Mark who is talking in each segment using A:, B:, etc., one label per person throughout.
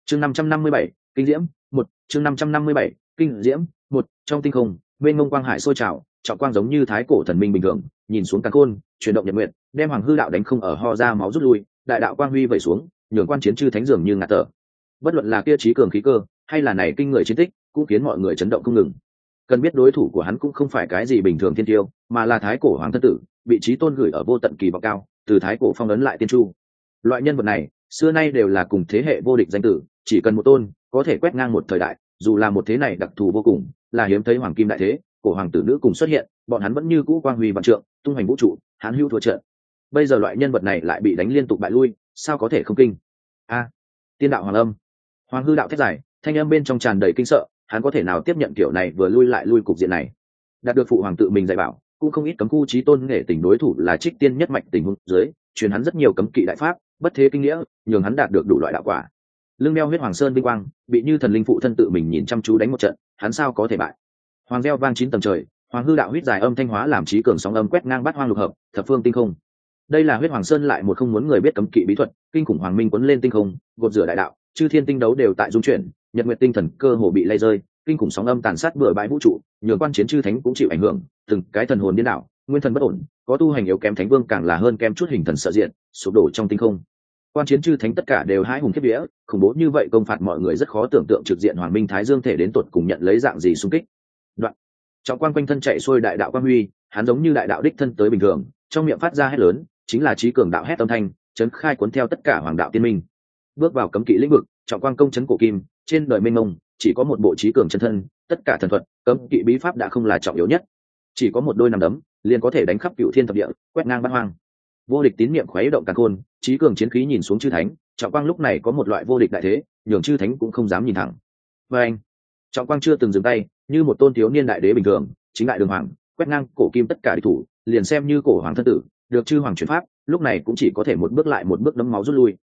A: chương 557, kinh diễm một chương 557, kinh diễm một trong tinh không bên ngông quang hải sôi trào, trọng quang giống như thái cổ thần minh bình thường nhìn xuống càn khôn chuyển động nhật nguyện, đem hoàng hư đạo đánh không ở, ho ra máu rút lui, đại đạo quang huy vẩy xuống, nhường quan chiến chư thánh dường như ngạt thở. Bất luận là kia trí cường khí cơ hay là này kinh người chiến tích cũng khiến mọi người chấn động không ngừng. Cần biết đối thủ của hắn cũng không phải cái gì bình thường thiên tiêu, mà là thái cổ hoàng thân tử, vị trí tôn gửi ở vô tận kỳ vọng cao, từ thái cổ phong ấn lại tiên chu. Loại nhân vật này xưa nay đều là cùng thế hệ vô địch danh tử, chỉ cần một tôn có thể quét ngang một thời đại, dù là một thế này đặc thù vô cùng, là hiếm thấy hoàng kim đại thế, cổ hoàng tử nữ cùng xuất hiện, bọn hắn vẫn như cũ quang huy vạn trượng, tung hoành vũ trụ, hán hữu thua trận. Bây giờ loại nhân vật này lại bị đánh liên tục bại lui, sao có thể không kinh? Tiên đạo hoàng âm, hoàng hư đạo thét dài, thanh âm bên trong tràn đầy kinh sợ, hắn có thể nào tiếp nhận kiểu này vừa lui lại lui cục diện này? Đạt được phụ hoàng tự mình dạy bảo, cũng không ít cấm khu chí tôn nghệ tình đối thủ là trích tiên nhất mạch tình huống dưới, truyền hắn rất nhiều cấm kỵ đại pháp, bất thế kinh nghĩa, nhường hắn đạt được đủ loại đạo quả. Lưng đeo huyết hoàng sơn vinh quang, bị như thần linh phụ thân tự mình nhìn chăm chú đánh một trận, hắn sao có thể bại? Hoàng reo vang 9 tầng trời, hoàng hư đạo huyết dài âm thanh hóa làm trí cường sóng âm quét ngang bát hoang lục hợp, thập phương tinh không. Đây là huyết hoàng sơn lại một không muốn người biết cấm kỵ bí thuật, kinh khủng hoàng minh quấn lên tinh không, gột rửa đại đạo, chư thiên tinh đấu đều tại dung chuyển, nhật nguyệt tinh thần cơ hồ bị lay rơi, kinh khủng sóng âm tàn sát bừa bãi vũ trụ, nhường quan chiến chư thánh cũng chịu ảnh hưởng, từng cái thần hồn điên đảo, nguyên thần bất ổn, có tu hành yếu kém thánh vương càng là hơn kém chút hình thần sợ diện, sụp đổ trong tinh không. Quan chiến chư thánh tất cả đều hãi hùng khiếp vía, khủng bố như vậy công phạt mọi người rất khó tưởng tượng trực diện hoàng minh thái dương thể đến tột cùng nhận lấy dạng gì xung kích. Đoạn trọng quang quanh thân chạy xuôi đại đạo quang huy, hắn giống như đại đạo đích thân tới bình thường, trong miệng phát ra hét lớn, chính là trí cường đạo hét âm thanh, chấn khai cuốn theo tất cả hoàng đạo tiên minh. Bước vào cấm kỵ lĩnh vực, trọng quang công chấn cổ kim, trên đời mênh mông chỉ có một bộ trí cường chân thân, tất cả thần thuật cấm kỵ bí pháp đã không là trọng yếu nhất, chỉ có một đôi nắm đấm liền có thể đánh khắp cựu thiên thập địa, quét ngang bát hoang. Vô địch tín niệm khuấy động càn khôn, trí cường chiến khí nhìn xuống chư thánh, trọng quang lúc này có một loại vô địch đại thế, nhường chư thánh cũng không dám nhìn thẳng. Và anh trọng quang chưa từng dừng tay, như một tôn thiếu niên đại đế bình thường, chính đại đường hoàng, quét ngang cổ kim tất cả địch thủ, liền xem như cổ hoàng thân tử, được chư hoàng chuyển pháp, lúc này cũng chỉ có thể một bước lại một bước đấm máu rút lui.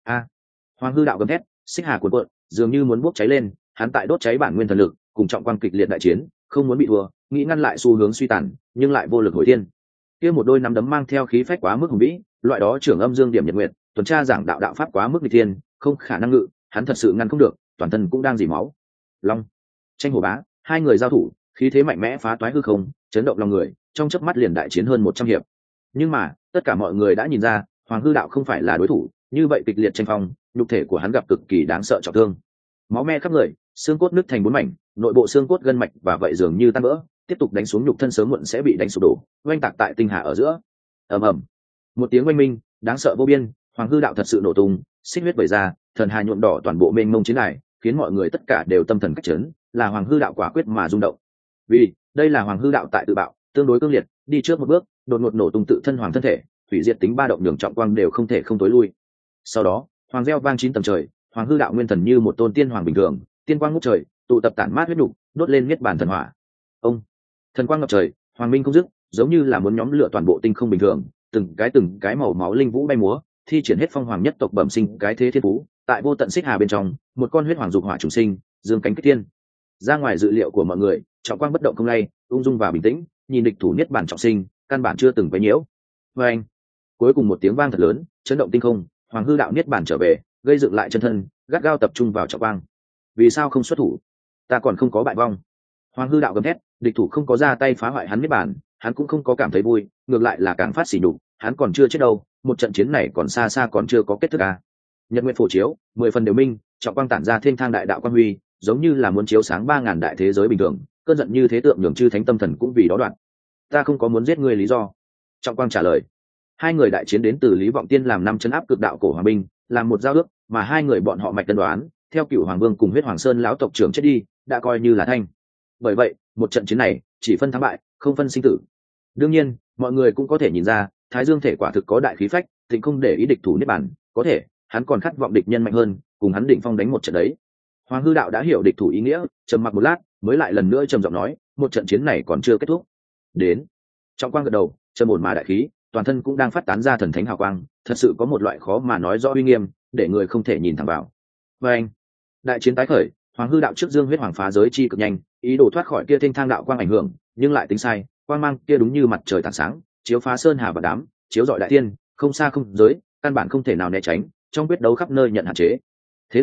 A: Hoàng hư đạo gầm thét, xích hà cuộn cuộn, dường như muốn bốc cháy lên, hắn tại đốt cháy bản nguyên thần lực, cùng trọng quang kịch liệt đại chiến, không muốn bị thua, nghĩ ngăn lại xu hướng suy tàn, nhưng lại vô lực hồi thiên. Kia một đôi nắm đấm mang theo khí phách quá mức hùng vĩ, loại đó trưởng âm dương điểm nhật nguyệt, tuần tra giảng đạo đạo pháp quá mức nghịch thiên, không khả năng ngự, hắn thật sự ngăn không được, toàn thân cũng đang dỉ máu. Long, tranh hồ bá, hai người giao thủ, khí thế mạnh mẽ phá toái hư không, chấn động lòng người, trong chớp mắt liền đại chiến hơn 100 hiệp. Nhưng mà, tất cả mọi người đã nhìn ra, Hoàng hư đạo không phải là đối thủ, như vậy kịch liệt tranh phong, nhục thể của hắn gặp cực kỳ đáng sợ trọng thương, máu me khắp người, xương cốt nứt thành 4 mảnh, nội bộ xương cốt gân mạch và vậy dường như tan vỡ, tiếp tục đánh xuống nhục thân sớm muộn sẽ bị đánh sụp đổ, oanh tạc tại tinh hà ở giữa. Ầm ầm, một tiếng oanh minh, đáng sợ vô biên, Hoàng hư đạo thật sự nổ tung, xích huyết vẩy ra, thần hà nhuộm đỏ toàn bộ mênh mông chiến đài, khiến mọi người tất cả đều tâm thần cách chấn, là Hoàng hư đạo quả quyết mà rung động. Vì đây là Hoàng hư đạo tại tự bạo, tương đối cương liệt, đi trước một bước, đột ngột nổ tung tự thân hoàng thân thể, hủy diệt tính ba động nhường trọng quang đều không thể không tối lui. Sau đó, hoàng reo vang 9 tầng trời, Hoàng hư đạo nguyên thần như một tôn tiên hoàng bình thường, tiên quang ngút trời, tụ tập tản mát huyết nục, đốt lên niết bàn thần hỏa. Ông, thần quang ngập trời, hoàng minh không dứt, giống như là muốn nhóm lửa toàn bộ tinh không bình thường, từng cái màu máu linh vũ bay múa, thi triển hết phong hoàng nhất tộc bẩm sinh cái thế thiên phú, tại vô tận xích hà bên trong, một con huyết hoàng dục hỏa trùng sinh, dương cánh kích tiên. Ra ngoài dự liệu của mọi người, trọng quang bất động không lay, ung dung và bình tĩnh, nhìn địch thủ niết bàn trọng sinh, căn bản chưa từng quấy nhiễu. Và anh, cuối cùng một tiếng vang thật lớn, chấn động tinh không, Hoàng hư đạo niết bàn trở về, gây dựng lại chân thân, gắt gao tập trung vào trọng quang. Vì sao không xuất thủ? Ta còn không có bại vong. Hoàng hư đạo gầm thét, địch thủ không có ra tay phá hoại hắn niết bàn, hắn cũng không có cảm thấy vui, ngược lại là càng phát xỉ nhục, hắn còn chưa chết đâu, một trận chiến này còn xa xa còn chưa có kết thúc à. Nhật nguyện phổ chiếu, 10 phần đều minh, trọng quang tản ra thiên thang đại đạo quang huy, giống như là muốn chiếu sáng 3000 đại thế giới bình thường, cơn giận như thế tượng nhường chư thánh tâm thần cũng vì đó đoạn. Ta không có muốn giết ngươi lý do. Trọng quang trả lời. Hai người đại chiến đến từ Lý Vọng Tiên làm 5 chân áp cực đạo cổ hoàng binh, làm một giao ước, mà hai người bọn họ mạch tân đoán, theo Cửu Hoàng Vương cùng Huyết Hoàng Sơn lão tộc trưởng chết đi, đã coi như là thanh. Bởi vậy, một trận chiến này chỉ phân thắng bại, không phân sinh tử. Đương nhiên, mọi người cũng có thể nhìn ra, Thái Dương thể quả thực có đại khí phách, thịnh không để ý địch thủ niết bàn, có thể, hắn còn khát vọng địch nhân mạnh hơn, cùng hắn định phong đánh một trận đấy. Hoàng hư đạo đã hiểu địch thủ ý nghĩa, trầm mặc một lát, mới lại lần nữa trầm giọng nói, một trận chiến này còn chưa kết thúc. Đến. Trọng quang gật đầu, trầm ổn mà đại khí, toàn thân cũng đang phát tán ra thần thánh hào quang, thật sự có một loại khó mà nói rõ uy nghiêm, để người không thể nhìn thẳng vào. Và anh, đại chiến tái khởi, Hoàng hư đạo trước dương huyết hoàng phá giới chi cực nhanh, ý đồ thoát khỏi kia thanh thang đạo quang ảnh hưởng, nhưng lại tính sai, quang mang kia đúng như mặt trời tảng sáng, chiếu phá sơn hà và đám, chiếu rọi đại thiên, không xa không giới, căn bản không thể nào né tránh, trong quyết đấu khắp nơi nhận hạn chế. Thế là,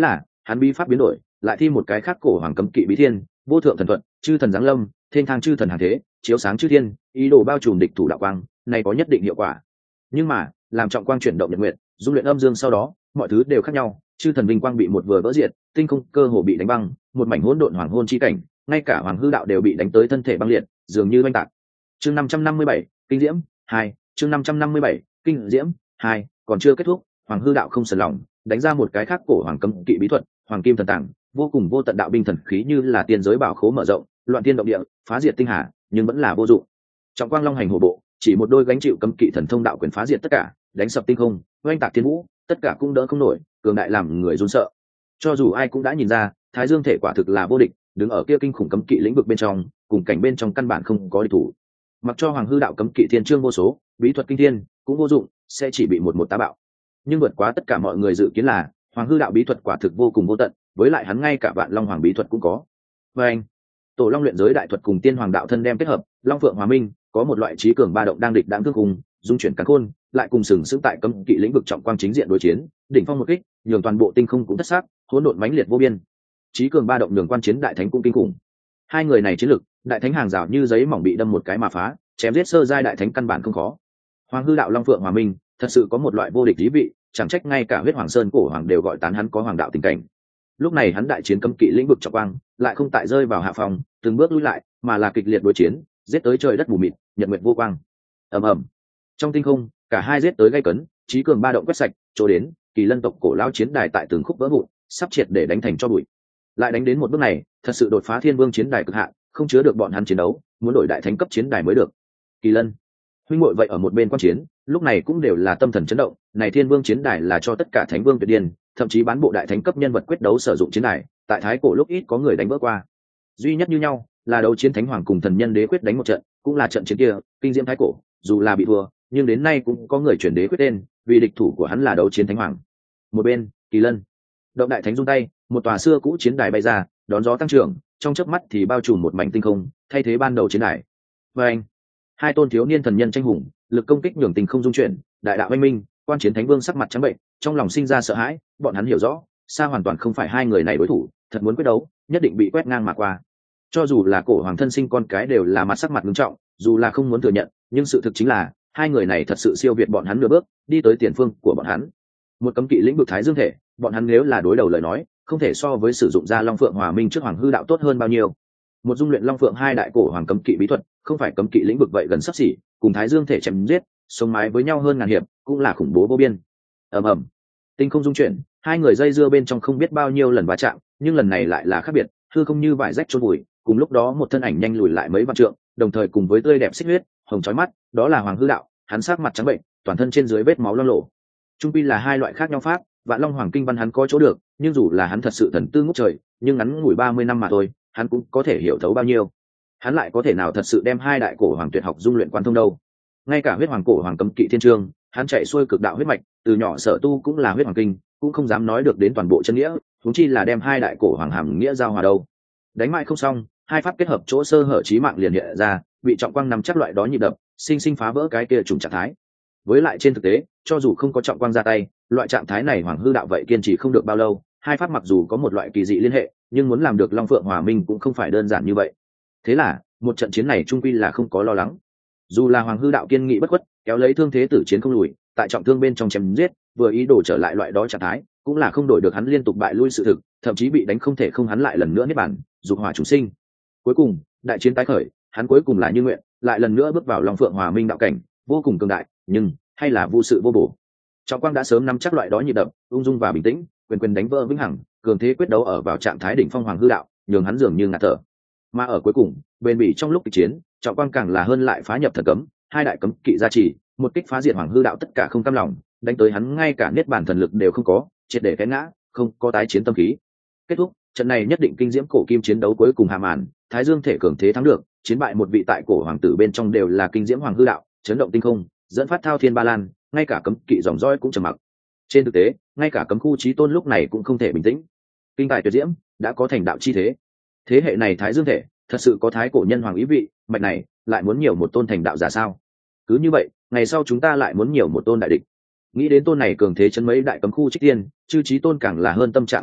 A: hắn bi pháp biến đổi, lại thi một cái khác cổ hoàng cấm kỵ bí thiên, vô thượng thần thuật, chư thần giáng lâm, thiên thang chư thần hàng thế, chiếu sáng chư thiên, ý đồ bao trùm địch thủ đạo quang, này có nhất định hiệu quả. Nhưng mà làm trọng quang chuyển động nhật nguyện, dung luyện âm dương sau đó, mọi thứ đều khác nhau, chư thần vinh quang bị một vừa vỡ diệt, tinh không cơ hồ bị đánh băng, một mảnh hỗn độn hoàng hôn chi cảnh, ngay cả hoàng hư đạo đều bị đánh tới thân thể băng liệt, dường như oanh tạc. Chương 557, kinh diễm 2, chương 557, kinh diễm 2, còn chưa kết thúc, hoàng hư đạo không sờn lòng, đánh ra một cái khác cổ hoàng cấm kỵ bí thuật, hoàng kim thần tàng, vô cùng vô tận đạo binh thần khí như là tiên giới bảo khố mở rộng, loạn tiên động địa, phá diệt tinh hà, nhưng vẫn là vô dụng. Trọng quang long hành hổ bộ, chỉ một đôi gánh chịu cấm kỵ thần thông đạo quyền phá diệt tất cả, đánh sập tinh không, oanh tạc thiên vũ, tất cả cũng đỡ không nổi, cường đại làm người run sợ. Cho dù ai cũng đã nhìn ra, Thái Dương thể quả thực là vô địch, đứng ở kia kinh khủng cấm kỵ lĩnh vực bên trong, cùng cảnh bên trong căn bản không có địch thủ. Mặc cho hoàng hư đạo cấm kỵ thiên chương vô số, bí thuật kinh thiên cũng vô dụng, sẽ chỉ bị một tá bạo. Nhưng vượt quá tất cả mọi người dự kiến là, hoàng hư đạo bí thuật quả thực vô cùng vô tận, với lại hắn ngay cả vạn long hoàng bí thuật cũng có. Và anh, tổ long luyện giới đại thuật cùng tiên hoàng đạo thân đem kết hợp, long phượng hòa minh, có một loại trí cường ba động đang địch đáng thương cùng, dung chuyển càn khôn, lại cùng sừng sững tại cấm kỵ lĩnh vực trọng quang chính diện đối chiến, đỉnh phong một kích, nhường toàn bộ tinh không cũng thất xác, hỗn độn mãnh liệt vô biên. Trí cường ba động nhường quan chiến đại thánh cũng kinh khủng. Hai người này chiến lực, đại thánh hàng rào như giấy mỏng bị đâm một cái mà phá, chém giết sơ giai đại thánh căn bản không khó. Hoàng hư đạo long phượng hòa minh, thật sự có một loại vô địch lý vị, chẳng trách ngay cả huyết hoàng sơn cổ hoàng đều gọi tán hắn có hoàng đạo tình cảnh. Lúc này hắn đại chiến cấm kỵ lĩnh vực trọng quang, lại không tại rơi vào hạ phòng, từng bước lui lại, mà là kịch liệt đối chiến, giết tới trời đất mù mịt, nhật nguyệt vô quang. Ầm ầm. Trong tinh không, cả hai giết tới gây cấn, trí cường ba động quét sạch, chỗ đến, kỳ lân tộc cổ lao chiến đài tại từng khúc vỡ vụn, sắp triệt để đánh thành cho bụi. Lại đánh đến một bước này, thật sự đột phá thiên vương chiến đài cực hạn, không chứa được bọn hắn chiến đấu, muốn đổi đại thánh cấp chiến đài mới được. Kỳ lân huynh muội vậy ở một bên quan chiến, lúc này cũng đều là tâm thần chấn động, này thiên vương chiến đài là cho tất cả thánh vương tuyệt điên, thậm chí bán bộ đại thánh cấp nhân vật quyết đấu sử dụng chiến đài, tại thái cổ lúc ít có người đánh vỡ qua. Duy nhất như nhau là đấu chiến thánh hoàng cùng thần nhân đế quyết đánh một trận, cũng là trận chiến kia kinh diễm thái cổ, dù là bị thua, nhưng đến nay cũng có người chuyển đế quyết tên, vì địch thủ của hắn là đấu chiến thánh hoàng. Một bên, kỳ lân động đại thánh rung tay, một tòa xưa cũ chiến đài bay ra, đón gió tăng trưởng, trong chớp mắt thì bao trùm một mảnh tinh không, thay thế ban đầu chiến đài. Và anh, hai tôn thiếu niên thần nhân tranh hùng, lực công kích nhường tình không dung chuyển, đại đạo anh minh, quan chiến thánh vương sắc mặt trắng bệnh, trong lòng sinh ra sợ hãi, bọn hắn hiểu rõ, xa hoàn toàn không phải hai người này đối thủ, thật muốn quyết đấu, nhất định bị quét ngang mà qua. Cho dù là cổ hoàng thân sinh con cái đều là mặt sắc mặt nghiêm trọng, dù là không muốn thừa nhận, nhưng sự thực chính là hai người này thật sự siêu việt bọn hắn nửa bước, đi tới tiền phương của bọn hắn. Một cấm kỵ lĩnh vực thái dương thể, bọn hắn nếu là đối đầu lời nói, không thể so với sử dụng ra long phượng hòa minh trước hoàng hư đạo tốt hơn bao nhiêu. Một dung luyện long phượng hai đại cổ hoàng cấm kỵ bí thuật, không phải cấm kỵ lĩnh vực vậy gần sắp xỉ, cùng thái dương thể chém giết, sống mái với nhau hơn ngàn hiệp, cũng là khủng bố vô biên. Ầm ầm, tinh không dung chuyển, hai người dây dưa bên trong không biết bao nhiêu lần va chạm, nhưng lần này lại là khác biệt, hư không như vải rách chôn bụi, cùng lúc đó một thân ảnh nhanh lùi lại mấy vạn trượng, đồng thời cùng với tươi đẹp xích huyết, hồng chói mắt, đó là hoàng hư đạo, hắn sắc mặt trắng bệnh, toàn thân trên dưới vết máu loang lổ. Trung pi là hai loại khác nhau pháp, vạn long hoàng kinh văn hắn có chỗ được, nhưng dù là hắn thật sự thần tư ngút trời, nhưng ngắn ngủi 30 năm mà thôi, hắn cũng có thể hiểu thấu bao nhiêu. Hắn lại có thể nào thật sự đem hai đại cổ hoàng tuyệt học dung luyện quan thông đâu? Ngay cả huyết hoàng cổ hoàng cấm kỵ thiên chương, hắn chạy xuôi cực đạo huyết mạch, từ nhỏ sở tu cũng là huyết hoàng kinh, cũng không dám nói được đến toàn bộ chân nghĩa, huống chi là đem hai đại cổ hoàng hàm nghĩa giao hòa đâu. Đánh mãi không xong, hai pháp kết hợp chỗ sơ hở chí mạng liền hiện ra, bị trọng quang nắm chắc loại đó nhịp đập, sinh sinh phá vỡ cái kia trùng trạng thái. Với lại trên thực tế, cho dù không có trọng quang ra tay, loại trạng thái này hoàng hư đạo vậy kiên trì không được bao lâu, hai pháp mặc dù có một loại kỳ dị liên hệ, nhưng muốn làm được long phượng hòa minh cũng không phải đơn giản như vậy. Thế là một trận chiến này trung quy là không có lo lắng, dù là hoàng hư đạo kiên nghị bất khuất, kéo lấy thương thế tử chiến không lùi, tại trọng thương bên trong chém giết, vừa ý đồ trở lại loại đó trạng thái, cũng là không đổi được hắn liên tục bại lui sự thực, thậm chí bị đánh không thể không hắn lại lần nữa niết bàn, dục hỏa chủ sinh. Cuối cùng đại chiến tái khởi, hắn cuối cùng là như nguyện, lại lần nữa bước vào long phượng hòa minh đạo cảnh, vô cùng cường đại, nhưng hay là vô sự vô bổ. Trọng quang đã sớm nắm chắc loại đó nhịp đập, ung dung và bình tĩnh, quyền quyền đánh vỡ vĩnh hằng, cường thế quyết đấu ở vào trạng thái đỉnh phong hoàng hư đạo, nhường hắn dường như ngạt thở. Mà ở cuối cùng, bền bỉ trong lúc kịch chiến, trọng quang càng là hơn lại phá nhập thần cấm, hai đại cấm kỵ gia trì, một kích phá diệt hoàng hư đạo tất cả không cam lòng, đánh tới hắn ngay cả niết bàn thần lực đều không có, triệt để té ngã, không có tái chiến tâm khí. Kết thúc, trận này nhất định kinh diễm cổ kim chiến đấu cuối cùng hạ màn, thái dương thể cường thế thắng được, chiến bại một vị tại cổ hoàng tử bên trong đều là kinh diễm hoàng hư đạo, chấn động tinh không, dẫn phát thao thiên ba lan, ngay cả cấm kỵ dòng dõi cũng trầm mặc. Trên thực tế, ngay cả cấm khu chí tôn lúc này cũng không thể bình tĩnh. Kinh tài tuyệt diễm đã có thành đạo chi thế. Thế hệ này thái dương thể thật sự có thái cổ nhân hoàng ý vị, mạch này lại muốn nhiều một tôn thành đạo giả sao? Cứ như vậy, ngày sau chúng ta lại muốn nhiều một tôn đại địch. Nghĩ đến tôn này cường thế chấn mấy đại cấm khu trích tiên, chư chí tôn càng là hơn tâm trạng phức tạp,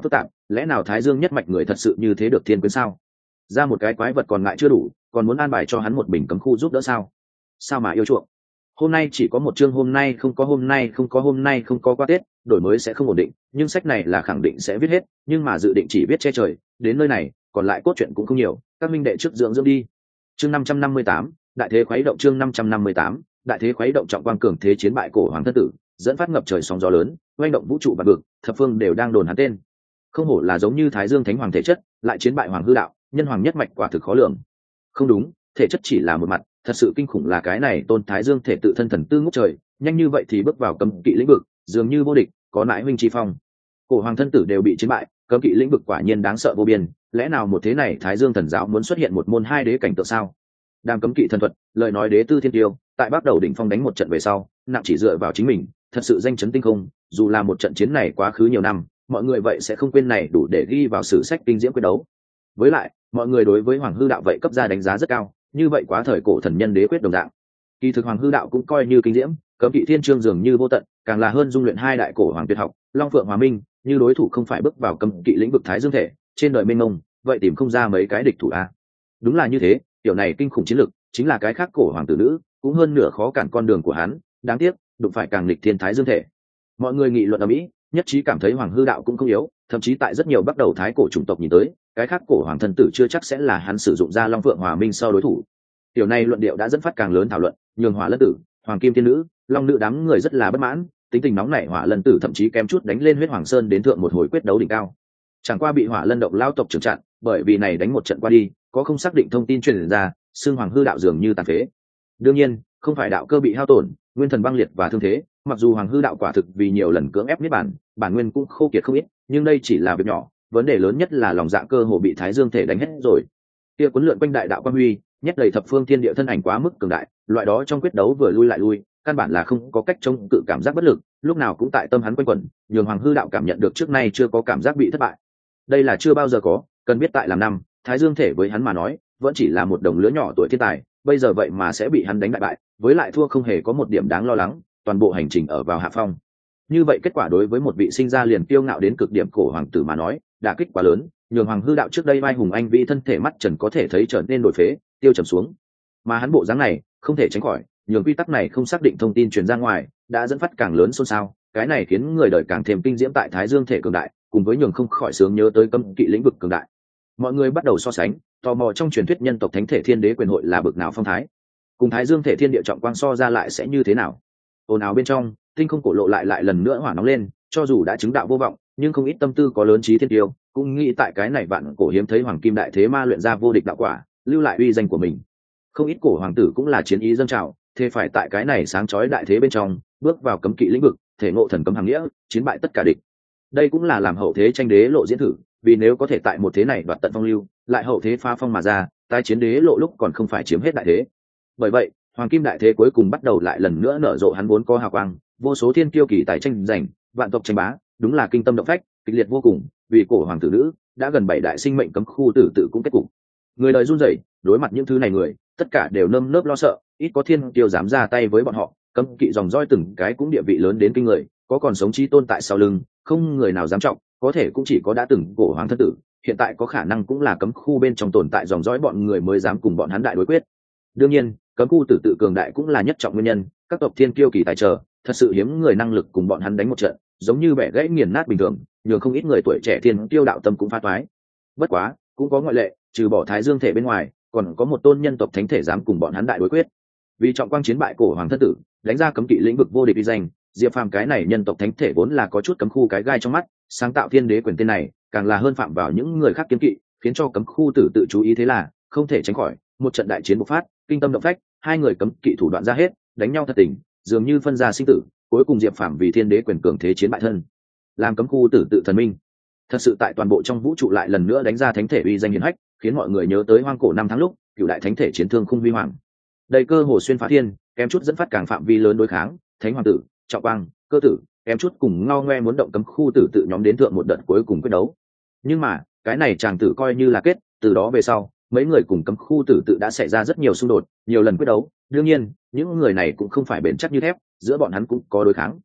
A: lẽ nào Thái Dương nhất mạch người thật sự như thế được thiên quyến sao? Ra một cái quái vật còn ngại chưa đủ, còn muốn an bài cho hắn một bình cấm khu giúp đỡ sao? Sao mà yêu chuộng? Hôm nay chỉ có một chương, hôm nay không có, hôm nay không có, hôm nay không có qua Tết, đổi mới sẽ không ổn định, nhưng sách này là khẳng định sẽ viết hết, nhưng mà dự định chỉ viết che trời, đến nơi này, còn lại cốt truyện cũng không nhiều, các minh đệ trước dưỡng dưỡng đi. Chương 558, đại thế khuấy động, chương 558, đại thế khuấy động, trọng quang cường thế chiến bại cổ hoàng thân tử, dẫn phát ngập trời sóng gió lớn, oanh động vũ trụ và vực, thập phương đều đang đồn hắn tên. Không hổ là giống như Thái Dương Thánh Hoàng thể chất, lại chiến bại Hoàng hư đạo, nhân hoàng nhất mạch quả thực khó lường. Không đúng, thể chất chỉ là một mặt, thật sự kinh khủng là cái này tôn Thái Dương thể tự thân thần tư ngút trời, nhanh như vậy thì bước vào cấm kỵ lĩnh vực, dường như vô địch, có nãi huynh chi phong. Cổ hoàng thân tử đều bị chiến bại, cấm kỵ lĩnh vực quả nhiên đáng sợ vô biên, lẽ nào một thế này Thái Dương thần giáo muốn xuất hiện một môn hai đế cảnh tượng sao? Đang cấm kỵ thần thuật, lời nói đế tư thiên tiêu, tại bắt đầu đỉnh phong đánh một trận về sau, nặng chỉ dựa vào chính mình, thật sự danh chấn tinh không, dù là một trận chiến này quá khứ nhiều năm, mọi người vậy sẽ không quên này đủ để ghi vào sử sách kinh diễm quyết đấu. Với lại, mọi người đối với Hoàng hư đạo vậy cấp ra đánh giá rất cao, như vậy quá thời cổ thần nhân đế quyết đồng dạng. Kỳ thực Hoàng hư đạo cũng coi như kinh diễm, cấm kỵ thiên chương dường như vô tận, càng là hơn dung luyện hai đại cổ hoàng tuyệt học, Long Phượng Hòa Minh, như đối thủ không phải bước vào cấm kỵ lĩnh vực Thái Dương thể, trên đời mênh mông, vậy tìm không ra mấy cái địch thủ a. Đúng là như thế, tiểu này kinh khủng chiến lực, chính là cái khác cổ hoàng tử nữ, cũng hơn nửa khó cản con đường của hắn, đáng tiếc, đụng phải càng nghịch thiên Thái Dương thể. Mọi người nghị luận ở mỹ, nhất trí cảm thấy Hoàng hư đạo cũng không yếu, thậm chí tại rất nhiều bắt đầu thái cổ chủng tộc nhìn tới, cái khác cổ hoàng thân tử chưa chắc sẽ là hắn sử dụng ra Long Phượng Hòa Minh sau đối thủ. Tiểu này luận điệu đã dẫn phát càng lớn thảo luận, nhường Hỏa Lân tử, Hoàng Kim Tiên nữ, Long nữ đám người rất là bất mãn, tính tình nóng nảy Hỏa Lân tử thậm chí kém chút đánh lên Huyết Hoàng Sơn đến thượng một hồi quyết đấu đỉnh cao. Chẳng qua bị Hỏa Lân động lao tộc trưởng chặn, bởi vì này đánh một trận qua đi, có không xác định thông tin truyền ra, xưng Hoàng hư đạo dường như tàn phế. Đương nhiên, không phải đạo cơ bị hao tổn, nguyên thần băng liệt và thương thế, mặc dù Hoàng hư đạo quả thực vì nhiều lần cưỡng ép niết bản nguyên cũng khô kiệt không ít, nhưng đây chỉ là việc nhỏ, vấn đề lớn nhất là lòng dạ cơ hồ bị Thái Dương thể đánh hết rồi. Kia cuốn lượn quanh đại đạo quang huy, nhét đầy thập phương thiên địa thân ảnh quá mức cường đại, loại đó trong quyết đấu vừa lui lại lui, căn bản là không có cách chống cự cảm giác bất lực, lúc nào cũng tại tâm hắn quanh quẩn, nhường Hoàng hư đạo cảm nhận được trước nay chưa có cảm giác bị thất bại. Đây là chưa bao giờ có, cần biết tại làm năm, Thái Dương thể với hắn mà nói, vẫn chỉ là một đồng lứa nhỏ tuổi thiên tài, bây giờ vậy mà sẽ bị hắn đánh bại, với lại thua không hề có một điểm đáng lo lắng, toàn bộ hành trình ở vào hạ phong. Như vậy kết quả đối với một vị sinh ra liền kiêu ngạo đến cực điểm cổ hoàng tử mà nói, đả kích quá lớn, nhường Hoàng hư đạo trước đây vai hùng anh vĩ thân thể mắt trần có thể thấy trở nên đổi phế, tiêu trầm xuống. Mà hắn bộ dáng này, không thể tránh khỏi, nhường quy tắc này không xác định thông tin truyền ra ngoài, đã dẫn phát càng lớn xôn xao, cái này khiến người đời càng thêm kinh diễm tại Thái Dương thể cường đại, cùng với nhường không khỏi sướng nhớ tới cấm kỵ lĩnh vực cường đại. Mọi người bắt đầu so sánh, tò mò trong truyền thuyết nhân tộc thánh thể thiên đế quyền hội là bực nào phong thái, cùng Thái Dương thể thiên địa trọng quang so ra lại sẽ như thế nào. Ồn ào bên trong, tinh không cổ lộ lại lần nữa hỏa nóng lên, cho dù đã chứng đạo vô vọng, nhưng không ít tâm tư có lớn trí thiên tiêu, cũng nghĩ tại cái này vạn cổ hiếm thấy hoàng kim đại thế ma luyện ra vô địch đạo quả, lưu lại uy danh của mình. Không ít cổ hoàng tử cũng là chiến ý dâng trào, thế phải tại cái này sáng chói đại thế bên trong, bước vào cấm kỵ lĩnh vực, thể ngộ thần cấm hàng nghĩa, chiến bại tất cả địch. Đây cũng là làm hậu thế tranh đế lộ diễn thử, vì nếu có thể tại một thế này đoạt tận phong lưu, lại hậu thế pha phong mà ra, tái chiến đế lộ lúc còn không phải chiếm hết đại thế. Bởi vậy, hoàng kim đại thế cuối cùng bắt đầu lại lần nữa nở rộ hắn vốn có hào quang, vô số thiên kiêu kỳ tài tranh giành, vạn tộc tranh bá, đúng là kinh tâm động phách, kịch liệt vô cùng, vì cổ hoàng tử nữ đã gần 7 đại sinh mệnh cấm khu tử tự cũng kết cục. Người đời run rẩy, đối mặt những thứ này người, tất cả đều nơm nớp lo sợ, ít có thiên kiêu dám ra tay với bọn họ, cấm kỵ dòng dõi từng cái cũng địa vị lớn đến kinh người, có còn sống chi tôn tại sau lưng, không người nào dám trọng, có thể cũng chỉ có đã từng cổ hoàng thân tử, hiện tại có khả năng cũng là cấm khu bên trong tồn tại dòng dõi bọn người mới dám cùng bọn hắn đại đối quyết. Đương nhiên, cấm khu tử tự cường đại cũng là nhất trọng nguyên nhân, các tộc thiên kiêu kỳ tài trợ, thật sự hiếm người năng lực cùng bọn hắn đánh một trận, giống như bẻ gãy nghiền nát bình thường, nhường không ít người tuổi trẻ thiên kiêu đạo tâm cũng phá toái. Bất quá, cũng có ngoại lệ, trừ bỏ Thái Dương thể bên ngoài, còn có một tôn nhân tộc thánh thể dám cùng bọn hắn đại đối quyết. Vì trọng quang chiến bại cổ hoàng thân tử, đánh ra cấm kỵ lĩnh vực vô địch uy danh, Diệp Phàm cái này nhân tộc thánh thể vốn là có chút cấm khu cái gai trong mắt, sáng tạo thiên đế quyền tên này, càng là hơn phạm vào những người khác kiêng kỵ, khiến cho cấm khu tử tự chú ý, thế là không thể tránh khỏi, một trận đại chiến bộc phát, kinh tâm động phách, hai người cấm kỵ thủ đoạn ra hết, đánh nhau thật tình, dường như phân ra sinh tử, cuối cùng Diệp Phàm vì thiên đế quyền cường thế chiến bại thân, làm cấm khu tử tự thần minh. Thật sự tại toàn bộ trong vũ trụ lại lần nữa đánh ra thánh thể uy danh hiển hách, khiến mọi người nhớ tới hoang cổ năm tháng lúc cựu đại thánh thể chiến thương khung huy hoàng. Đây cơ hồ xuyên phá thiên, kém chút dẫn phát càng phạm vi lớn đối kháng, thánh hoàng tử, trọng quang, cơ tử, kém chút cùng ngao ngoe muốn động cấm khu tử tự nhóm đến thượng một đợt cuối cùng quyết đấu. Nhưng mà cái này chàng tử coi như là kết, từ đó về sau mấy người cùng cấm khu tử tự đã xảy ra rất nhiều xung đột, nhiều lần quyết đấu. Đương nhiên những người này cũng không phải bền chắc như thép, giữa bọn hắn cũng có đối kháng.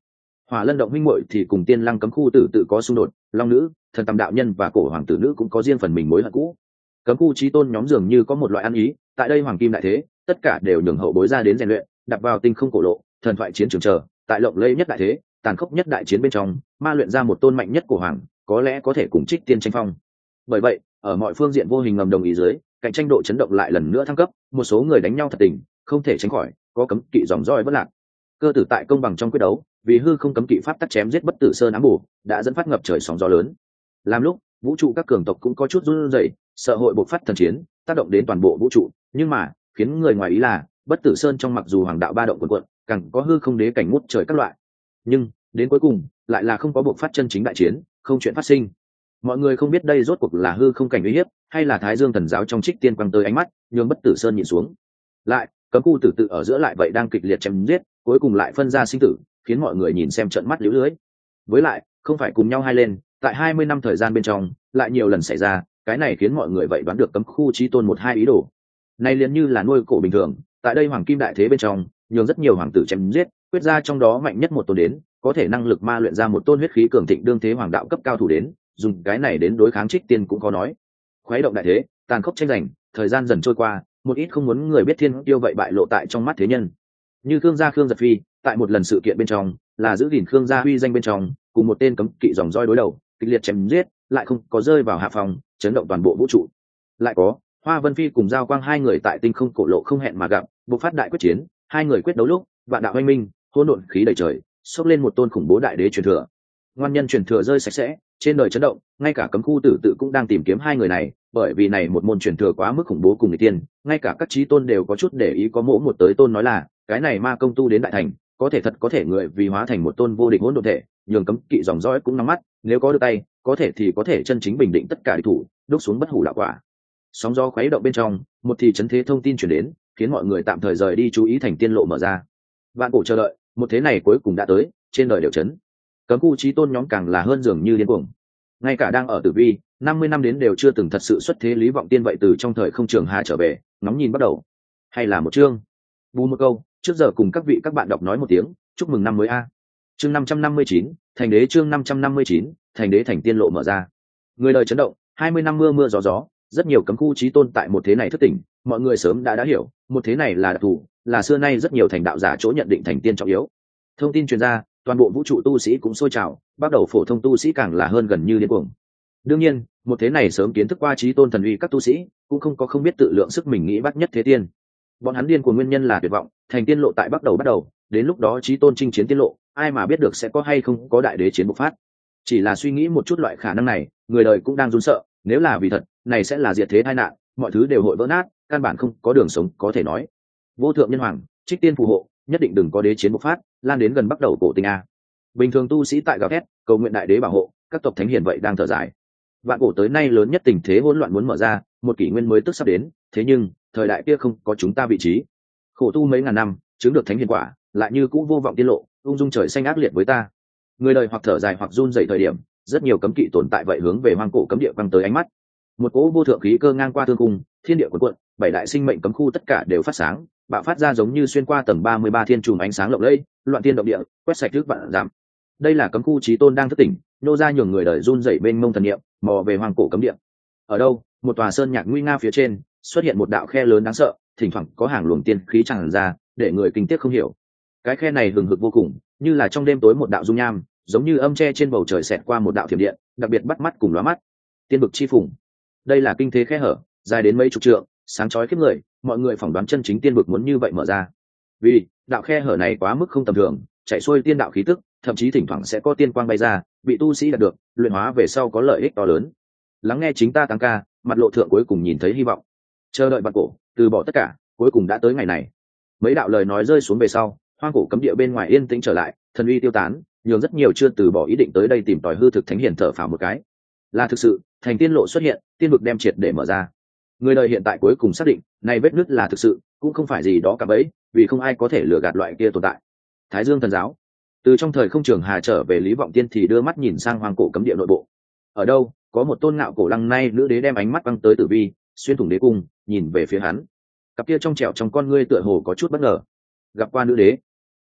A: Hỏa Lân động huynh muội thì cùng Tiên Lăng cấm khu tử tự có xung đột, Long nữ, Thần Tầm đạo nhân và cổ hoàng tử nữ cũng có riêng phần mình mối hận cũ. Cấm khu chí tôn nhóm dường như có một loại ăn ý, tại đây hoàng kim đại thế, tất cả đều nhường hậu bối ra đến rèn luyện, đặt vào tinh không cổ lộ, thần thoại chiến trường chờ, tại lộng lẫy nhất đại thế, tàn khốc nhất đại chiến bên trong, ma luyện ra một tôn mạnh nhất cổ hoàng, có lẽ có thể cùng Trích Tiên tranh phong. Bởi vậy, ở mọi phương diện vô hình ngầm đồng ý dưới, cạnh tranh độ chấn động lại lần nữa thăng cấp, một số người đánh nhau thật tình, không thể tránh khỏi, có cấm kỵ dòng roi bất lạc. Cơ tử tại công bằng trong quyết đấu, vì hư không cấm kỵ pháp tắc chém giết bất tử sơn ám bổ, đã dẫn phát ngập trời sóng gió lớn. Làm lúc, vũ trụ các cường tộc cũng có chút run rẩy, sợ hội bộc phát thần chiến, tác động đến toàn bộ vũ trụ, nhưng mà, khiến người ngoài ý là, bất tử sơn trong mặc dù hoàng đạo ba động cuồn cuộn, càng có hư không đế cảnh ngút trời các loại. Nhưng, đến cuối cùng, lại là không có bộc phát chân chính đại chiến, không chuyện phát sinh. Mọi người không biết đây rốt cuộc là hư không cảnh uy hiếp, hay là Thái Dương thần giáo trong Trích Tiên quăng tới ánh mắt, nhường bất tử sơn nhìn xuống. Lại, cấm khu tử tự ở giữa lại vậy đang kịch liệt chém giết, cuối cùng lại phân ra sinh tử, khiến mọi người nhìn xem trợn mắt liễu lưới. Với lại, không phải cùng nhau hai lên, tại 20 năm thời gian bên trong, lại nhiều lần xảy ra, cái này khiến mọi người vậy đoán được cấm khu chí tôn một hai ý đồ. Này liền như là nuôi cổ bình thường, tại đây hoàng kim đại thế bên trong, nhường rất nhiều hoàng tử chém giết, quyết ra trong đó mạnh nhất một tôn đến, có thể năng lực ma luyện ra một tôn huyết khí cường thịnh đương thế hoàng đạo cấp cao thủ đến, dùng cái này đến đối kháng Trích Tiên cũng có nói. Khuấy động đại thế, tàn khốc tranh giành, thời gian dần trôi qua, một ít không muốn người biết thiên tiêu vậy bại lộ tại trong mắt thế nhân. Như Khương gia Khương Giật Phi, tại một lần sự kiện bên trong, là giữ gìn Khương gia uy danh bên trong, cùng một tên cấm kỵ dòng roi đối đầu, kịch liệt chém giết, lại không có rơi vào hạ phòng, chấn động toàn bộ vũ trụ. Lại có Hoa Vân Phi cùng Giao Quang hai người tại tinh không cổ lộ không hẹn mà gặp, bộc phát đại quyết chiến, hai người quyết đấu lúc, vạn đạo oanh minh, hỗn độn khí đầy trời, xốc lên một tôn khủng bố đại đế truyền thừa. Ngoan nhân truyền thừa rơi sạch sẽ, trên đời chấn động, ngay cả cấm khu tử tự cũng đang tìm kiếm hai người này, bởi vì này một môn truyền thừa quá mức khủng bố cùng người tiên, ngay cả các chí tôn đều có chút để ý, có mỗ một tới tôn nói là, cái này ma công tu đến đại thành, có thể thật có thể người vì hóa thành một tôn vô địch hỗn độn thể, nhường cấm kỵ dòng dõi cũng nắm mắt, nếu có được tay, có thể thì có thể chân chính bình định tất cả địch thủ, đúc xuống bất hủ đạo quả. Sóng gió khuấy động bên trong, một thì chấn thế thông tin truyền đến, khiến mọi người tạm thời rời đi chú ý thành tiên lộ mở ra. Vạn cổ chờ đợi, một thế này cuối cùng đã tới, trên đời đều chấn. Cấm khu chí tôn nhóm càng là hơn dường như điên cuồng. Ngay cả đang ở tử vi, 50 năm đến đều chưa từng thật sự xuất thế Lý Vọng Tiên vậy từ trong thời không trường hạ trở về, ngóng nhìn bắt đầu. Hay là một chương. Bù một câu, trước giờ cùng các vị các bạn đọc nói một tiếng, chúc mừng năm mới a. Chương 559, thành đế chương 559, thành đế thành tiên lộ mở ra. Người đời chấn động, 20 năm mưa mưa gió gió, rất nhiều cấm khu chí tôn tại một thế này thức tỉnh, mọi người sớm đã hiểu, một thế này là đặc thù, là xưa nay rất nhiều thành đạo giả chỗ nhận định thành tiên trọng yếu. Thông tin truyền ra, toàn bộ vũ trụ tu sĩ cũng sôi trào, bắt đầu phổ thông tu sĩ càng là hơn gần như điên cuồng. Đương nhiên, một thế này sớm kiến thức qua chí tôn thần uy các tu sĩ, cũng không biết tự lượng sức mình nghĩ bắt nhất thế tiên. Bọn hắn điên cuồng nguyên nhân là tuyệt vọng, thành tiên lộ tại bắt đầu, đến lúc đó chí tôn chinh chiến tiên lộ, ai mà biết được sẽ có hay không có đại đế chiến bộc phát. Chỉ là suy nghĩ một chút loại khả năng này, người đời cũng đang run sợ, nếu là vì thật, này sẽ là diệt thế tai nạn, mọi thứ đều hội vỡ nát, căn bản không có đường sống có thể nói. Vô thượng nhân hoàng, Trích Tiên phù hộ, nhất định đừng có đế chiến bộc phát, lan đến gần bắt đầu cổ tinh a. Bình thường tu sĩ tại gào thét, cầu nguyện đại đế bảo hộ, các tộc thánh hiền vậy đang thở dài. Vạn cổ tới nay lớn nhất tình thế hỗn loạn muốn mở ra, một kỷ nguyên mới tức sắp đến, thế nhưng thời đại kia không có chúng ta vị trí. Khổ tu mấy ngàn năm, chứng được thánh hiền quả, lại như cũ vô vọng tiên lộ, ung dung trời xanh ác liệt với ta. Người đời hoặc thở dài hoặc run rẩy thời điểm, rất nhiều cấm kỵ tồn tại vậy hướng về hoang cổ cấm địa quăng tới ánh mắt. Một cỗ vô thượng khí cơ ngang qua thương cung, thiên địa cuộn cuộn, bảy đại sinh mệnh cấm khu tất cả đều phát sáng, bạo phát ra giống như xuyên qua tầng 33 thiên trùm ánh sáng lộng lẫy, loạn thiên động địa, quét sạch trước vạn giảm. Đây là cấm khu chí tôn đang thức tỉnh, nô ra nhường người đời run rẩy bên mông thần niệm, mò về hoang cổ cấm địa. Ở đâu, một tòa sơn nhạc nguy nga phía trên, xuất hiện một đạo khe lớn đáng sợ, thỉnh thoảng có hàng luồng tiên khí tràn ra, để người kinh tiếc không hiểu. Cái khe này hừng hực vô cùng, như là trong đêm tối một đạo dung nham, giống như âm tre trên bầu trời xẹt qua một đạo thiểm điện, đặc biệt bắt mắt cùng lóa mắt. Tiên vực chi phùng. Đây là kinh thế khe hở, dài đến mấy chục trượng, sáng chói khiếp người, mọi người phỏng đoán chân chính tiên vực muốn như vậy mở ra. Vì đạo khe hở này quá mức không tầm thường, chạy xuôi tiên đạo khí tức, thậm chí thỉnh thoảng sẽ có tiên quang bay ra, bị tu sĩ đạt được, luyện hóa về sau có lợi ích to lớn. Lắng nghe chính ta tăng ca, mặt lộ thượng cuối cùng nhìn thấy hy vọng. Chờ đợi Vạn cổ, từ bỏ tất cả, cuối cùng đã tới ngày này. Mấy đạo lời nói rơi xuống về sau, hoang cổ cấm địa bên ngoài yên tĩnh trở lại, thần uy tiêu tán, nhường rất nhiều chưa từ bỏ ý định tới đây tìm tòi hư thực thánh hiền thở phào một cái. Là thực sự, thành tiên lộ xuất hiện, tiên vực đem triệt để mở ra. Người đời hiện tại cuối cùng xác định, này vết nứt là thực sự, cũng không phải gì đó cả bấy, vì không ai có thể lừa gạt loại kia tồn tại. Thái Dương thần giáo, từ trong thời không trường hà trở về Lý Vọng Tiên thì đưa mắt nhìn sang hoang cổ cấm địa nội bộ. Ở đâu, có một tôn ngạo cổ lăng nay nữ đế đem ánh mắt băng tới tử vi, xuyên thủng đế cung, nhìn về phía hắn. Cặp kia trong trẻo trong con ngươi tựa hồ có chút bất ngờ. Gặp qua nữ đế,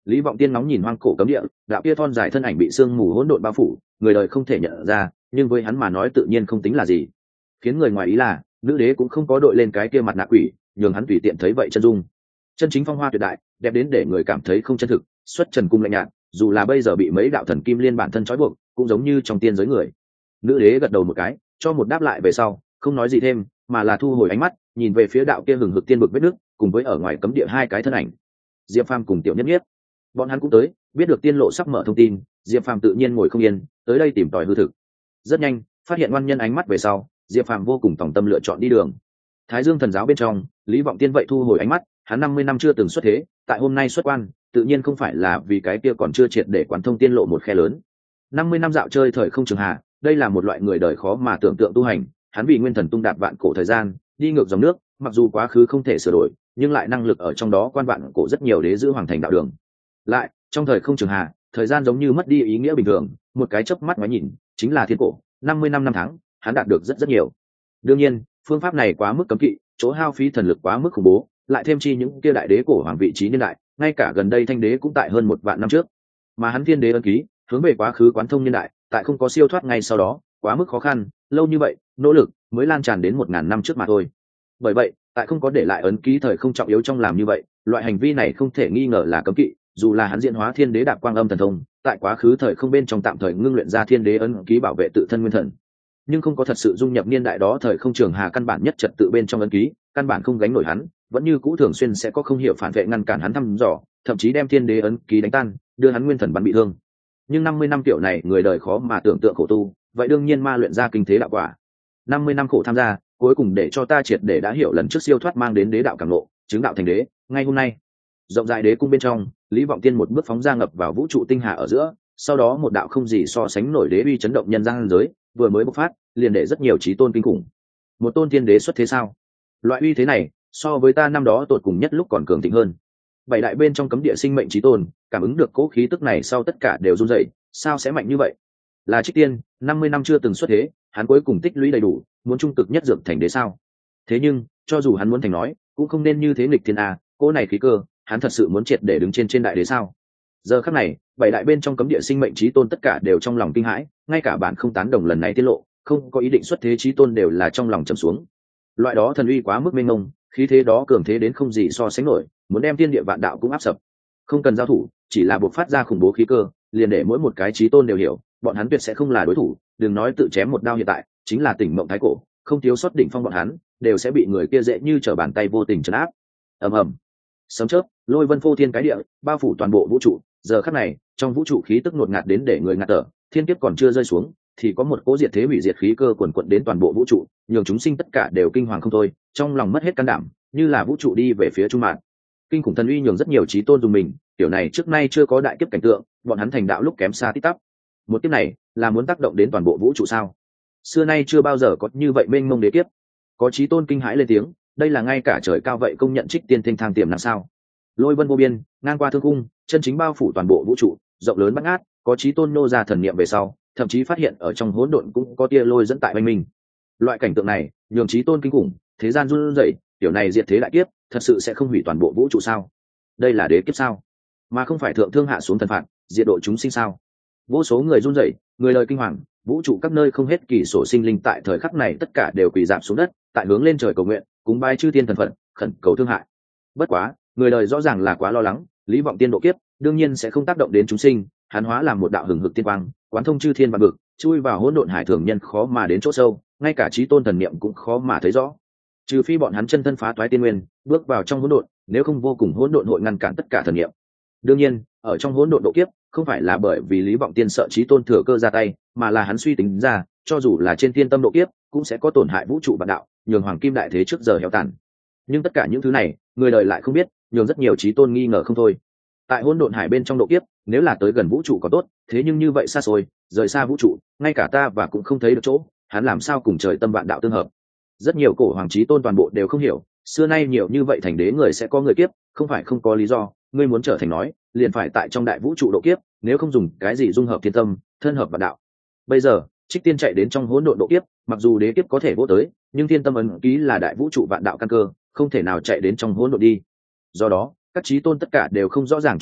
A: Lý Vọng Tiên nóng nhìn hoang cổ cấm địa, đạo kia thon dài thân ảnh bị sương mù hỗn độn bao phủ, người đời không thể nhận ra, nhưng với hắn mà nói tự nhiên không tính là gì. Khiến người ngoài ý là, nữ đế cũng không có đội lên cái kia mặt nạ quỷ, nhường hắn tùy tiện thấy vậy chân dung. Chân chính phong hoa tuyệt đại, đẹp đến để người cảm thấy không chân thực, xuất trần cung lạnh nhạt, dù là bây giờ bị mấy đạo thần kim liên bản thân trói buộc, cũng giống như trong tiên giới người. Nữ đế gật đầu một cái, cho một đáp lại về sau, không nói gì thêm, mà là thu hồi ánh mắt, nhìn về phía đạo kia hừng hực tiên bực vết nước, cùng với ở ngoài cấm địa hai cái thân ảnh. Diệp Phàm cùng Tiểu Nhất Nhiếp, bọn hắn cũng tới, biết được tiên lộ sắp mở thông tin, Diệp Phàm tự nhiên ngồi không yên, tới đây tìm tòi hư thực. Rất nhanh, phát hiện ngoan nhân ánh mắt về sau, Diệp Phàm vô cùng tòng tâm lựa chọn đi đường. Thái Dương thần giáo bên trong, Lý Vọng Tiên vậy thu hồi ánh mắt, hắn 50 năm chưa từng xuất thế, tại hôm nay xuất quan, tự nhiên không phải là vì cái kia còn chưa triệt để quán thông tiên lộ một khe lớn. 50 năm dạo chơi thời không trường hạ, đây là một loại người đời khó mà tưởng tượng tu hành, hắn vì nguyên thần tung đạp vạn cổ thời gian, đi ngược dòng nước, mặc dù quá khứ không thể sửa đổi, nhưng lại năng lực ở trong đó quan vạn cổ rất nhiều đế giữ hoàng thành đạo đường. Lại, trong thời không trường hạ, thời gian giống như mất đi ý nghĩa bình thường, một cái chớp mắt ngoái nhìn, chính là thiên cổ, 50 năm tháng, hắn đạt được rất nhiều. Đương nhiên, phương pháp này quá mức cấm kỵ, chỗ hao phí thần lực quá mức khủng bố, lại thêm chi những kia đại đế cổ hoàng vị trí niên đại, ngay cả gần đây thanh đế cũng tại hơn 1 vạn năm trước. Mà hắn thiên đế ân ký, hướng về quá khứ quán thông niên đại, tại không có siêu thoát ngay sau đó, quá mức khó khăn, lâu như vậy, nỗ lực mới lan tràn đến 1000 năm trước mà thôi. Bởi vậy, tại không có để lại ấn ký thời không trọng yếu trong làm như vậy, loại hành vi này không thể nghi ngờ là cấm kỵ, dù là hắn diễn hóa thiên đế đạp quang âm thần thông, tại quá khứ thời không bên trong tạm thời ngưng luyện ra thiên đế ấn ký bảo vệ tự thân nguyên thần, nhưng không có thật sự dung nhập niên đại đó thời không trường hà căn bản nhất trật tự bên trong ấn ký, căn bản không gánh nổi hắn, vẫn như cũ thường xuyên sẽ có không hiểu phản vệ ngăn cản hắn thăm dò, thậm chí đem thiên đế ấn ký đánh tan, đưa hắn nguyên thần bắn bị thương. Nhưng 50 năm kiểu này người đời khó mà tưởng tượng khổ tu, vậy đương nhiên ma luyện ra kinh thế đạo quả. 50 năm khổ tham gia, cuối cùng để cho ta triệt để đã hiểu lần trước siêu thoát mang đến đế đạo cảm ngộ, chứng đạo thành đế, ngay hôm nay. Rộng rãi đế cung bên trong, Lý Vọng Tiên một bước phóng ra ngập vào vũ trụ tinh hà ở giữa, sau đó một đạo không gì so sánh nổi đế uy chấn động nhân gian giới, vừa mới bộc phát, liền để rất nhiều chí tôn kinh khủng. Một tôn tiên đế xuất thế sao? Loại uy thế này, so với ta năm đó tột cùng nhất lúc còn cường thịnh hơn. Bảy đại bên trong cấm địa sinh mệnh chí tôn, cảm ứng được cỗ khí tức này sau tất cả đều run rẩy, sao sẽ mạnh như vậy? Là Trích Tiên, 50 năm chưa từng xuất thế, hắn cuối cùng tích lũy đầy đủ, muốn trung cực nhất dược thành đế sao? Thế nhưng, cho dù hắn muốn thành nói, cũng không nên như thế nghịch thiên a, cỗ này khí cơ, hắn thật sự muốn triệt để đứng trên đại đế sao? Giờ khắc này, bảy đại bên trong cấm địa sinh mệnh chí tôn tất cả đều trong lòng kinh hãi, ngay cả bạn không tán đồng lần này tiết lộ, không có ý định xuất thế chí tôn đều là trong lòng trầm xuống. Loại đó thần uy quá mức mênh mông, khí thế đó cường thế đến không gì so sánh nổi, muốn đem thiên địa vạn đạo cũng áp sập. Không cần giao thủ, chỉ là buộc phát ra khủng bố khí cơ, liền để mỗi một cái chí tôn đều hiểu, bọn hắn tuyệt sẽ không là đối thủ, đừng nói tự chém một đao hiện tại, chính là tỉnh mộng thái cổ, không thiếu xuất đỉnh phong bọn hắn, đều sẽ bị người kia dễ như trở bàn tay vô tình trấn áp. Ầm ầm. Sấm chớp, lôi vân phô thiên cái địa, bao phủ toàn bộ vũ trụ. Giờ khắc này, trong vũ trụ khí tức ngột ngạt đến để người ngạt thở, thiên kiếp còn chưa rơi xuống, thì có một cỗ diệt thế hủy diệt khí cơ quần quật đến toàn bộ vũ trụ, nhường chúng sinh tất cả đều kinh hoàng không thôi, trong lòng mất hết can đảm, như là vũ trụ đi về phía trung mạng. Kinh khủng thần uy nhường rất nhiều chí tôn dùng mình, tiểu này trước nay chưa có đại kiếp cảnh tượng, bọn hắn thành đạo lúc kém xa tít tắp. Một kiếp này, là muốn tác động đến toàn bộ vũ trụ sao? Xưa nay chưa bao giờ có như vậy mênh mông đế kiếp. Có chí tôn kinh hãi lên tiếng, đây là ngay cả trời cao vậy công nhận Trích Tiên thênh thang tiềm năng sao? Lôi vân vô biên, ngang qua thương cung, chân chính bao phủ toàn bộ vũ trụ, rộng lớn bát ngát, có chí tôn nô ra thần niệm về sau, thậm chí phát hiện ở trong hỗn độn cũng có tia lôi dẫn tại bên mình. Loại cảnh tượng này, nhường chí tôn kinh khủng, thế gian run rẩy, tiểu này diệt thế đại kiếp, thật sự sẽ không hủy toàn bộ vũ trụ sao? Đây là đế kiếp sao? Mà không phải thượng thương hạ xuống thần phạt, diệt độ chúng sinh sao? Vô số người run rẩy, người lời kinh hoàng, vũ trụ các nơi không hết kỳ sổ sinh linh tại thời khắc này tất cả đều quỳ rạp xuống đất, tại hướng lên trời cầu nguyện, cúng bái chư thiên thần phật, khẩn cầu thương hại. Bất quá, người đời rõ ràng là quá lo lắng, Lý Vọng Tiên độ kiếp, đương nhiên sẽ không tác động đến chúng sinh, hắn hóa làm một đạo hừng hực tiên quang, quán thông chư thiên vạn vực, chui vào hỗn độn hải thường nhân khó mà đến chỗ sâu, ngay cả chí tôn thần niệm cũng khó mà thấy rõ. Trừ phi bọn hắn chân thân phá toái tiên nguyên, bước vào trong hỗn độn, nếu không vô cùng hỗn độn hội ngăn cản tất cả thần niệm. Đương nhiên, ở trong hỗn độn độ kiếp, không phải là bởi vì Lý Vọng Tiên sợ chí tôn thừa cơ ra tay, mà là hắn suy tính ra, cho dù là trên tiên tâm độ kiếp, cũng sẽ có tổn hại vũ trụ vạn đạo, nhường hoàng kim đại thế trước giờ héo tàn. Nhưng tất cả những thứ này, người đời lại không biết, nhường rất nhiều chí tôn nghi ngờ không thôi. Tại hỗn độn hải bên trong độ kiếp, nếu là tới gần vũ trụ có tốt, thế nhưng như vậy xa xôi, rời xa vũ trụ, ngay cả ta và cũng không thấy được chỗ, hắn làm sao cùng trời tâm vạn đạo tương hợp. Rất nhiều cổ hoàng chí tôn toàn bộ đều không hiểu, xưa nay nhiều như vậy thành đế người sẽ có người kiếp, không phải không có lý do, ngươi muốn trở thành nói, liền phải tại trong đại vũ trụ độ kiếp, nếu không dùng cái gì dung hợp thiên tâm, thân hợp vạn đạo. Bây giờ, Trích Tiên chạy đến trong hỗn độn độ kiếp, mặc dù đế kiếp có thể vô tới, nhưng thiên tâm ấn ký là đại vũ trụ vạn đạo căn cơ, không thể nào chạy đến trong hỗn độn đi. Do đó, các chí tôn tất cả đều không rõ ràng cho lắm,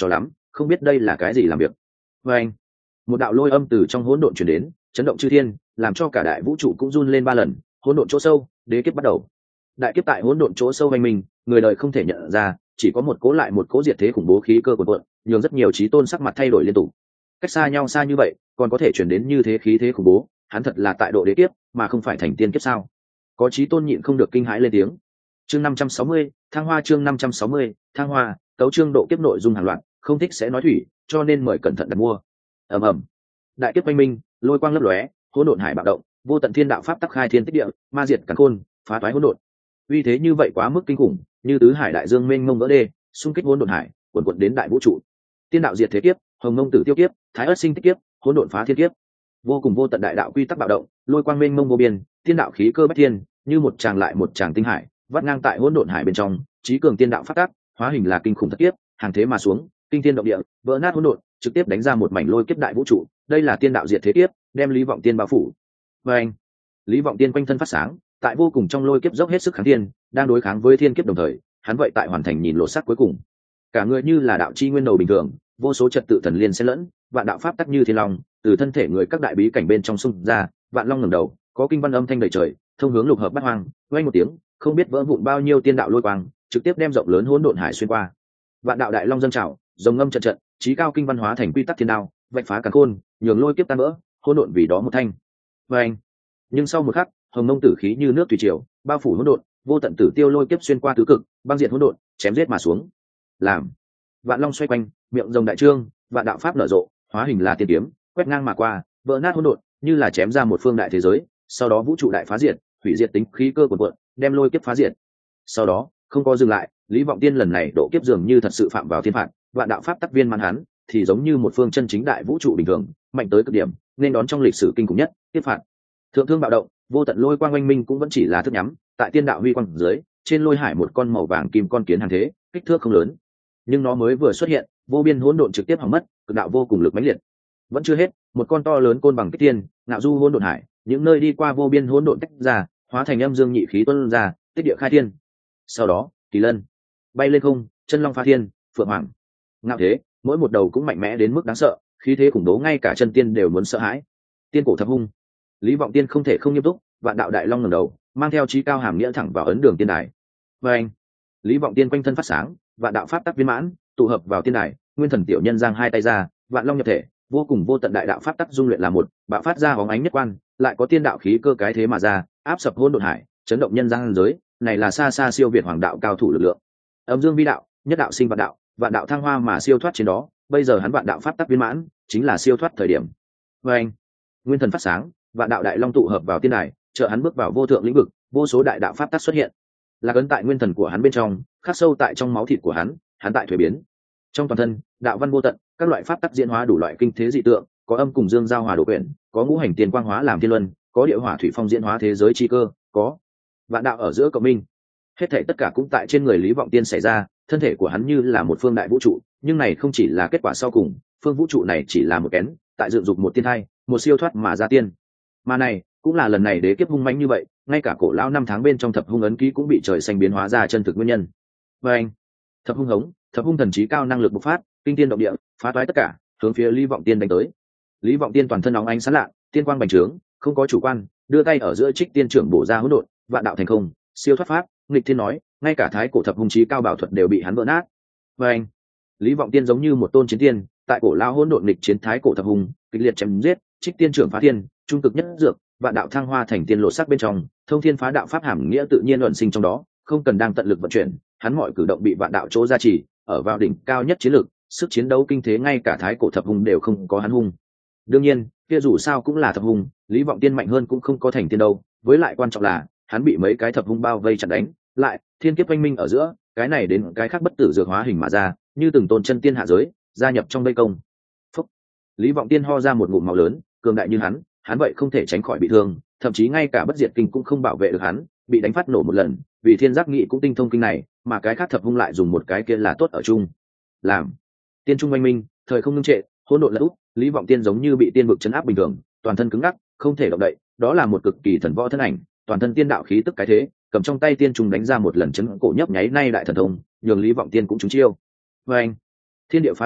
A: không biết đây là cái gì làm việc. Và anh, một đạo lôi âm từ trong hỗn độn truyền đến, chấn động chư thiên, làm cho cả đại vũ trụ cũng run lên 3 lần. Hỗn độn chỗ sâu, đế kiếp bắt đầu. Đại kiếp tại hỗn độn chỗ sâu vành mình, người đời không thể nhận ra, chỉ có một cố lại một cố diệt thế khủng bố khí cơ cuồn cuộn, nhường rất nhiều chí tôn sắc mặt thay đổi liên tục. Cách xa nhau xa như vậy, còn có thể truyền đến như thế khí thế khủng bố, hắn thật là tại độ đế kiếp, mà không phải thành tiên kiếp sao? Có chí tôn nhịn không được kinh hãi lên tiếng. Chương 560, thăng hoa. Chương 560, thăng hoa. Tấu chương độ kiếp nội dung hàng loạt, không thích sẽ nói thủy, cho nên mời cẩn thận đặt mua. Ầm ầm. Đại kiếp oanh minh, lôi quang lấp lóe, hỗn độn hải bạo động, vô tận thiên đạo pháp tắc khai thiên tích địa, ma diệt càn khôn, phá toái hỗn độn. Uy thế như vậy quá mức kinh khủng, như tứ hải đại dương mênh mông vỡ đê, xung kích hỗn độn hải, cuồn cuộn đến đại vũ trụ. Tiên đạo diệt thế kiếp, hồng mông tử tiêu kiếp, thái ất sinh tích kiếp, hỗn độn phá thiên kiếp. Vô cùng vô tận đại đạo quy tắc bạo động, lôi quang mênh mông vô biên, tiên đạo khí cơ bách thiên, như một tràng lại một tràng tinh hải, vắt ngang tại hỗn độn hải bên trong, trí cường tiên đạo phát tác, hóa hình là kinh khủng thất kiếp, hàng thế mà xuống, kinh thiên động địa, vỡ nát hỗn độn, trực tiếp đánh ra một mảnh lôi kiếp đại vũ trụ. Đây là tiên đạo diệt thế kiếp, đem Lý Vọng Tiên bao phủ. Và anh, Lý Vọng Tiên quanh thân phát sáng, tại vô cùng trong lôi kiếp dốc hết sức kháng thiên, đang đối kháng với thiên kiếp đồng thời, hắn vậy tại hoàn thành nhìn lộ sắc cuối cùng. Cả người như là đạo chi nguyên đầu bình thường, vô số trật tự thần liên xen lẫn, vạn đạo pháp tắc như thiên long, từ thân thể người các đại bí cảnh bên trong xung ra, vạn long ngẩng đầu, có kinh văn âm thanh đầy trời, thông hướng lục hợp bát hoang, vang một tiếng, không biết vỡ vụn bao nhiêu tiên đạo lôi quang, trực tiếp đem rộng lớn hỗn độn hải xuyên qua. Vạn đạo đại long dâng trào, rồng ngâm trận trận, chí cao kinh văn hóa thành quy tắc thiên đạo, vạch phá càn khôn, nhường lôi kiếp tan vỡ, hỗn độn vì đó một thanh. Và anh, nhưng sau một khắc, hồng mông tử khí như nước thủy triều, bao phủ hỗn độn, vô tận tử tiêu lôi kiếp xuyên qua tứ cực, băng diệt hỗn độn, chém giết mà xuống. Làm vạn long xoay quanh, miệng rồng đại trương, vạn đạo pháp nở rộ, hóa hình là tiên kiếm, quét ngang mà qua, vỡ nát hỗn độn, như là chém ra một phương đại thế giới. Sau đó vũ trụ đại phá diệt, hủy diệt tính khí cơ cuồn cuộn, đem lôi kiếp phá diệt. Sau đó không có dừng lại, Lý Vọng Tiên lần này độ kiếp dường như thật sự phạm vào thiên phạt, vạn đạo pháp tắc viên mãn hắn, thì giống như một phương chân chính đại vũ trụ bình thường, mạnh tới cực điểm, nên đón trong lịch sử kinh khủng nhất tiếp phạt. Thượng thương bạo động, vô tận lôi quang oanh minh cũng vẫn chỉ là thức nhắm, tại tiên đạo huy quang dưới, trên lôi hải một con màu vàng kim con kiến hàng thế, kích thước không lớn, nhưng nó mới vừa xuất hiện, vô biên hỗn độn trực tiếp hỏng mất, cực đạo vô cùng lực mãnh liệt. Vẫn chưa hết, một con to lớn côn bằng kích tiên, ngạo du hỗn độn hải, những nơi đi qua vô biên hỗn độn tách ra, hóa thành âm dương nhị khí tuôn ra, tích địa khai thiên. Sau đó, kỳ lân bay lên không, chân long phá thiên, phượng hoàng ngạo thế, mỗi một đầu cũng mạnh mẽ đến mức đáng sợ, khí thế khủng bố ngay cả chân tiên đều muốn sợ hãi. Tiên cổ thập hung, Lý Vọng Tiên không thể không nghiêm túc, vạn đạo đại long ngẩng đầu, mang theo chí cao hàm nghĩa thẳng vào ấn đường tiên đài. Và anh, Lý Vọng Tiên quanh thân phát sáng, vạn đạo pháp tắc viên mãn, tụ hợp vào tiên đài, nguyên thần tiểu nhân giang hai tay ra, vạn long nhập thể, vô cùng vô tận đại đạo pháp tắc dung luyện là một, bạo phát ra bóng ánh nhất quan, lại có tiên đạo khí cơ cái thế mà ra, áp sập hỗn độn hải, chấn động nhân gian giới, này là xa xa siêu việt hoàng đạo cao thủ lực lượng. Âm dương vi đạo, nhất đạo sinh vạn đạo thăng hoa mà siêu thoát trên đó, bây giờ hắn vạn đạo pháp tắc viên mãn, chính là siêu thoát thời điểm. Và anh, nguyên thần phát sáng, vạn đạo đại long tụ hợp vào tiên đài, trợ hắn bước vào vô thượng lĩnh vực, vô số đại đạo pháp tắc xuất hiện, là cấn tại nguyên thần của hắn bên trong, khắc sâu tại trong máu thịt của hắn, hắn tại thuế biến. Trong toàn thân, đạo văn vô tận, các loại pháp tắc diễn hóa đủ loại kinh thế dị tượng, có âm cùng dương giao hòa độ quyển, có ngũ hành tiền quang hóa làm thiên luân, có địa hỏa thủy phong diễn hóa thế giới chi cơ, có vạn đạo ở giữa cộng minh. Hết thảy tất cả cũng tại trên người Lý Vọng Tiên xảy ra, thân thể của hắn như là một phương đại vũ trụ, nhưng này không chỉ là kết quả sau cùng, phương vũ trụ này chỉ là một kén, tại dựng dục một tiên thai, một siêu thoát mà ra tiên. Mà này, cũng là lần này đế kiếp hung mãnh như vậy, ngay cả cổ lão 5 tháng bên trong thập hung ấn ký cũng bị trời xanh biến hóa ra chân thực nguyên nhân. Và anh, thập hung hống, thập hung thần trí cao năng lực bộc phát, kinh thiên động địa, phá toái tất cả, hướng phía Lý Vọng Tiên đánh tới. Lý Vọng Tiên toàn thân nóng ánh sáng lạ, tiên quang bành trướng, không có chủ quan, đưa tay ở giữa trích tiên trưởng bổ ra hỗn độn, vạn đạo thành không, siêu thoát pháp, nghịch thiên nói, ngay cả thái cổ thập hung trí cao bảo thuật đều bị hắn vỡ nát. Và anh, Lý Vọng Tiên giống như một tôn chiến tiên, tại cổ lao hỗn độn nghịch chiến thái cổ thập hung, kịch liệt chém giết, trích tiên trưởng phá thiên, trung cực nhất dược, vạn đạo thăng hoa thành tiên lộ sắc bên trong, thông thiên phá đạo pháp hàm nghĩa tự nhiên luận sinh trong đó, không cần đang tận lực vận chuyển, hắn mọi cử động bị vạn đạo chỗ gia trì, ở vào đỉnh cao nhất chiến lược, sức chiến đấu kinh thế ngay cả thái cổ thập hung đều không có hắn hung. Đương nhiên, kia dù sao cũng là thập hung, Lý Vọng Tiên mạnh hơn cũng không có thành tiên đâu, với lại quan trọng là, hắn bị mấy cái thập hung bao vây chặn đánh, lại thiên kiếp oanh minh ở giữa, cái này đến cái khác bất tử dược hóa hình mà ra, như từng tôn chân tiên hạ giới, gia nhập trong vây công. Phúc. Lý Vọng Tiên ho ra một ngụm máu lớn, cường đại như hắn vậy không thể tránh khỏi bị thương, thậm chí ngay cả bất diệt kinh cũng không bảo vệ được hắn, bị đánh phát nổ một lần, vì thiên giác nghị cũng tinh thông kinh này, mà cái khác thập hung lại dùng một cái kia là tốt ở chung. Làm tiên trung oanh minh, thời không ngưng trệ, hỗn độn lẫn úp, Lý Vọng Tiên giống như bị tiên vực chấn áp bình thường, toàn thân cứng ngắc, không thể động đậy, đó là một cực kỳ thần võ thân ảnh, toàn thân tiên đạo khí tức cái thế, cầm trong tay tiên trùng đánh ra một lần chấn cổ nhấp nháy nay đại thần thông, nhường Lý Vọng Tiên cũng trúng chiêu. Và anh, thiên địa phá diệt,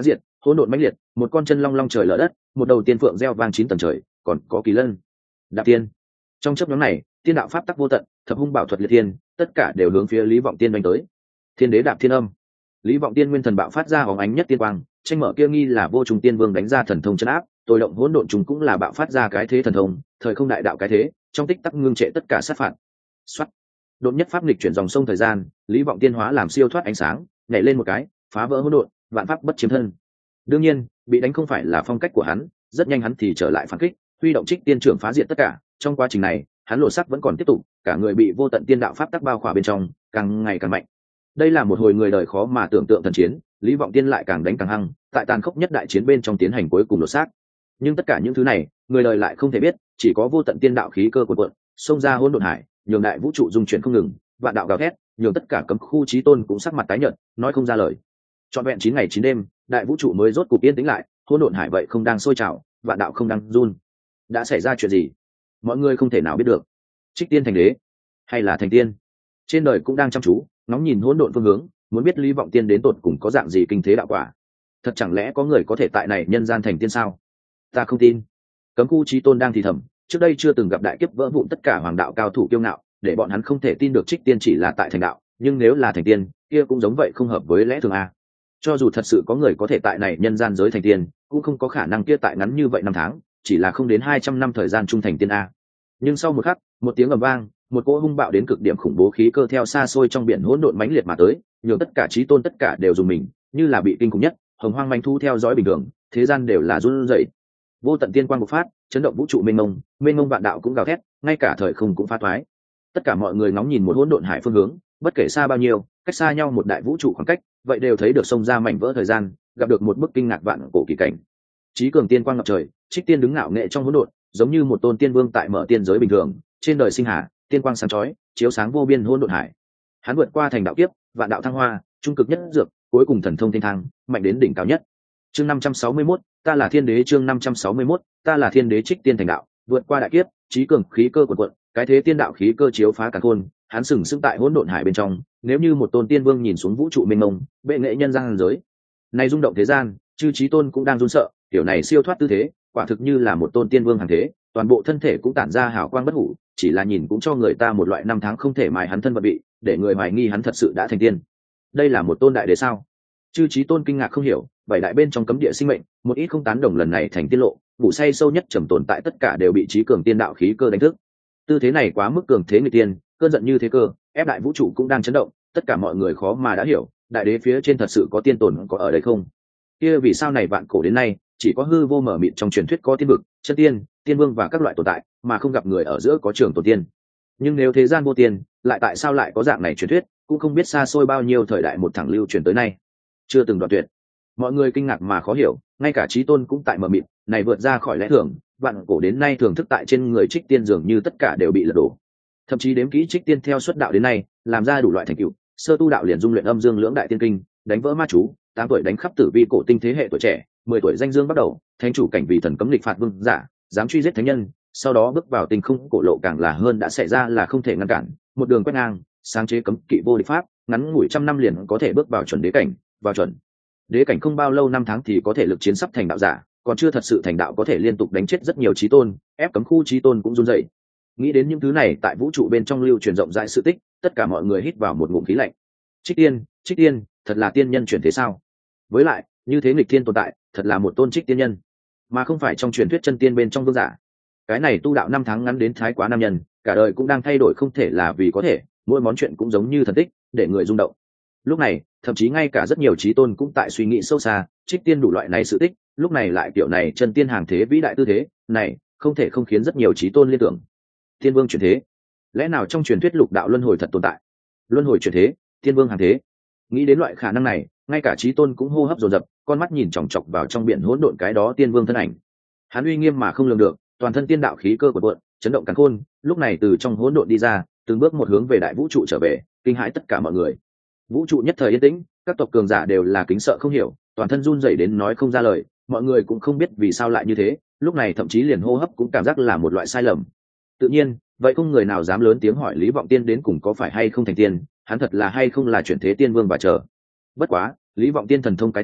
A: hỗn độn mãnh liệt, một con chân long long trời lở đất, một đầu tiên phượng reo vang 9 tầng trời, còn có kỳ lân đạp tiên. Trong chớp nhoáng này, tiên đạo pháp tắc vô tận, thập hung bảo thuật liệt thiên, tất cả đều hướng phía Lý Vọng Tiên đánh tới. Thiên đế đạp thiên âm, Lý Vọng Tiên nguyên thần bạo phát ra hóng ánh nhất tiên quang, tranh mở kia nghi là vô trùng tiên vương đánh ra thần thông chân áp, tôi động hỗn độn chúng cũng là bạo phát ra cái thế thần thông, thời không đại đạo cái thế, trong tích tắc ngưng trệ tất cả sát phạt. Soát. Đột nhất pháp nghịch chuyển dòng sông thời gian, Lý Vọng Tiên hóa làm siêu thoát ánh sáng, nhảy lên một cái, phá vỡ hỗn độn, vạn pháp bất chiếm thân. Đương nhiên, bị đánh không phải là phong cách của hắn, rất nhanh hắn thì trở lại phản kích, huy động Trích Tiên trưởng phá diệt tất cả. Trong quá trình này, hắn lộ sắc vẫn còn tiếp tục, cả người bị vô tận tiên đạo pháp tắc bao khỏa bên trong, càng ngày càng mạnh. Đây là một hồi người đời khó mà tưởng tượng thần chiến, Lý Vọng Tiên lại càng đánh càng hăng, tại tàn khốc nhất đại chiến bên trong tiến hành cuối cùng lột xác. Nhưng tất cả những thứ này, người đời lại không thể biết, chỉ có vô tận tiên đạo khí cơ cuồn cuộn, xông ra hỗn độn hải, nhường đại vũ trụ dung chuyển không ngừng, vạn đạo gào thét, nhường tất cả cấm khu chí tôn cũng sắc mặt tái nhợt, nói không ra lời. Trọn vẹn 9 ngày 9 đêm, đại vũ trụ mới rốt cục yên tĩnh lại, hỗn độn hải vậy không đang sôi trào, vạn đạo không đang run. Đã xảy ra chuyện gì? Mọi người không thể nào biết được. Trích Tiên thành đế, hay là thành tiên? Trên đời cũng đang chăm chú, ngóng nhìn hỗn độn phương hướng, muốn biết Lý Vọng Tiên đến tột cùng có dạng gì kinh thế đạo quả. Thật chẳng lẽ có người có thể tại này nhân gian thành tiên sao? Ta không tin. Cấm khu chí tôn đang thì thầm, trước đây chưa từng gặp đại kiếp vỡ vụn tất cả hoàng đạo cao thủ kiêu ngạo, để bọn hắn không thể tin được Trích Tiên chỉ là tại thành đạo, nhưng nếu là thành tiên, kia cũng giống vậy không hợp với lẽ thường a. Cho dù thật sự có người có thể tại này nhân gian giới thành tiên, cũng không có khả năng kia tại ngắn như vậy 5 tháng, chỉ là không đến 200 năm thời gian trung thành tiên a. Nhưng sau một khắc, một tiếng ầm vang, một cỗ hung bạo đến cực điểm khủng bố khí cơ theo xa xôi trong biển hỗn độn mãnh liệt mà tới, nhường tất cả chí tôn tất cả đều dùng mình, như là bị kinh khủng nhất, hồng hoang manh thu theo dõi bình thường, thế gian đều là run rẩy. Vô tận tiên quang bộc phát, chấn động vũ trụ mênh mông vạn đạo cũng gào thét, ngay cả thời không cũng phá thoái. Tất cả mọi người ngóng nhìn một hỗn độn hải phương hướng, bất kể xa bao nhiêu, cách xa nhau một đại vũ trụ khoảng cách, vậy đều thấy được sông ra mảnh vỡ thời gian, gặp được một bức kinh ngạc vạn cổ kỳ cảnh. Chí cường tiên quang ngập trời, Trích Tiên đứng ngạo nghệ trong hỗn độn, giống như một tôn tiên vương tại mở tiên giới bình thường, trên đời sinh hà, tiên quang sáng chói, chiếu sáng vô biên hỗn độn hải. Hắn vượt qua thành đạo kiếp, vạn đạo thăng hoa, trung cực nhất dược, cuối cùng thần thông thiên thăng, mạnh đến đỉnh cao nhất. Chương 561, ta là thiên đế. Chương 561, ta là thiên đế. Trích Tiên thành đạo, vượt qua đại kiếp, chí cường khí cơ cuồn cuộn, cái thế tiên đạo khí cơ chiếu phá cả khôn, hắn sừng sững tại hỗn độn hải bên trong, nếu như một tôn tiên vương nhìn xuống vũ trụ mênh mông, bệ nghệ nhân gian giới. Này rung động thế gian, chư chí tôn cũng đang run sợ, kiểu này siêu thoát tư thế, quả thực như là một tôn tiên vương hàng thế, toàn bộ thân thể cũng tản ra hào quang bất hủ, chỉ là nhìn cũng cho người ta một loại 5 tháng không thể mài hắn thân vật bị, để người hoài nghi hắn thật sự đã thành tiên. Đây là một tôn đại đế sao? Chư chí tôn kinh ngạc không hiểu, bảy đại bên trong cấm địa sinh mệnh, một ít không tán đồng lần này thành tiên lộ, ngủ say sâu nhất trầm tồn tại tất cả đều bị chí cường tiên đạo khí cơ đánh thức. Tư thế này quá mức cường thế người tiên, cơn giận như thế cơ, ép đại vũ trụ cũng đang chấn động, tất cả mọi người khó mà đã hiểu, đại đế phía trên thật sự có tiên tồn có ở đây không? Kia vì sao này vạn cổ đến nay, chỉ có hư vô mở mịt trong truyền thuyết có tiên vực, chân tiên, tiên vương và các loại tồn tại, mà không gặp người ở giữa có trường tổ tiên. Nhưng nếu thế gian vô tiên, lại tại sao lại có dạng này truyền thuyết, cũng không biết xa xôi bao nhiêu thời đại một thẳng lưu truyền tới nay, chưa từng đoạn tuyệt. Mọi người kinh ngạc mà khó hiểu, ngay cả chí tôn cũng tại mờ mịt, này vượt ra khỏi lẽ thường, vạn cổ đến nay thường thức tại trên người Trích Tiên dường như tất cả đều bị lật đổ. Thậm chí đếm kỹ Trích Tiên theo xuất đạo đến nay, làm ra đủ loại thành tựu, sơ tu đạo liền dung luyện âm dương lưỡng đại tiên kinh, đánh vỡ ma chú, 8 tuổi đánh khắp tử vi cổ tinh thế hệ tuổi trẻ, 10 tuổi danh dương bắt đầu, thánh chủ cảnh vì thần cấm lịch phạt vương giả, dám truy giết thánh nhân, sau đó bước vào tinh không cổ lộ càng là hơn đã xảy ra là không thể ngăn cản, một đường quét ngang, sáng chế cấm kỵ vô địch pháp, ngắn ngủi trăm năm liền có thể bước vào chuẩn đế cảnh, vào chuẩn đế cảnh không bao lâu 5 tháng thì có thể lực chiến sắp thành đạo giả, còn chưa thật sự thành đạo có thể liên tục đánh chết rất nhiều chí tôn, ép cấm khu chí tôn cũng run rẩy. Nghĩ đến những thứ này tại vũ trụ bên trong lưu truyền rộng rãi sự tích, tất cả mọi người hít vào một ngụm khí lạnh. Trích Tiên, thật là tiên nhân chuyển thế sao? Với lại, như thế nghịch thiên tồn tại, thật là một tôn Trích tiên nhân, mà không phải trong truyền thuyết chân tiên bên trong vương giả. Cái này tu đạo 5 tháng ngắn đến thái quá nam nhân, cả đời cũng đang thay đổi không thể là vì có thể, mỗi món chuyện cũng giống như thần tích, để người rung động. Lúc này, thậm chí ngay cả rất nhiều chí tôn cũng tại suy nghĩ sâu xa, Trích Tiên đủ loại này sự tích, lúc này lại kiểu này chân tiên hàng thế vĩ đại tư thế, này, không thể không khiến rất nhiều chí tôn liên tưởng. Tiên vương chuyển thế, lẽ nào trong truyền thuyết lục đạo luân hồi thật tồn tại? Luân hồi chuyển thế, tiên vương hàng thế. Nghĩ đến loại khả năng này, ngay cả chí tôn cũng hô hấp dồn dập, con mắt nhìn chòng chọc vào trong biển hỗn độn cái đó tiên vương thân ảnh. Hắn uy nghiêm mà không lường được, toàn thân tiên đạo khí cơ cuộn, chấn động càn khôn, lúc này từ trong hỗn độn đi ra, từng bước một hướng về đại vũ trụ trở về, kinh hãi tất cả mọi người. Vũ trụ nhất thời yên tĩnh, các tộc cường giả đều là kính sợ không hiểu, toàn thân run rẩy đến nói không ra lời, mọi người cũng không biết vì sao lại như thế, lúc này thậm chí liền hô hấp cũng cảm giác là một loại sai lầm. Tự nhiên, vậy không người nào dám lớn tiếng hỏi Lý Vọng Tiên đến cùng có phải hay không thành tiên, hắn thật là hay không là chuyển thế tiên vương và chờ. Bất quá, Lý Vọng Tiên thần thông cái thế,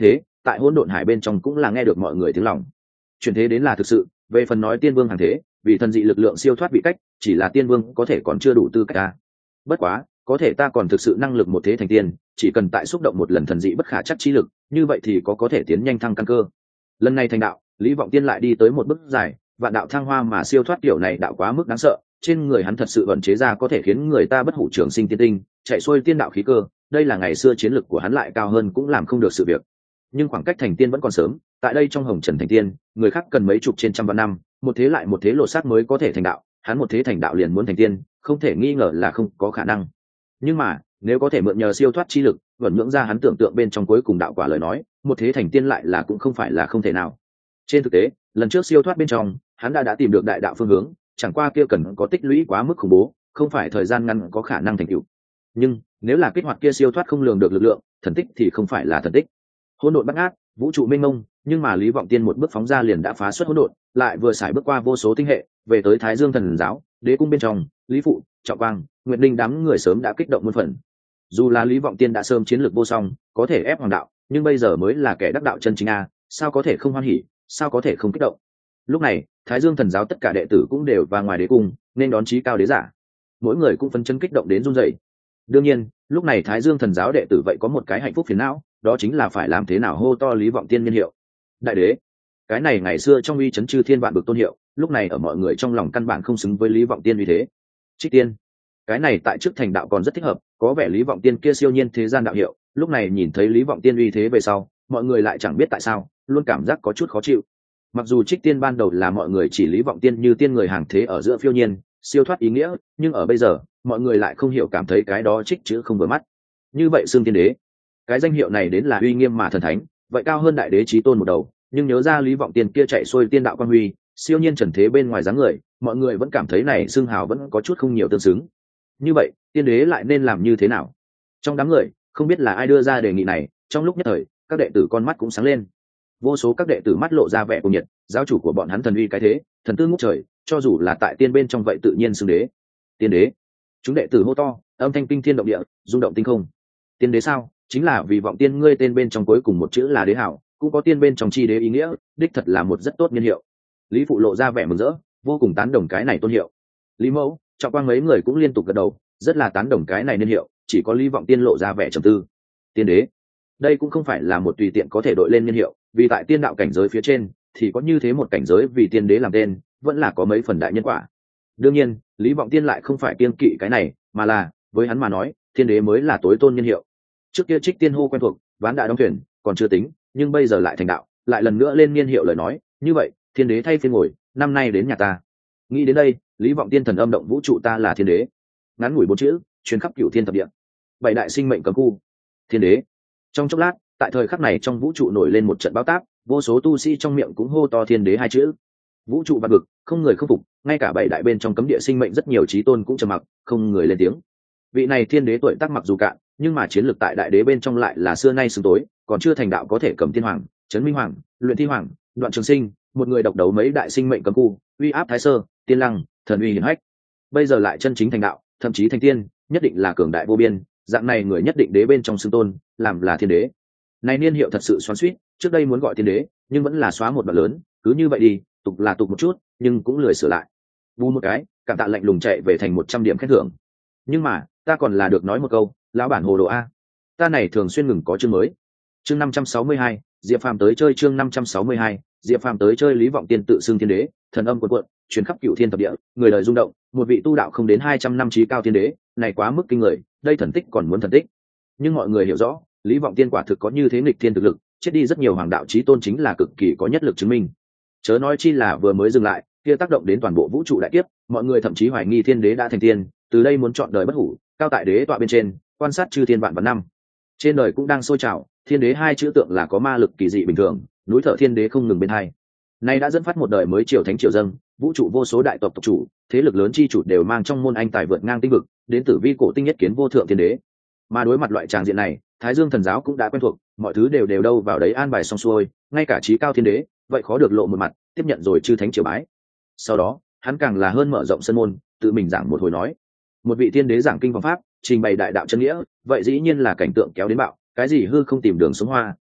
A: tại hỗn độn hải bên trong cũng là nghe được mọi người tiếng lòng. Chuyển thế đến là thực sự, về phần nói tiên vương hàng thế, vì thần dị lực lượng siêu thoát vị cách, chỉ là tiên vương có thể còn chưa đủ tư cách ta. Bất quá, có thể ta còn thực sự năng lực một thế thành tiên, chỉ cần tại xúc động một lần thần dị bất khả chắc trí lực, như vậy thì có thể tiến nhanh thăng căn cơ. Lần này thành đạo, Lý Vọng Tiên lại đi tới một bước dài, vạn đạo thăng hoa mà siêu thoát kiểu này đạo quá mức đáng sợ, trên người hắn thật sự vận chế ra có thể khiến người ta bất hủ trường sinh tiên tinh, chạy xuôi tiên đạo khí cơ, đây là ngày xưa chiến lực của hắn lại cao hơn cũng làm không được sự việc. Nhưng khoảng cách thành tiên vẫn còn sớm, tại đây trong hồng trần thành tiên, người khác cần mấy chục trên trăm vạn năm, một thế lại một thế lột xác mới có thể thành đạo, hắn một thế thành đạo liền muốn thành tiên, không thể nghi ngờ là không có khả năng. Nhưng mà, nếu có thể mượn nhờ siêu thoát chi lực, vẫn nhưỡng ra hắn tưởng tượng bên trong cuối cùng đạo quả lời nói, một thế thành tiên lại là cũng không phải là không thể nào. Trên thực tế, lần trước siêu thoát bên trong, hắn đã tìm được đại đạo phương hướng, chẳng qua kia cần có tích lũy quá mức khủng bố, không phải thời gian ngắn có khả năng thành tựu. Nhưng nếu là kích hoạt kia siêu thoát không lường được lực lượng, thần tích thì không phải là thần tích. Hỗn độn bát ngát, vũ trụ mênh mông, nhưng mà Lý Vọng Tiên một bước phóng ra liền đã phá xuất hỗn độn, lại vừa xài bước qua vô số tinh hệ, về tới Thái Dương Thần Giáo, Đế cung bên trong, Lý Phụ, Trọng Quang, Nguyệt Linh đám người sớm đã kích động muôn phần. Dù là Lý Vọng Tiên đã sớm chiến lược vô song, có thể ép hoàng đạo, nhưng bây giờ mới là kẻ đắc đạo chân chính a, sao có thể không hoan hỉ, sao có thể không kích động. Lúc này, Thái Dương Thần Giáo tất cả đệ tử cũng đều và ngoài đế cung, nên đón chí cao đế giả. Mỗi người cũng phấn chấn kích động đến run rẩy. Đương nhiên, lúc này Thái Dương Thần Giáo đệ tử vậy có một cái hạnh phúc phiền não, đó chính là phải làm thế nào hô to Lý Vọng Tiên niên hiệu. Đại đế, cái này ngày xưa trong uy chấn chư thiên vạn bực tôn hiệu, lúc này ở mọi người trong lòng căn bản không xứng với Lý Vọng Tiên uy thế. Trích tiên, cái này tại trước thành đạo còn rất thích hợp, có vẻ Lý Vọng Tiên kia siêu nhiên thế gian đạo hiệu, lúc này nhìn thấy Lý Vọng Tiên uy thế về sau, mọi người lại chẳng biết tại sao, luôn cảm giác có chút khó chịu. Mặc dù Trích tiên ban đầu là mọi người chỉ Lý Vọng Tiên như tiên người hàng thế ở giữa phiêu nhiên, siêu thoát ý nghĩa, nhưng ở bây giờ, mọi người lại không hiểu cảm thấy cái đó Trích chữ không vừa mắt. Như vậy xưng tiên đế, cái danh hiệu này đến là uy nghiêm mà thần thánh, vậy cao hơn đại đế chí tôn một đầu, nhưng nhớ ra Lý Vọng Tiên kia chạy xuôi tiên đạo quan huy, siêu nhiên trần thế bên ngoài dáng người, mọi người vẫn cảm thấy này xưng hào vẫn có chút không nhiều tương xứng. Như vậy, tiên đế lại nên làm như thế nào? Trong đám người, không biết là ai đưa ra đề nghị này, trong lúc nhất thời, các đệ tử con mắt cũng sáng lên. Vô số các đệ tử mắt lộ ra vẻ cuồng nhiệt, giáo chủ của bọn hắn thần uy cái thế, thần tư ngút trời, cho dù là tại tiên bên trong vậy tự nhiên xưng đế. Tiên đế. Chúng đệ tử hô to, âm thanh kinh thiên động địa, rung động tinh không. Tiên đế sao? Chính là vì Vọng Tiên ngươi tên bên trong cuối cùng một chữ là đế hảo, cũng có tiên bên trong chi đế ý nghĩa, đích thật là một rất tốt niên hiệu. Lý Phụ lộ ra vẻ mừng rỡ, vô cùng tán đồng cái này tôn hiệu. Lý Mẫu, Trọng Quang mấy người cũng liên tục gật đầu, rất là tán đồng cái này niên hiệu, chỉ có Lý Vọng Tiên lộ ra vẻ trầm tư. Tiên đế, đây cũng không phải là một tùy tiện có thể đội lên niên hiệu, vì tại tiên đạo cảnh giới phía trên thì có như thế một cảnh giới vì tiên đế làm tên, vẫn là có mấy phần đại nhân quả. Đương nhiên, Lý Vọng Tiên lại không phải kiêng kỵ cái này, mà là với hắn mà nói, tiên đế mới là tối tôn niên hiệu. Trước kia Trích tiên hô quen thuộc, ván đã đóng thuyền, còn chưa tính, nhưng bây giờ lại thành đạo, lại lần nữa lên niên hiệu lời nói, như vậy, thiên đế thay phiên ngồi, năm nay đến nhà ta. Nghĩ đến đây, Lý Vọng Tiên thần âm động vũ trụ ta là thiên đế. Ngắn ngủi bốn chữ, truyền khắp cửu thiên thập địa. Bảy đại sinh mệnh cấm khu. Thiên đế. Trong chốc lát, tại thời khắc này trong vũ trụ nổi lên một trận bão táp, vô số tu sĩ trong miệng cũng hô to thiên đế hai chữ. Vũ trụ vạn vực, không người không phục, ngay cả bảy đại bên trong cấm địa sinh mệnh rất nhiều chí tôn cũng trầm mặc, không người lên tiếng. Vị này thiên đế tuổi tác mặc dù cạn, nhưng mà chiến lược tại đại đế bên trong lại là xưa nay sớm tối, còn chưa thành đạo có thể cầm thiên hoàng, trấn minh hoàng, luyện thi hoàng, đoạn trường sinh, một người độc đấu mấy đại sinh mệnh cấm khu, uy áp thái sơ, tiên lăng, thần uy hiển hách. Bây giờ lại chân chính thành đạo, thậm chí thành tiên, nhất định là cường đại vô biên, dạng này người nhất định đế bên trong xưng tôn, làm là thiên đế. Này niên hiệu thật sự xoắn xuýt, trước đây muốn gọi thiên đế, nhưng vẫn là xóa một đoạn lớn, cứ như vậy đi, tục là tục một chút, nhưng cũng lười sửa lại. Bu một cái, cảm tạ lạnh lùng chạy về thành 100 điểm khen thưởng. Nhưng mà, ta còn là được nói một câu, lão bản hồ đồ a. Ta này thường xuyên ngừng có chương mới. Chương 562, Diệp Phàm tới chơi chương 562, Diệp Phàm tới chơi Lý Vọng Tiên tự xưng thiên đế, thần âm cuộn cuộn, truyền khắp cửu thiên thập địa, người đời rung động, một vị tu đạo không đến 200 năm chí cao thiên đế, này quá mức kinh người, đây thần tích còn muốn thần tích. Nhưng mọi người hiểu rõ, Lý Vọng Tiên quả thực có như thế nghịch thiên thực lực, chết đi rất nhiều hoàng đạo chí tôn chính là cực kỳ có nhất lực chứng minh. Chớ nói chi là vừa mới dừng lại, kia tác động đến toàn bộ vũ trụ đại kiếp, mọi người thậm chí hoài nghi thiên đế đã thành tiên, từ đây muốn chọn đời bất hủ, cao tại đế tọa bên trên, quan sát chư thiên vạn vạn năm. Trên đời cũng đang sôi trào, thiên đế hai chữ tượng là có ma lực kỳ dị bình thường, núi thở thiên đế không ngừng bên hai. Nay đã dẫn phát một đời mới triều thánh triều dâng, vũ trụ vô số đại tộc tộc chủ, thế lực lớn chi chủ đều mang trong môn anh tài vượt ngang tinh vực, đến tử vi cổ tinh nhất kiến vô thượng thiên đế. Mà đối mặt loại tràng diện này, Thái Dương Thần Giáo cũng đã quen thuộc, mọi thứ đều đâu vào đấy an bài xong xuôi, ngay cả chí cao thiên đế, vậy khó được lộ một mặt, tiếp nhận rồi chư thánh triều bái. Sau đó, hắn càng là hơn mở rộng sân môn, tự mình giảng một hồi nói. Một vị thiên đế giảng kinh vòng pháp, trình bày đại đạo chân nghĩa, vậy dĩ nhiên là cảnh tượng kéo đến bạo, cái gì hư không tìm đường sống hoa,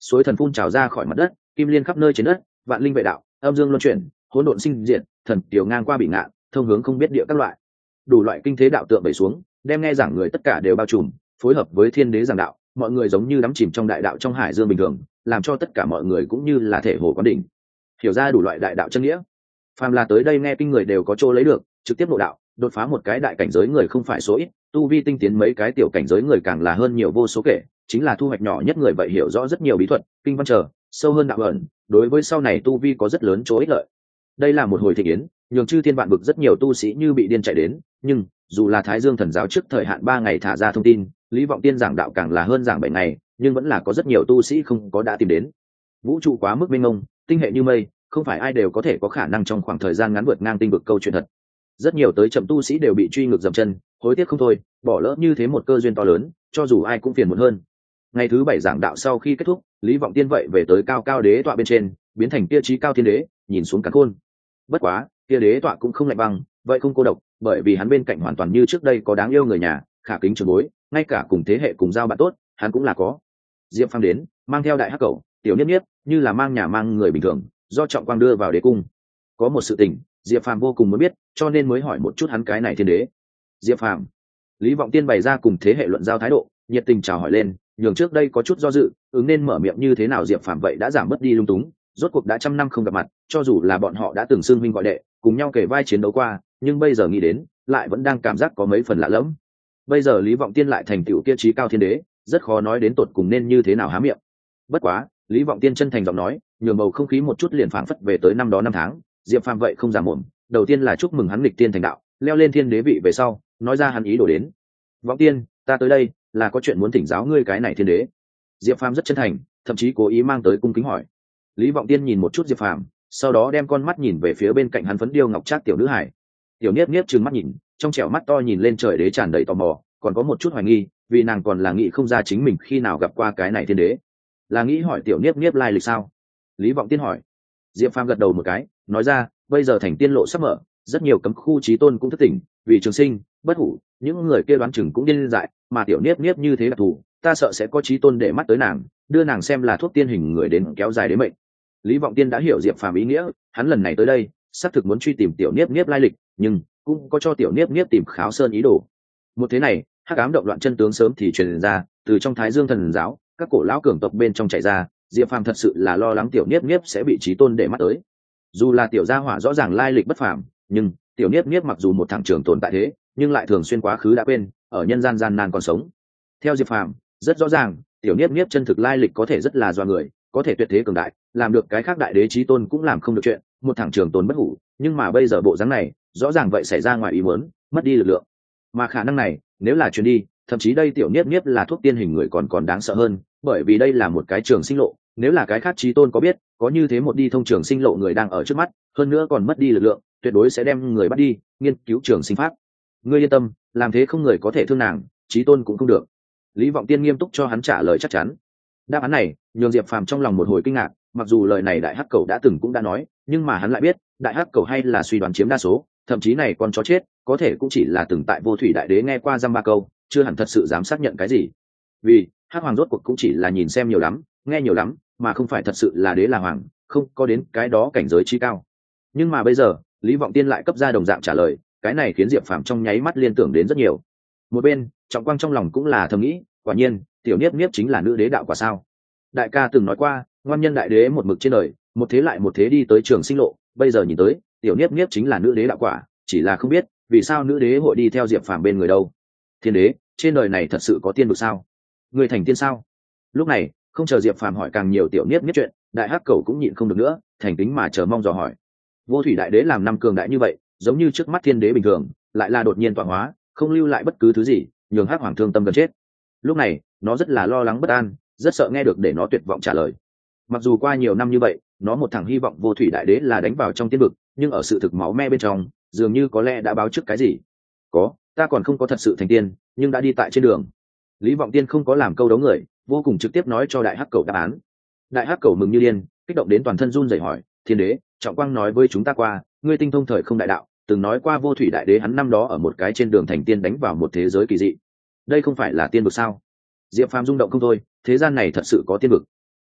A: suối thần phun trào ra khỏi mặt đất, kim liên khắp nơi trên đất, vạn linh vệ đạo, âm dương luân chuyển, hỗn độn sinh diệt, thần kiều ngang qua bị ngạn, thông hướng không biết địa các loại. Đủ loại kinh thế đạo tượng bày xuống, đem nghe giảng người tất cả đều bao trùm, phối hợp với thiên đế giảng đạo, mọi người giống như đắm chìm trong đại đạo trong hải dương bình thường, làm cho tất cả mọi người cũng như là thể hồ quán đỉnh, hiểu ra đủ loại đại đạo chân nghĩa. Phàm là tới đây nghe kinh người đều có chỗ lấy được, trực tiếp nội đạo, đột phá một cái đại cảnh giới người không phải số ít, tu vi tinh tiến mấy cái tiểu cảnh giới người càng là hơn nhiều vô số kể, chính là thu hoạch nhỏ nhất người vậy hiểu rõ rất nhiều bí thuật, kinh văn trở, sâu hơn đạo ẩn, đối với sau này tu vi có rất lớn chỗ ích lợi. Đây là một hồi thịnh yến, nhường chư thiên vạn vực rất nhiều tu sĩ như bị điên chạy đến, nhưng dù là Thái Dương Thần giáo trước thời hạn 3 ngày thả ra thông tin, Lý Vọng Tiên giảng đạo càng là hơn giảng 7 ngày, nhưng vẫn là có rất nhiều tu sĩ không có đã tìm đến. Vũ trụ quá mức mênh mông, tinh hệ như mây, không phải ai đều có thể có khả năng trong khoảng thời gian ngắn vượt ngang tinh vực câu chuyện thật. Rất nhiều tới chậm tu sĩ đều bị truy ngược dậm chân, hối tiếc không thôi, bỏ lỡ như thế một cơ duyên to lớn, cho dù ai cũng phiền muộn hơn. Ngày thứ 7 giảng đạo sau khi kết thúc, Lý Vọng Tiên vậy về tới cao cao đế tọa bên trên, biến thành kia chí cao thiên đế, nhìn xuống càn khôn. Bất quá, kia đế tọa cũng không lạnh băng, vậy không cô độc, bởi vì hắn bên cạnh hoàn toàn như trước đây có đáng yêu người nhà, khả kính trường bối, ngay cả cùng thế hệ cùng giao bạn tốt, hắn cũng là có. Diệp Phàm đến, mang theo đại hắc cẩu, tiểu niếp niếp, như là mang nhà mang người bình thường, do trọng quang đưa vào đế cung. Có một sự tình, Diệp Phàm vô cùng muốn biết, cho nên mới hỏi một chút hắn cái này thiên đế. Diệp Phàm, Lý Vọng Tiên bày ra cùng thế hệ luận giao thái độ, nhiệt tình chào hỏi lên, nhường trước đây có chút do dự, ứng nên mở miệng như thế nào Diệp Phàm vậy đã giảm mất đi lung túng, rốt cuộc đã trăm năm không gặp mặt, cho dù là bọn họ đã từng xưng huynh gọi đệ, cùng nhau kể vai chiến đấu qua, nhưng bây giờ nghĩ đến, lại vẫn đang cảm giác có mấy phần lạ lẫm. Bây giờ Lý Vọng Tiên lại thành tựu kia chí cao thiên đế, rất khó nói đến tột cùng nên như thế nào há miệng. Bất quá, Lý Vọng Tiên chân thành giọng nói, nhường bầu không khí một chút liền phảng phất về tới năm đó năm tháng. Diệp Phàm vậy không giả mồm, đầu tiên là chúc mừng hắn nghịch tiên thành đạo, leo lên thiên đế vị về sau, nói ra hắn ý đồ đến. Vọng Tiên, ta tới đây là có chuyện muốn thỉnh giáo ngươi cái này thiên đế. Diệp Phàm rất chân thành, thậm chí cố ý mang tới cung kính hỏi. Lý Vọng Tiên nhìn một chút Diệp Phàm, sau đó đem con mắt nhìn về phía bên cạnh hắn phấn điêu ngọc trác tiểu nữ hải. Tiểu Niếp Niếp trừng mắt nhìn, trong trẻo mắt to nhìn lên trời đế tràn đầy tò mò, còn có một chút hoài nghi, vì nàng còn là nghĩ không ra chính mình khi nào gặp qua cái này thiên đế. Là nghĩ hỏi tiểu Niếp Niếp lai lịch sao? Lý Vọng Tiên hỏi. Diệp Phàm gật đầu một cái, nói ra, bây giờ thành tiên lộ sắp mở, rất nhiều cấm khu chí tôn cũng thức tỉnh, vì trường sinh, bất hủ, những người kia đoán chừng cũng điên dại, mà tiểu Niếp Niếp như thế đặc thù, ta sợ sẽ có chí tôn để mắt tới nàng, đưa nàng xem là thuốc tiên hình người đến kéo dài đến mệnh. Lý Vọng Tiên đã hiểu Diệp Phàm ý nghĩa, hắn lần này tới đây, xác thực muốn truy tìm tiểu Niếp Niếp lai lịch, nhưng cũng có cho tiểu Niếp Niếp tìm Kháo Sơn ý đồ. Một thế này, hắc ám động loạn chân tướng sớm thì truyền ra, từ trong Thái Dương Thần giáo, các cổ lão cường tộc bên trong chạy ra, Diệp Phàm thật sự là lo lắng tiểu Niếp Niếp sẽ bị chí tôn để mắt tới. Dù là tiểu gia hỏa rõ ràng lai lịch bất phàm, nhưng tiểu Niếp Niếp mặc dù một thằng trường tồn tại thế, nhưng lại thường xuyên quá khứ đã quên, ở nhân gian gian nan còn sống. Theo Diệp Phàm, rất rõ ràng, tiểu Niếp Niếp chân thực lai lịch có thể rất là doa người, có thể tuyệt thế cường đại, làm được cái khác đại đế chí tôn cũng làm không được chuyện, một thằng trường tồn bất hủ, nhưng mà bây giờ bộ dáng này, rõ ràng vậy xảy ra ngoài ý muốn, mất đi lực lượng. Mà khả năng này, nếu là truyền đi, thậm chí đây tiểu Niếp Niếp là thuốc tiên hình người còn đáng sợ hơn, bởi vì đây là một cái trường sinh lộ, nếu là cái khác chí tôn có biết, có như thế một đi thông trường sinh lộ người đang ở trước mắt, hơn nữa còn mất đi lực lượng, tuyệt đối sẽ đem người bắt đi, nghiên cứu trường sinh pháp. Ngươi yên tâm, làm thế không người có thể thương nàng, chí tôn cũng không được. Lý Vọng Tiên nghiêm túc cho hắn trả lời chắc chắn. Đáp án này nhường Diệp Phàm trong lòng một hồi kinh ngạc, mặc dù lời này đại hắc cầu đã từng cũng đã nói, nhưng mà hắn lại biết đại hắc cầu hay là suy đoán chiếm đa số, thậm chí này con chó chết có thể cũng chỉ là từng tại Vô Thủy Đại Đế nghe qua dăm ba câu, chưa hẳn thật sự dám xác nhận cái gì. Vì hắc hoàng rốt cuộc cũng chỉ là nhìn xem nhiều lắm, nghe nhiều lắm, mà không phải thật sự là đế là hoàng, không có đến cái đó cảnh giới chi cao. Nhưng mà bây giờ Lý Vọng Tiên lại cấp ra đồng dạng trả lời, cái này khiến Diệp Phàm trong nháy mắt liên tưởng đến rất nhiều. Một bên Trọng Quang trong lòng cũng là thầm nghĩ, quả nhiên tiểu Niếp Niếp chính là nữ đế đạo quả sao? Đại ca từng nói qua, ngoan nhân đại đế một mực trên đời, một thế lại một thế đi tới trường sinh lộ, bây giờ nhìn tới tiểu Niếp Niếp chính là nữ đế đạo quả, chỉ là không biết vì sao nữ đế hội đi theo Diệp Phàm bên người đâu. Thiên đế, trên đời này thật sự có tiên vực sao? Người thành tiên sao? Lúc này không chờ Diệp Phàm hỏi càng nhiều tiểu Niếp Niếp chuyện, đại hắc cầu cũng nhịn không được nữa, thành kính mà chờ mong dò hỏi. Vô Thủy Đại Đế làm năm cường đại như vậy, giống như trước mắt thiên đế bình thường, lại là đột nhiên tọa hóa, không lưu lại bất cứ thứ gì, nhường hắc hoàng thương tâm gần chết. Lúc này nó rất là lo lắng bất an, rất sợ nghe được để nó tuyệt vọng trả lời. Mặc dù qua nhiều năm như vậy, nó một thằng hy vọng Vô Thủy Đại Đế là đánh vào trong tiên vực, nhưng ở sự thực máu me bên trong, dường như có lẽ đã báo trước cái gì. Có, ta còn không có thật sự thành tiên, nhưng đã đi tại trên đường. Lý Vọng Tiên không có làm câu đấu người, vô cùng trực tiếp nói cho đại hắc cầu đáp án. Đại hắc cầu mừng như điên, kích động đến toàn thân run rẩy hỏi, thiên đế, Trọng Quang nói với chúng ta qua, ngươi tinh thông thời không đại đạo, từng nói qua Vô Thủy Đại Đế hắn năm đó ở một cái trên đường thành tiên đánh vào một thế giới kỳ dị. Đây không phải là tiên vực sao? Diệp Phàm rung động không thôi, thế gian này thật sự có tiên vực.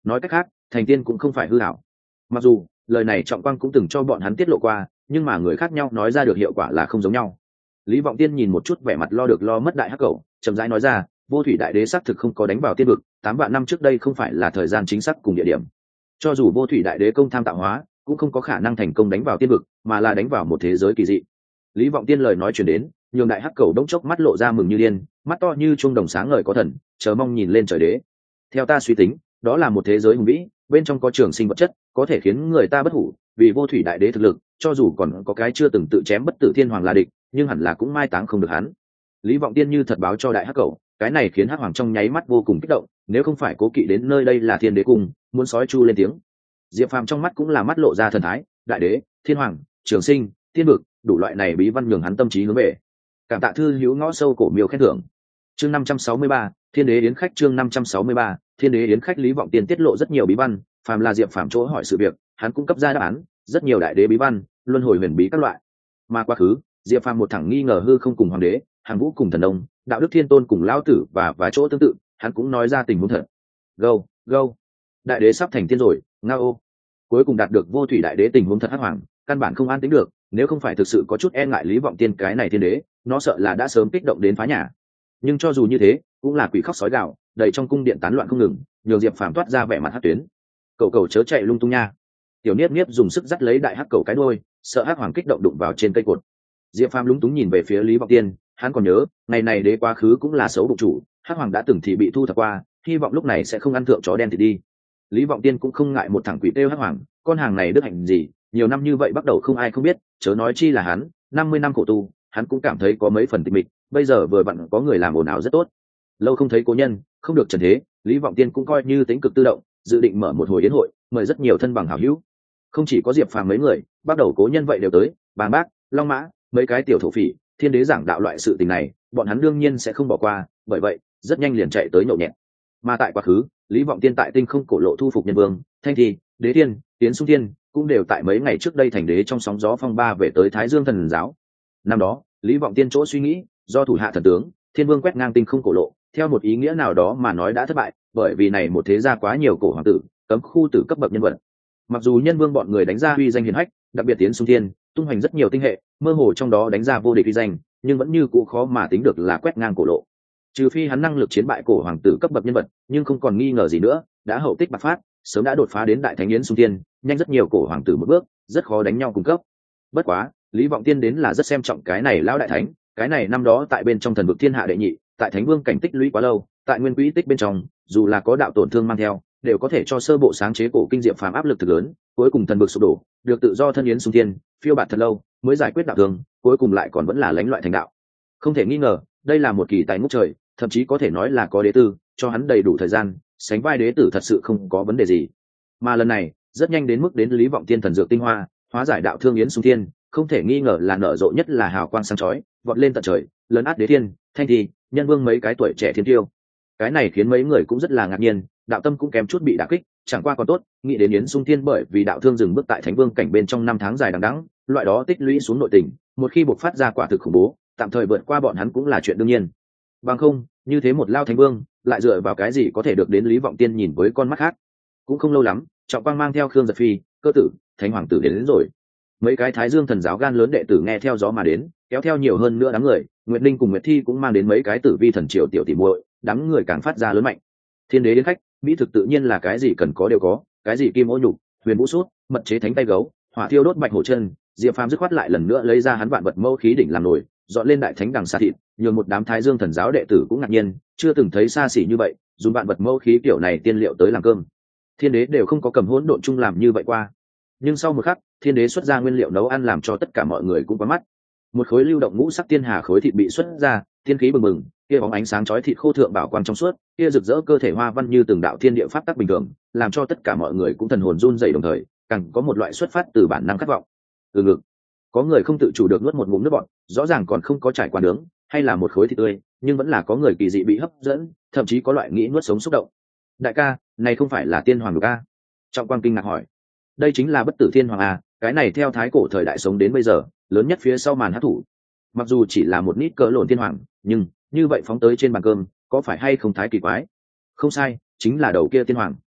A: nói cách khác thành tiên cũng không phải hư ảo. Mặc dù lời này Trọng Quang cũng từng cho bọn hắn tiết lộ qua, nhưng mà người khác nhau nói ra được hiệu quả là không giống nhau. Lý Vọng Tiên nhìn một chút vẻ mặt lo được lo mất đại hắc cẩu, chậm rãi nói ra, vô thủy đại đế xác thực không có đánh vào tiên vực, 8 vạn năm trước đây không phải là thời gian chính xác cùng địa điểm. Cho dù vô thủy đại đế công tham tạo hóa, cũng không có khả năng thành công đánh vào tiên vực, mà là đánh vào một thế giới kỳ dị. Lý Vọng Tiên lời nói truyền đến, nhường đại hắc cẩu đống chốc mắt lộ ra mừng như điên, mắt to như chuông đồng sáng ngời có thần, chờ mong nhìn lên trời đế. Theo ta suy tính, đó là một thế giới hùng vĩ, bên trong có trường sinh vật chất, có thể khiến người ta bất hủ, vì vô thủy đại đế thực lực, cho dù còn có cái chưa từng tự chém bất tử thiên hoàng là địch, nhưng hẳn là cũng mai táng không được hắn. Lý Vọng Tiên như thật báo cho đại hắc cẩu, cái này khiến hắc hoàng trong nháy mắt vô cùng kích động, nếu không phải cố kỵ đến nơi đây là thiên đế cung, muốn sói chu lên tiếng. Diệp Phàm trong mắt cũng là mắt lộ ra thần thái, đại đế, thiên hoàng, trường sinh, tiên vực, đủ loại này bí văn nhường hắn tâm trí hướng về. Cảm tạ thư hữu ngõ sâu cổ miêu khen thưởng. Chương 563, Thiên đế yến khách. Chương 563, Thiên đế yến khách. Lý Vọng Tiên tiết lộ rất nhiều bí văn, phàm là Diệp Phàm chỗ hỏi sự việc, hắn cung cấp ra đáp án, rất nhiều đại đế bí văn, luân hồi huyền bí các loại. Mà quá khứ, Diệp Phàm một thẳng nghi ngờ hư không cùng hoàng đế, hàng vũ cùng thần đông, đạo đức thiên tôn cùng lão tử và chỗ tương tự, hắn cũng nói ra tình huống thật. Go, go. Đại đế sắp thành tiên rồi, ngao. Cuối cùng đạt được vô thủy đại đế tình huống thật hắc hoàng, căn bản không an tính được, nếu không phải thực sự có chút e ngại Lý Vọng Tiên cái này thiên đế, nó sợ là đã sớm kích động đến phá nhà. Nhưng cho dù như thế, cũng là quỷ khóc sói gào, đầy trong cung điện tán loạn không ngừng, nhường Diệp Phàm toát ra vẻ mặt hắc tuyến. Cậu chớ chạy lung tung nha. Tiểu Niếp Niếp dùng sức dắt lấy đại hắc cẩu cái đuôi, sợ hắc hoàng kích động đụng vào trên cây cột. Diệp Phàm lúng túng nhìn về phía Lý Vọng Tiên, hắn còn nhớ, ngày này đế quá khứ cũng là xấu bụng chủ, hắc hoàng đã từng thì bị thu thập qua, hy vọng lúc này sẽ không ăn thượng chó đen thì đi. Lý Vọng Tiên cũng không ngại một thằng quỷ têu hắc hoàng, con hàng này đức hạnh gì, nhiều năm như vậy bắt đầu không ai không biết, chớ nói chi là hắn, 50 năm khổ tu, hắn cũng cảm thấy có mấy phần tịch mịch, bây giờ vừa vặn có người làm ồn ào rất tốt. Lâu không thấy cố nhân, không được trần thế, Lý Vọng Tiên cũng coi như tính cực tự động, dự định mở một hồi yến hội, mời rất nhiều thân bằng hảo hữu. Không chỉ có Diệp Phàm mấy người, bắt đầu cố nhân vậy đều tới, Bàng Bác, Long Mã, mấy cái tiểu thổ phỉ, thiên đế giảng đạo loại sự tình này, bọn hắn đương nhiên sẽ không bỏ qua, bởi vậy, rất nhanh liền chạy tới nhậu nhẹt. Mà tại quá khứ, Lý Vọng Tiên tại tinh không cổ lộ thu phục nhân vương, Thanh Thi, Đế Thiên, Tiến Xung Thiên, cũng đều tại mấy ngày trước đây thành đế trong sóng gió phong ba về tới Thái Dương Thần giáo. Năm đó, Lý Vọng Tiên chỗ suy nghĩ, do thủ hạ thần tướng, Thiên Vương quét ngang tinh không cổ lộ, theo một ý nghĩa nào đó mà nói đã thất bại, bởi vì này một thế gia quá nhiều cổ hoàng tử, cấm khu tử cấp bậc nhân vật. Mặc dù nhân vương bọn người đánh ra uy danh hiển hách, đặc biệt Tiến Xung Thiên, tung hoành rất nhiều tinh hệ, mơ hồ trong đó đánh ra vô địch uy danh, nhưng vẫn như cũ khó mà tính được là quét ngang cổ lộ. Trừ phi hắn năng lực chiến bại cổ hoàng tử cấp bậc nhân vật, nhưng không còn nghi ngờ gì nữa, đã hậu tích bạc phát, sớm đã đột phá đến đại thánh yến Xung Thiên, nhanh rất nhiều cổ hoàng tử một bước, rất khó đánh nhau cung cấp. Bất quá, Lý Vọng Tiên đến là rất xem trọng cái này lão đại thánh, cái này năm đó tại bên trong thần vực thiên hạ đệ nhị, tại thánh vương cảnh tích lũy quá lâu, tại nguyên quỹ tích bên trong, dù là có đạo tổn thương mang theo, đều có thể cho sơ bộ sáng chế cổ kinh diệm phàm áp lực thực lớn, cuối cùng thần vực sụp đổ, được tự do thân yến Xung Thiên, phiêu bạt thật lâu, mới giải quyết đạo thương, cuối cùng lại còn vẫn là lãnh loại thành đạo. Không thể nghi ngờ, đây là một kỳ tài ngút trời, thậm chí có thể nói là có đế tư, cho hắn đầy đủ thời gian, sánh vai đế tử thật sự không có vấn đề gì. Mà lần này, rất nhanh đến mức đến Lý Vọng Tiên thần dược tinh hoa, hóa giải đạo thương yến Xung Thiên, không thể nghi ngờ là nở rộ nhất là hào quang sáng chói, vọt lên tận trời, lớn át Đế Thiên, Thanh Thi, Nhân Vương mấy cái tuổi trẻ thiên tiêu. Cái này khiến mấy người cũng rất là ngạc nhiên, đạo tâm cũng kém chút bị đả kích, chẳng qua còn tốt, nghĩ đến yến Xung Thiên bởi vì đạo thương dừng bước tại thánh vương cảnh bên trong 5 tháng dài đằng đẵng, loại đó tích lũy xuống nội tình, một khi bộc phát ra quả thực khủng bố, tạm thời vượt qua bọn hắn cũng là chuyện đương nhiên. Bằng không, như thế một lao thánh vương, lại dựa vào cái gì có thể được đến Lý Vọng Tiên nhìn với con mắt khác. Cũng không lâu lắm, Trọng Quang mang theo Khương Giật Phi, Cơ Tử, Thánh Hoàng tử đến rồi. Mấy cái Thái Dương thần giáo gan lớn đệ tử nghe theo gió mà đến, kéo theo nhiều hơn nữa đám người, Nguyệt Linh cùng Nguyệt Thi cũng mang đến mấy cái tử vi thần triều tiểu tỷ muội, đám người càng phát ra lớn mạnh. Thiên đế đến khách, mỹ thực tự nhiên là cái gì cần có đều có, cái gì kim ô nhục, huyền vũ sút, mật chế thánh tay gấu, hỏa thiêu đốt bạch hổ chân, Diệp Phàm dứt khoát lại lần nữa lấy ra hắn vạn vật mâu khí đỉnh làm nồi, dọn lên đại thánh đằng xa thịt, nhường một đám Thái Dương thần giáo đệ tử cũng ngạc nhiên, chưa từng thấy xa xỉ như vậy, dùng vạn vật mâu khí kiểu này tiên liệu tới làm cơm. Thiên đế đều không có cầm hỗn độn chung làm như vậy qua. Nhưng sau một khắc, thiên đế xuất ra nguyên liệu nấu ăn làm cho tất cả mọi người cũng quá mắt. Một khối lưu động ngũ sắc tiên hà khối thịt bị xuất ra, tiên khí bừng bừng, kia bóng ánh sáng chói thịt khô thượng bảo quang trong suốt, kia rực rỡ cơ thể hoa văn như từng đạo thiên địa pháp tắc bình thường, làm cho tất cả mọi người cũng thần hồn run rẩy đồng thời, càng có một loại xuất phát từ bản năng khát vọng. Từ ngực, có người không tự chủ được nuốt một ngụm nước bọt, rõ ràng còn không có trải qua nướng, hay là một khối thịt tươi, nhưng vẫn là có người kỳ dị bị hấp dẫn, thậm chí có loại nghĩ nuốt sống xúc động. Đại ca, này không phải là tiên hoàng được a? Trọng Quang kinh ngạc hỏi. Đây chính là bất tử thiên hoàng a, cái này theo thái cổ thời đại sống đến bây giờ, lớn nhất phía sau màn hát thủ. Mặc dù chỉ là một nít cỡ lộn thiên hoàng, nhưng như vậy phóng tới trên bàn cơm, có phải hay không thái kỳ quái? Không sai, chính là đầu kia tiên hoàng.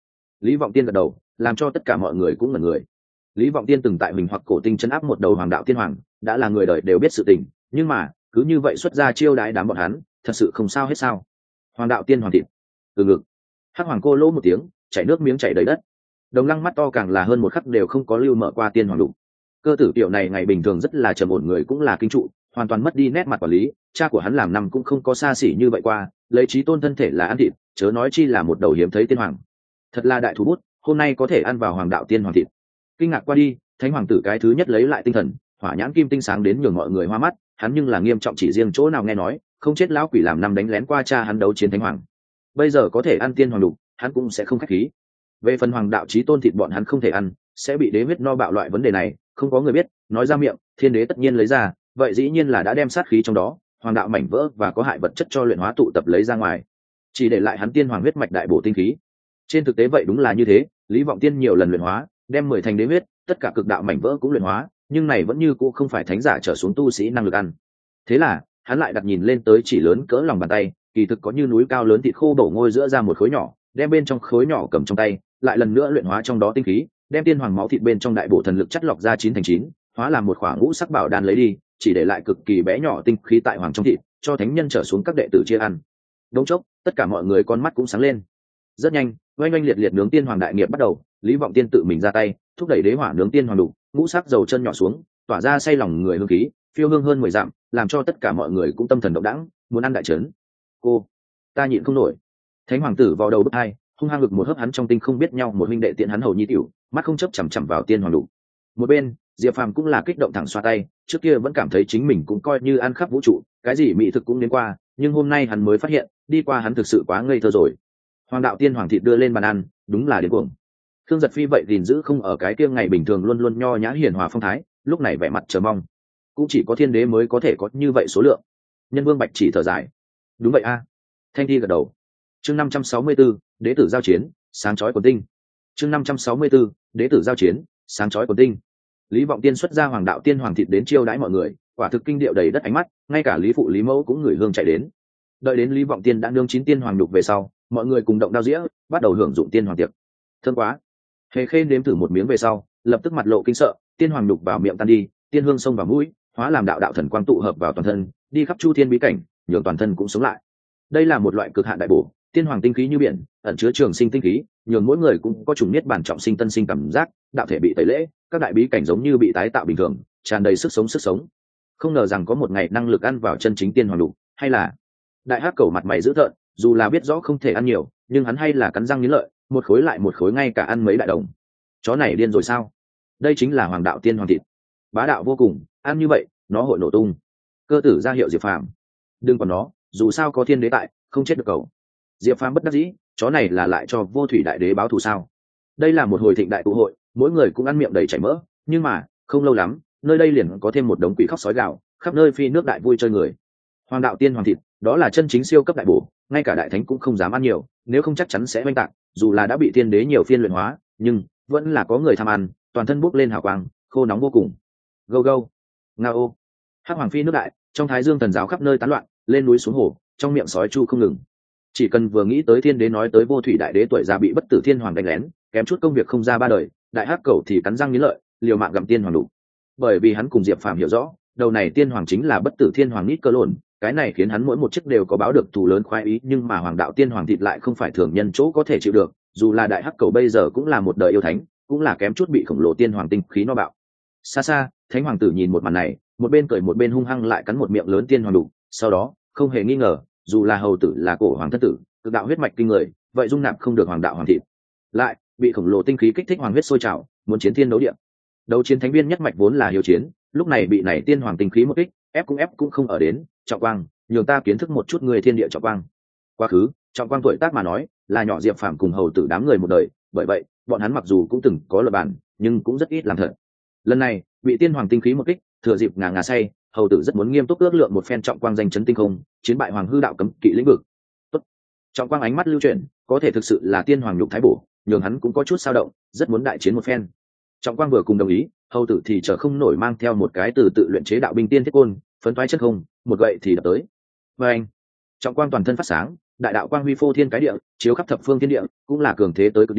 A: Lý Vọng Tiên gật đầu, làm cho tất cả mọi người cũng ngẩn người. Lý Vọng Tiên từng tại mình hoặc cổ tinh chấn áp một đầu hoàng đạo tiên hoàng, đã là người đời đều biết sự tình, nhưng mà cứ như vậy xuất ra chiêu đãi đám bọn hắn, thật sự không sao hết sao? Hoàng đạo tiên hoàng thịt, từ ngực. Hắc hoàng cô lỗ một tiếng, chảy nước miếng chảy đầy đất. Đồng Lăng mắt to càng là hơn một khắc đều không có lưu mở qua tiên hoàng đủ. Cơ tử tiểu này ngày bình thường rất là trầm ổn người cũng là kinh trụ, hoàn toàn mất đi nét mặt quản lý, cha của hắn làm năm cũng không có xa xỉ như vậy qua, lấy chí tôn thân thể là ăn thịt, chớ nói chi là một đầu hiếm thấy tiên hoàng. Thật là đại thú bút, hôm nay có thể ăn vào hoàng đạo tiên hoàng thịt. Kinh ngạc qua đi, thánh hoàng tử cái thứ nhất lấy lại tinh thần, hỏa nhãn kim tinh sáng đến nhường mọi người hoa mắt, hắn nhưng là nghiêm trọng chỉ riêng chỗ nào nghe nói, không chết lão quỷ làm năm đánh lén qua cha hắn đấu chiến thánh hoàng. Bây giờ có thể ăn tiên hoàng đục, hắn cũng sẽ không khách khí. Về phần hoàng đạo chí tôn thịt bọn hắn không thể ăn, sẽ bị đế huyết no bạo loại vấn đề này, không có người biết, nói ra miệng, thiên đế tất nhiên lấy ra, vậy dĩ nhiên là đã đem sát khí trong đó, hoàng đạo mảnh vỡ và có hại vật chất cho luyện hóa tụ tập lấy ra ngoài, chỉ để lại hắn tiên hoàng huyết mạch đại bổ tinh khí. Trên thực tế vậy đúng là như thế, Lý Vọng Tiên nhiều lần luyện hóa, đem 10 thành đế huyết, tất cả cực đạo mảnh vỡ cũng luyện hóa, nhưng này vẫn như cũ không phải thánh giả trở xuống tu sĩ năng lực ăn. Thế là, hắn lại đặt nhìn lên tới chỉ lớn cỡ lòng bàn tay, kỳ thực có như núi cao lớn thịt khô bổ ngôi giữa ra một khối nhỏ, đem bên trong khối nhỏ cầm trong tay, lại lần nữa luyện hóa trong đó tinh khí, đem tiên hoàng máu thịt bên trong đại bổ thần lực chất lọc ra 9 thành 9, hóa làm một khoảng ngũ sắc bảo đan lấy đi, chỉ để lại cực kỳ bé nhỏ tinh khí tại hoàng trong thịt, cho thánh nhân trở xuống các đệ tử chia ăn. Đống chốc, tất cả mọi người con mắt cũng sáng lên. Rất nhanh, oanh oanh liệt liệt nướng tiên hoàng đại nghiệp bắt đầu, Lý Vọng Tiên tự mình ra tay, thúc đẩy đế hỏa nướng tiên hoàng đủ, ngũ sắc dầu chân nhỏ xuống, tỏa ra say lòng người hương khí, phiêu hương hơn 10 dặm, làm cho tất cả mọi người cũng tâm thần động đãng, muốn ăn đại trấn. Cô, ta nhịn không nổi. Thánh hoàng tử vào đầu bứt hai, hung hăng ngực một hớp hắn trong tinh không biết nhau một huynh đệ tiện hắn hầu nhi tiểu, mắt không chấp chằm chằm vào tiên hoàng đủ. Một bên, Diệp Phàm cũng là kích động thẳng xoa tay, trước kia vẫn cảm thấy chính mình cũng coi như ăn khắp vũ trụ, cái gì mỹ thực cũng đến qua, nhưng hôm nay hắn mới phát hiện, đi qua hắn thực sự quá ngây thơ rồi. Hoàng đạo tiên hoàng thịt đưa lên bàn ăn, đúng là điên cuồng. Khương Giật Phi vậy gìn giữ không ở cái kia ngày bình thường luôn luôn nho nhã hiền hòa phong thái, lúc này vẻ mặt chờ mong. Cũng chỉ có thiên đế mới có thể có như vậy số lượng. Nhân Vương Bạch chỉ thở dài. Đúng vậy a. Thanh Thi gật đầu. Chương 564, đế tử giao chiến, sáng chói quần tinh. Chương 564, đế tử giao chiến, sáng chói quần tinh. Lý Vọng Tiên xuất ra hoàng đạo tiên hoàng thịt đến chiêu đãi mọi người, quả thực kinh điệu đầy đất ánh mắt, ngay cả Lý phụ Lý mẫu cũng ngửi hương chạy đến. Đợi đến Lý Vọng Tiên đã nương chín tiên hoàng đục về sau, mọi người cùng động đao dĩa, bắt đầu hưởng dụng tiên hoàng tiệc. Thơm quá. Hề Khê nếm thử một miếng về sau, lập tức mặt lộ kinh sợ, tiên hoàng đục vào miệng tan đi, tiên hương xông vào mũi, hóa làm đạo đạo thần quang tụ hợp vào toàn thân, đi khắp chu thiên bí cảnh, nhường toàn thân cũng sống lại. Đây là một loại cực hạn đại bổ, tiên hoàng tinh khí như biển, ẩn chứa trường sinh tinh khí, nhường mỗi người cũng có trùng niết bản trọng sinh tân sinh cảm giác, đạo thể bị tẩy lễ, các đại bí cảnh giống như bị tái tạo bình thường, tràn đầy sức sống. Không ngờ rằng có một ngày năng lực ăn vào chân chính tiên hoàng đục, hay là đại hắc cầu mặt mày dữ tợn, dù là biết rõ không thể ăn nhiều, nhưng hắn hay là cắn răng nghiến lợi, một khối lại một khối, ngay cả ăn mấy đại đồng. Chó này điên rồi sao? Đây chính là hoàng đạo tiên hoàng thịt, bá đạo vô cùng, ăn như vậy nó hội nổ tung. Cơ tử ra hiệu Diệp Phàm, đừng còn nó, dù sao có thiên đế tại, không chết được cậu. Diệp Phàm bất đắc dĩ, chó này là lại cho vô thủy đại đế báo thù sao? Đây là một hồi thịnh đại tụ hội, mỗi người cũng ăn miệng đầy chảy mỡ, nhưng mà không lâu lắm, nơi đây liền có thêm một đống quỷ khóc sói gào, khắp nơi phi nước đại vui chơi người. Hoàng đạo tiên hoàng thịt, đó là chân chính siêu cấp đại bổ, ngay cả đại thánh cũng không dám ăn nhiều, nếu không chắc chắn sẽ oanh tạc. Dù là đã bị thiên đế nhiều phiên luyện hóa, nhưng vẫn là có người tham ăn, toàn thân bốc lên hào quang, khô nóng vô cùng. Go go, ngao. Hắc hoàng phi nước đại, trong thái dương thần giáo khắp nơi tán loạn, lên núi xuống hồ, trong miệng sói chu không ngừng. Chỉ cần vừa nghĩ tới thiên đế nói tới vô thủy đại đế tuổi già bị bất tử thiên hoàng đánh lén, kém chút công việc không ra ba đời, đại hắc cầu thì cắn răng nghiến lợi, liều mạng gặm tiên hoàng đủ. Bởi vì hắn cùng Diệp Phàm hiểu rõ, đầu này tiên hoàng chính là bất tử thiên hoàng nít cơ lồn, cái này khiến hắn mỗi một chiếc đều có báo được thù lớn khoái ý, nhưng mà hoàng đạo tiên hoàng thịt lại không phải thường nhân chỗ có thể chịu được, dù là đại hắc cầu bây giờ cũng là một đời yêu thánh, cũng là kém chút bị khổng lồ tiên hoàng tinh khí no bạo. Xa xa, thánh hoàng tử nhìn một màn này, một bên cười một bên hung hăng lại cắn một miệng lớn tiên hoàng đủ, sau đó không hề nghi ngờ, dù là hầu tử là cổ hoàng thân tử, cực đạo huyết mạch kinh người, vậy dung nạp không được hoàng đạo hoàng thịt, lại bị khổng lồ tinh khí kích thích hoàng huyết sôi trào, muốn chiến thiên đấu địa. Đấu chiến thánh viên nhất mạch vốn là hiếu chiến, lúc này bị này tiên hoàng tinh khí một kích, ép cũng không ở đến. Trọng Quang, nhường ta kiến thức một chút người thiên địa Trọng Quang. Quá khứ, Trọng Quang tuổi tác mà nói, là nhỏ Diệp Phàm cùng hầu tử đám người một đời, bởi vậy bọn hắn mặc dù cũng từng có lập bản, nhưng cũng rất ít làm thật. Lần này bị tiên hoàng tinh khí một kích, thừa dịp ngà say, hầu tử rất muốn nghiêm túc ước lượng một phen Trọng Quang danh chấn tinh không, chiến bại hoàng hư đạo cấm kỵ lĩnh vực. Tốt. Trọng Quang ánh mắt lưu chuyển, có thể thực sự là tiên hoàng nhục thái bổ, nhường hắn cũng có chút dao động, rất muốn đại chiến một phen. Trọng Quang vừa cùng đồng ý, hầu tử thì chờ không nổi mang theo một cái từ tự luyện chế đạo binh tiên thiết côn, phấn toái chất không, một gậy thì đập tới. Và anh, Trọng Quang toàn thân phát sáng, đại đạo quang huy phô thiên cái địa, chiếu khắp thập phương thiên địa, cũng là cường thế tới cực điểm,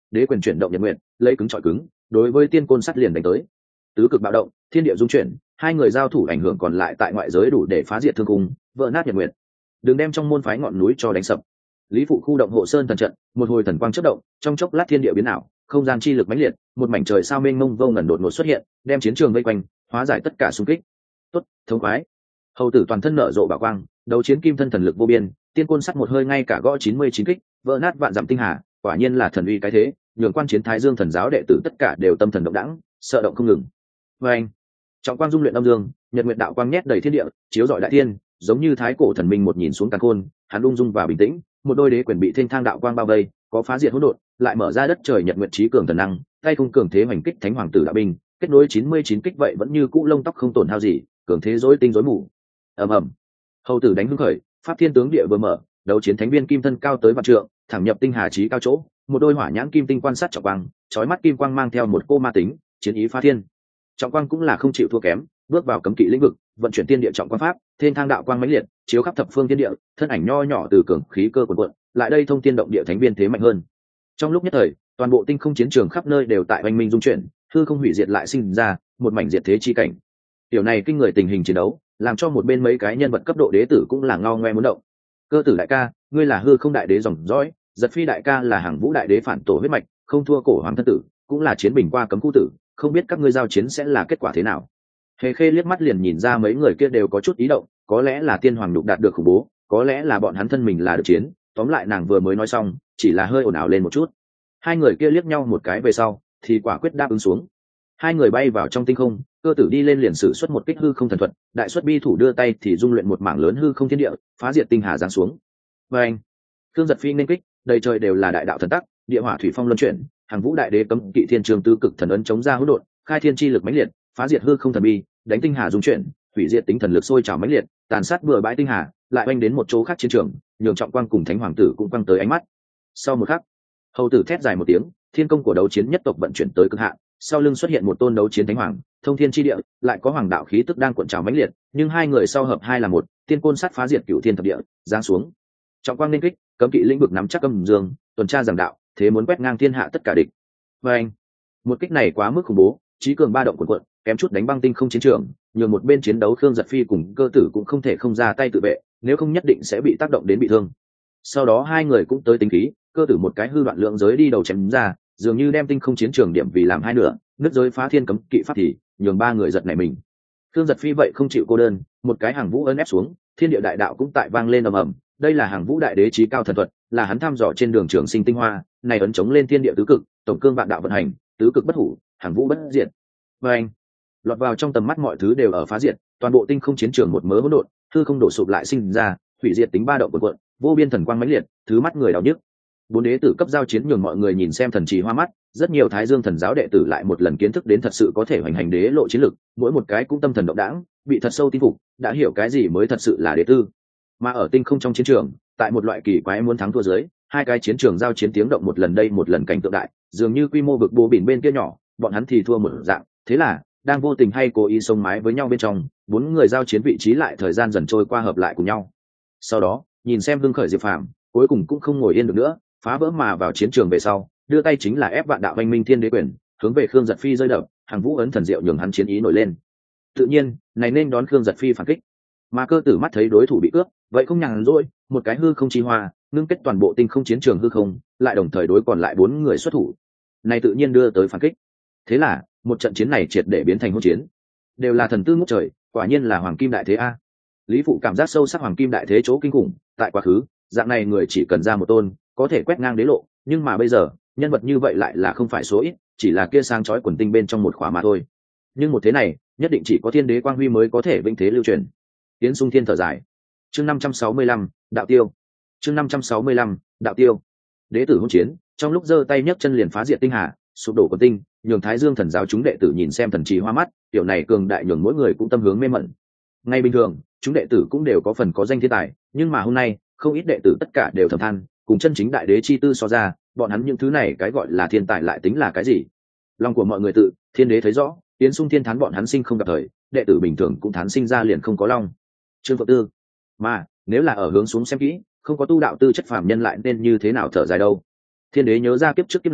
A: đế quyền chuyển động nhật nguyện, lấy cứng chọi cứng, đối với tiên côn sắt liền đánh tới. Tứ cực bạo động, thiên địa dung chuyển, hai người giao thủ ảnh hưởng còn lại tại ngoại giới đủ để phá diệt thương cung, vỡ nát nhật nguyện. Đừng đem trong môn phái ngọn núi cho đánh sập. Lý phụ khu động hộ sơn thần trận, một hồi thần quang chớp động, trong chốc lát thiên địa biến ảo, không gian chi lực mãnh liệt, một mảnh trời sao mênh mông vô ngần đột ngột xuất hiện, đem chiến trường vây quanh, hóa giải tất cả xung kích. Tốt, thống khoái. Hầu tử toàn thân nở rộ bảo quang, đấu chiến kim thân thần lực vô biên, tiên côn sắt một hơi ngay cả gõ 99 kích, vỡ nát vạn dặm tinh hà, quả nhiên là thần uy cái thế, nhường quan chiến Thái Dương thần giáo đệ tử tất cả đều tâm thần động đãng, sợ động không ngừng. Và anh, trọng quang dung luyện âm dương, nhật nguyệt đạo quang nhét đầy thiên địa, chiếu rọi đại thiên, giống như thái cổ thần minh một nhìn xuống càn khôn, hắn ung dung và bình tĩnh, một đôi đế quyền bị thênh thang đạo quang bao vây, có phá diệt hỗn độn, lại mở ra đất trời nhật nguyệt trí cường thần năng, tay không cường thế hoành kích thánh hoàng tử đạo binh, kết nối 99 kích vậy vẫn như cũ lông tóc không tổn hao gì, cường thế rối tinh rối mù. Ầm ầm. Hầu tử đánh hưng khởi, pháp thiên tướng địa vừa mở, đấu chiến thánh viên kim thân cao tới vạn trượng, thẳng nhập tinh hà trí cao chỗ, một đôi hỏa nhãn kim tinh quan sát trọng quang, chói mắt kim quang mang theo một cô ma tính, chiến ý phá thiên. Trọng quang cũng là không chịu thua kém, bước vào cấm kỵ lĩnh vực, vận chuyển tiên địa trọng quang pháp, thiên thang đạo quang mãnh liệt, chiếu khắp thập phương thiên địa, thân ảnh nho nhỏ từ cường khí cơ cuồn cuộn, lại đây thông thiên động địa thánh viên thế mạnh hơn. Trong lúc nhất thời, toàn bộ tinh không chiến trường khắp nơi đều tại oanh minh dung chuyển, hư không hủy diệt lại sinh ra một mảnh diệt thế chi cảnh. Điều này kinh người tình hình chiến đấu, làm cho một bên mấy cái nhân vật cấp độ đế tử cũng là ngao ngoe muốn động. Cơ tử đại ca, ngươi là hư không đại đế dòng dõi, giật phi đại ca là hàng vũ đại đế phản tổ huyết mạch, không thua cổ hoàng thân tử, cũng là chiến bình qua cấm khu tử, không biết các ngươi giao chiến sẽ là kết quả thế nào. Hề Khê liếc mắt liền nhìn ra mấy người kia đều có chút ý động, có lẽ là tiên hoàng nhục đạt được khủng bố, có lẽ là bọn hắn thân mình là được chiến, tóm lại nàng vừa mới nói xong, chỉ là hơi ồn ào lên một chút. Hai người kia liếc nhau một cái về sau, thì quả quyết đáp ứng xuống. Hai người bay vào trong tinh không, cơ tử đi lên liền sử xuất một kích hư không thần thuật, đại xuất bi thủ đưa tay thì dung luyện một mảng lớn hư không thiên địa, phá diệt tinh hà giáng xuống. Và anh, Thương giật phi nên kích, đầy trời đều là đại đạo thần tắc, địa hỏa thủy phong luân chuyển, hàng vũ đại đế cấm kỵ thiên trường tứ cực thần ấn chống ra hỗn độn, khai thiên chi lực mãnh liệt, phá diệt hư không thần bi, đánh tinh hà dung chuyển, hủy diệt tính thần lực sôi trào mãnh liệt, tàn sát bừa bãi tinh hà, lại oanh đến một chỗ khác chiến trường, nhường trọng quang cùng thánh hoàng tử cũng quăng tới ánh mắt. Sau một khắc, hầu tử thét dài một tiếng, thiên công của đấu chiến nhất tộc vận chuyển tới cực hạn, sau lưng xuất hiện một tôn đấu chiến thánh hoàng, thông thiên chi địa, lại có hoàng đạo khí tức đang cuộn trào mãnh liệt, nhưng hai người sau hợp hai là một, tiên côn sát phá diệt cửu thiên thập địa, giáng xuống. Trọng quang nên kích, cấm kỵ lĩnh vực nắm chắc âm dương, tuần tra giảng đạo, thế muốn quét ngang thiên hạ tất cả địch. Và anh, một kích này quá mức khủng bố, trí cường ba động cuộn cuộn, kém chút đánh băng tinh không chiến trường, nhường một bên chiến đấu Khương Giật Phi cùng cơ tử cũng không thể không ra tay tự vệ, nếu không nhất định sẽ bị tác động đến bị thương. Sau đó hai người cũng tới tính khí, cơ tử một cái hư đoạn lượng giới đi đầu chém ra, dường như đem tinh không chiến trường điểm vì làm hai nửa, nứt giới phá thiên cấm kỵ pháp thì nhường ba người giật nảy mình. Khương Giật Phi vậy không chịu cô đơn, một cái hàng vũ ấn ép xuống, thiên địa đại đạo cũng tại vang lên ầm ầm. Đây là hàng vũ đại đế chí cao thần thuật, là hắn thăm dò trên đường trường sinh tinh hoa, này ấn chống lên thiên địa tứ cực, tổng cương vạn đạo vận hành, tứ cực bất hủ, hàng vũ bất diệt. Và anh, lọt vào trong tầm mắt mọi thứ đều ở phá diệt, toàn bộ tinh không chiến trường một mớ hỗn độn, hư không đổ sụp lại sinh ra, hủy diệt tính ba động cuộn cuộn, vô biên thần quang mãnh liệt, thứ mắt người đau nhức. Bốn đế tử cấp giao chiến nhường mọi người nhìn xem thần trì hoa mắt, rất nhiều Thái Dương thần giáo đệ tử lại một lần kiến thức đến thật sự có thể hoành hành đế lộ chiến lực, mỗi một cái cũng tâm thần động đãng, bị thật sâu tin phục, đã hiểu cái gì mới thật sự là đế tư. Mà ở tinh không trong chiến trường, tại một loại kỳ quái muốn thắng thua dưới, hai cái chiến trường giao chiến tiếng động một lần đây một lần cảnh tượng đại, dường như quy mô vực bố biển bên kia nhỏ, bọn hắn thì thua một dạng, thế là đang vô tình hay cố ý xông mái với nhau bên trong, bốn người giao chiến vị trí lại thời gian dần trôi qua hợp lại cùng nhau. Sau đó, nhìn xem hưng khởi Diệp Phàm, cuối cùng cũng không ngồi yên được nữa, phá vỡ mà vào chiến trường về sau, đưa tay chính là ép vạn đạo anh minh thiên đế quyền, hướng về Khương Giật Phi rơi đập, hàng vũ ấn thần diệu nhường hắn chiến ý nổi lên. Tự nhiên, này nên đón Khương Giật Phi phản kích. Mà cơ tử mắt thấy đối thủ bị cướp, vậy không nhàn rỗi, một cái hư không chi hoa, ngưng kết toàn bộ tinh không chiến trường hư không, lại đồng thời đối còn lại bốn người xuất thủ. Này tự nhiên đưa tới phản kích. Thế là, một trận chiến này triệt để biến thành hỗn chiến. Đều là thần tư ngút trời, quả nhiên là hoàng kim đại thế a. Lý phụ cảm giác sâu sắc hoàng kim đại thế chỗ kinh khủng, tại quá khứ, dạng này người chỉ cần ra một tôn, có thể quét ngang đế lộ, nhưng mà bây giờ, nhân vật như vậy lại là không phải số ít, chỉ là kia sáng chói quần tinh bên trong một khóa mà thôi. Nhưng một thế này, nhất định chỉ có thiên đế quang huy mới có thể vĩnh thế lưu truyền. Tiến Sung Thiên thở dài. Chương 565, đạo tiêu. Chương 565, đạo tiêu. Đế tử hỗn chiến, trong lúc giơ tay nhấc chân liền phá diệt tinh hà, sụp đổ quần tinh, nhường Thái Dương thần giáo chúng đệ tử nhìn xem thần trì hoa mắt, tiểu này cường đại nhường mỗi người cũng tâm hướng mê mẩn. Ngay bình thường, chúng đệ tử cũng đều có phần có danh thiên tài, nhưng mà hôm nay, không ít đệ tử tất cả đều thầm than, cùng chân chính đại đế chi tư so ra, bọn hắn những thứ này cái gọi là thiên tài lại tính là cái gì? Lòng của mọi người tự, thiên đế thấy rõ, Tiến Sung Thiên thán bọn hắn sinh không gặp thời, đệ tử bình thường cũng thán sinh ra liền không có long. Trương Phượng Tư, mà nếu là ở hướng xuống xem kỹ, không có tu đạo tư chất phàm nhân lại nên như thế nào thở dài đâu. Thiên đế nhớ ra kiếp trước kiếp này,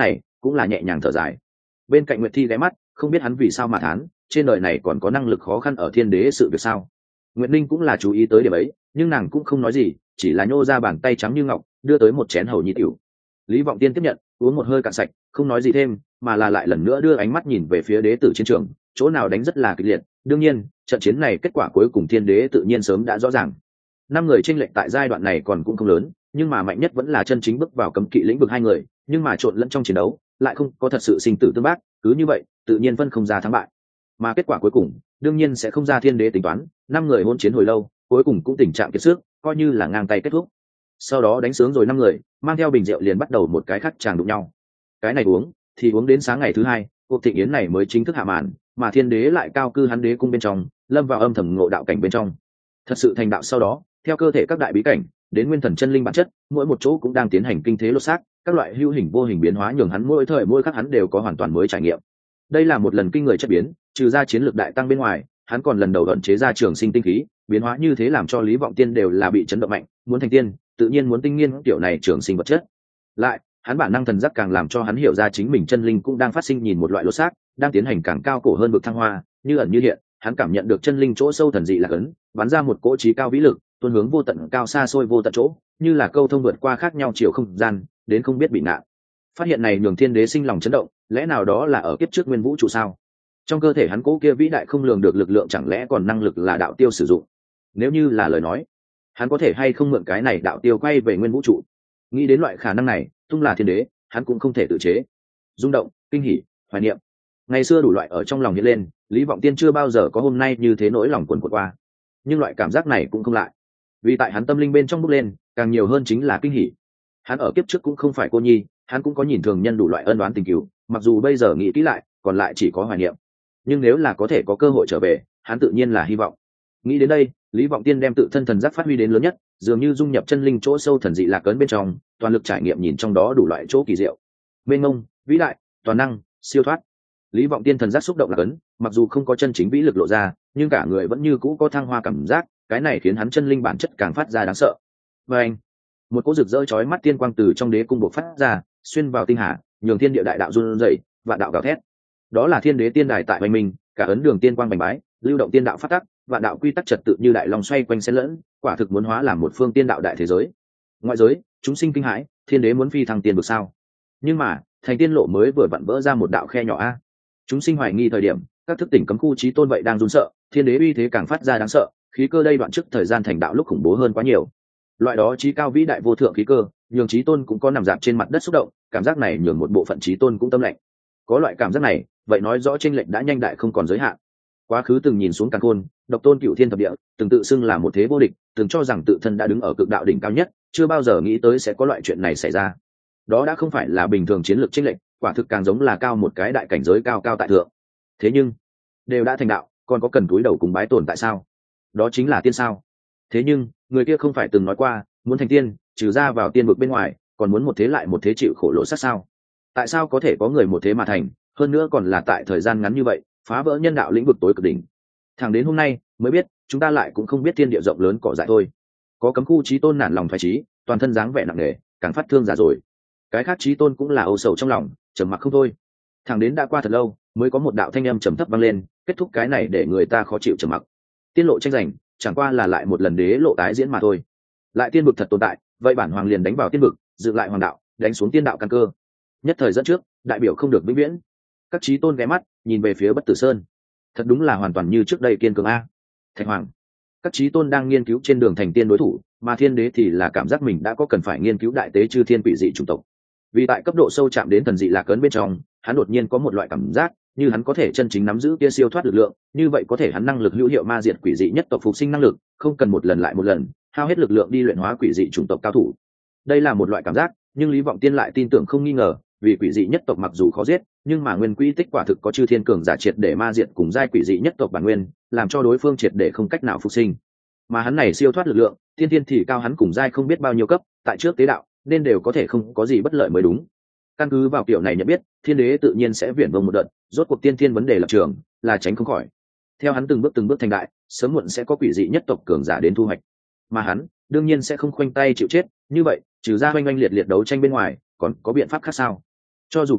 A: cũng là nhẹ nhàng thở dài. Bên cạnh Nguyệt Thi ghé mắt, không biết hắn vì sao mà thán, trên đời này còn có năng lực khó khăn ở thiên đế sự việc sao. Nguyệt Ninh cũng là chú ý tới điểm ấy, nhưng nàng cũng không nói gì, chỉ là nhô ra bàn tay trắng như ngọc, đưa tới một chén hầu nhi tiểu. Lý Vọng Tiên tiếp nhận, uống một hơi cạn sạch, không nói gì thêm, mà là lại lần nữa đưa ánh mắt nhìn về phía đế tử chiến trường, chỗ nào đánh rất là kịch liệt. Đương nhiên, trận chiến này kết quả cuối cùng thiên đế tự nhiên sớm đã rõ ràng. 5 người chênh lệch tại giai đoạn này còn cũng không lớn, nhưng mà mạnh nhất vẫn là chân chính bước vào cấm kỵ lĩnh vực 2 người, nhưng mà trộn lẫn trong chiến đấu, lại không có thật sự sinh tử tương bác, cứ như vậy, tự nhiên phân không ra thắng bại. Mà kết quả cuối cùng, đương nhiên sẽ không ra thiên đế tính toán, 5 người hôn chiến hồi lâu, cuối cùng cũng tình trạng kiệt sức, coi như là ngang tay kết thúc. Sau đó đánh sướng rồi 5 người, mang theo bình rượu liền bắt đầu một cái khác chàng đụng nhau. Cái này uống, thì uống đến sáng ngày thứ 2, cuộc thịnh yến này mới chính thức hạ màn, mà thiên đế lại cao cư hắn đế cung bên trong, lâm vào âm thầm ngộ đạo cảnh bên trong. Thật sự thành đạo sau đó, theo cơ thể các đại bí cảnh, đến nguyên thần chân linh bản chất, mỗi một chỗ cũng đang tiến hành kinh thế lột xác, các loại hữu hình vô hình biến hóa nhường hắn mỗi thời mỗi khắc hắn đều có hoàn toàn mới trải nghiệm. Đây là một lần kinh người chất biến, trừ ra chiến lược đại tăng bên ngoài, hắn còn lần đầu ẩn chế ra trường sinh tinh khí, biến hóa như thế làm cho Lý Vọng Tiên đều là bị chấn động mạnh, muốn thành tiên, tự nhiên muốn tinh nghiên kiểu này trường sinh vật chất. Lại, hắn bản năng thần giác càng làm cho hắn hiểu ra chính mình chân linh cũng đang phát sinh nhìn một loại lột xác, đang tiến hành càng cao cổ hơn bậc thăng hoa, như ẩn như hiện, hắn cảm nhận được chân linh chỗ sâu thần dị là cấn, bắn ra một cỗ trí cao vĩ lực, tuôn hướng vô tận cao xa xôi vô tận chỗ, như là câu thông vượt qua khác nhau chiều không gian, đến không biết bị ngạn. Phát hiện này nhường thiên đế sinh lòng chấn động, lẽ nào đó là ở kiếp trước nguyên vũ trụ sao? Trong cơ thể hắn cố kia vĩ đại không lường được lực lượng chẳng lẽ còn năng lực là đạo tiêu sử dụng? Nếu như là lời nói, hắn có thể hay không mượn cái này đạo tiêu quay về nguyên vũ trụ? Nghĩ đến loại khả năng này, tung là thiên đế, hắn cũng không thể tự chế. Rung động, kinh hỉ, hoài niệm, ngày xưa đủ loại ở trong lòng hiện lên, Lý Vọng Tiên chưa bao giờ có hôm nay như thế nỗi lòng quần quật qua. Nhưng loại cảm giác này cũng không lại, vì tại hắn tâm linh bên trong bốc lên, càng nhiều hơn chính là kinh hỉ. Hắn ở kiếp trước cũng không phải cô nhi, hắn cũng có nhìn thường nhân đủ loại ân oán tình cừu, mặc dù bây giờ nghĩ kỹ lại, còn lại chỉ có hoài niệm. Nhưng nếu là có thể có cơ hội trở về, hắn tự nhiên là hy vọng. Nghĩ đến đây, Lý Vọng Tiên đem tự thân thần giác phát huy đến lớn nhất, dường như dung nhập chân linh chỗ sâu thần dị lạc ấn bên trong, toàn lực trải nghiệm nhìn trong đó đủ loại chỗ kỳ diệu, mênh mông, vĩ đại, toàn năng, siêu thoát. Lý Vọng Tiên thần giác xúc động lạc ấn, mặc dù không có chân chính vĩ lực lộ ra, nhưng cả người vẫn như cũ có thăng hoa cảm giác, cái này khiến hắn chân linh bản chất càng phát ra đáng sợ. Và anh, một cỗ rực rỡ chói mắt tiên quang từ trong đế cung bộc phát ra, xuyên vào tinh hà, nhường thiên địa đại đạo run rẩy, vạn đạo gào thét. Đó là thiên đế tiên đài tại hoành minh, cả ấn đường tiên quang bành bái, lưu động tiên đạo phát tắc, vạn đạo quy tắc trật tự như đại long xoay quanh xen lẫn, quả thực muốn hóa làm một phương tiên đạo đại thế giới. Ngoại giới, chúng sinh kinh hãi, thiên đế muốn phi thăng tiên vực sao? Nhưng mà, thành tiên lộ mới vừa vặn vỡ ra một đạo khe nhỏ a. Chúng sinh hoài nghi thời điểm, các thức tỉnh cấm khu chí tôn vậy đang run sợ, thiên đế uy thế càng phát ra đáng sợ, khí cơ đây đoạn trước thời gian thành đạo lúc khủng bố hơn quá nhiều. Loại đó chí cao vĩ đại vô thượng khí cơ, nhường chí tôn cũng có nằm dạp trên mặt đất xúc động, cảm giác này nhường một bộ phận chí tôn cũng tâm lạnh. Có loại cảm giác này, vậy nói rõ chênh lệch đã nhanh đại không còn giới hạn. Quá khứ từng nhìn xuống càn khôn, độc tôn cửu thiên thập địa, từng tự xưng là một thế vô địch, từng cho rằng tự thân đã đứng ở cực đạo đỉnh cao nhất, chưa bao giờ nghĩ tới sẽ có loại chuyện này xảy ra. Đó đã không phải là bình thường chiến lược chênh lệch, quả thực càng giống là cao một cái đại cảnh giới cao cao tại thượng. Thế nhưng, đều đã thành đạo, còn có cần cúi đầu cùng bái tồn tại sao? Đó chính là tiên sao? Thế nhưng, người kia không phải từng nói qua, muốn thành tiên, trừ ra vào tiên vực bên ngoài, còn muốn một thế lại một thế chịu khổ lỗ sát sao? Tại sao có thể có người một thế mà thành, hơn nữa còn là tại thời gian ngắn như vậy, phá vỡ nhân đạo lĩnh vực tối cực đỉnh? Thẳng đến hôm nay mới biết, chúng ta lại cũng không biết thiên địa rộng lớn cỏ dại thôi. Có cấm khu chí tôn nản lòng phái trí, toàn thân dáng vẻ nặng nề, càng phát thương giả rồi. Cái khác chí tôn cũng là âu sầu trong lòng, trầm mặc không thôi. Thẳng đến đã qua thật lâu, mới có một đạo thanh âm trầm thấp vang lên, kết thúc cái này để người ta khó chịu trầm mặc. Tiên lộ tranh giành, chẳng qua là lại một lần đế lộ tái diễn mà thôi. Lại tiên vực thật tồn tại, vậy bản hoàng liền đánh vào tiên vực, dựng lại hoàng đạo, đánh xuống tiên đạo căn cơ. Nhất thời dẫn trước, đại biểu không được vĩnh viễn. Các chí tôn ghé mắt, nhìn về phía Bất Tử Sơn. Thật đúng là hoàn toàn như trước đây kiên cường a. Thạch hoàng. Các chí tôn đang nghiên cứu trên đường thành tiên đối thủ, mà thiên đế thì là cảm giác mình đã có cần phải nghiên cứu đại tế chư thiên quỷ dị chủng tộc. Vì tại cấp độ sâu chạm đến thần dị lạc ấn bên trong, hắn đột nhiên có một loại cảm giác như hắn có thể chân chính nắm giữ kia siêu thoát lực lượng, như vậy có thể hắn năng lực hữu hiệu ma diệt quỷ dị nhất tộc phục sinh năng lực, không cần một lần lại một lần hao hết lực lượng đi luyện hóa quỷ dị chủng tộc cao thủ. Đây là một loại cảm giác, nhưng Lý Vọng Tiên lại tin tưởng không nghi ngờ, vì quỷ dị nhất tộc mặc dù khó giết, nhưng mà nguyên quỹ tích quả thực có chư thiên cường giả triệt để ma diệt cùng giai quỷ dị nhất tộc bản nguyên, làm cho đối phương triệt để không cách nào phục sinh. Mà hắn này siêu thoát lực lượng, tiên tiên thì cao hắn cùng giai không biết bao nhiêu cấp, tại trước tế đạo nên đều có thể không có gì bất lợi mới đúng. Căn cứ vào kiểu này nhận biết, thiên đế tự nhiên sẽ viển vông một đợt, rốt cuộc tiên thiên vấn đề lập trường là tránh không khỏi. Theo hắn từng bước thành đại, sớm muộn sẽ có quỷ dị nhất tộc cường giả đến thu hoạch, mà hắn đương nhiên sẽ không khoanh tay chịu chết. Như vậy, trừ ra oanh oanh liệt liệt đấu tranh bên ngoài, còn có biện pháp khác sao? Cho dù có,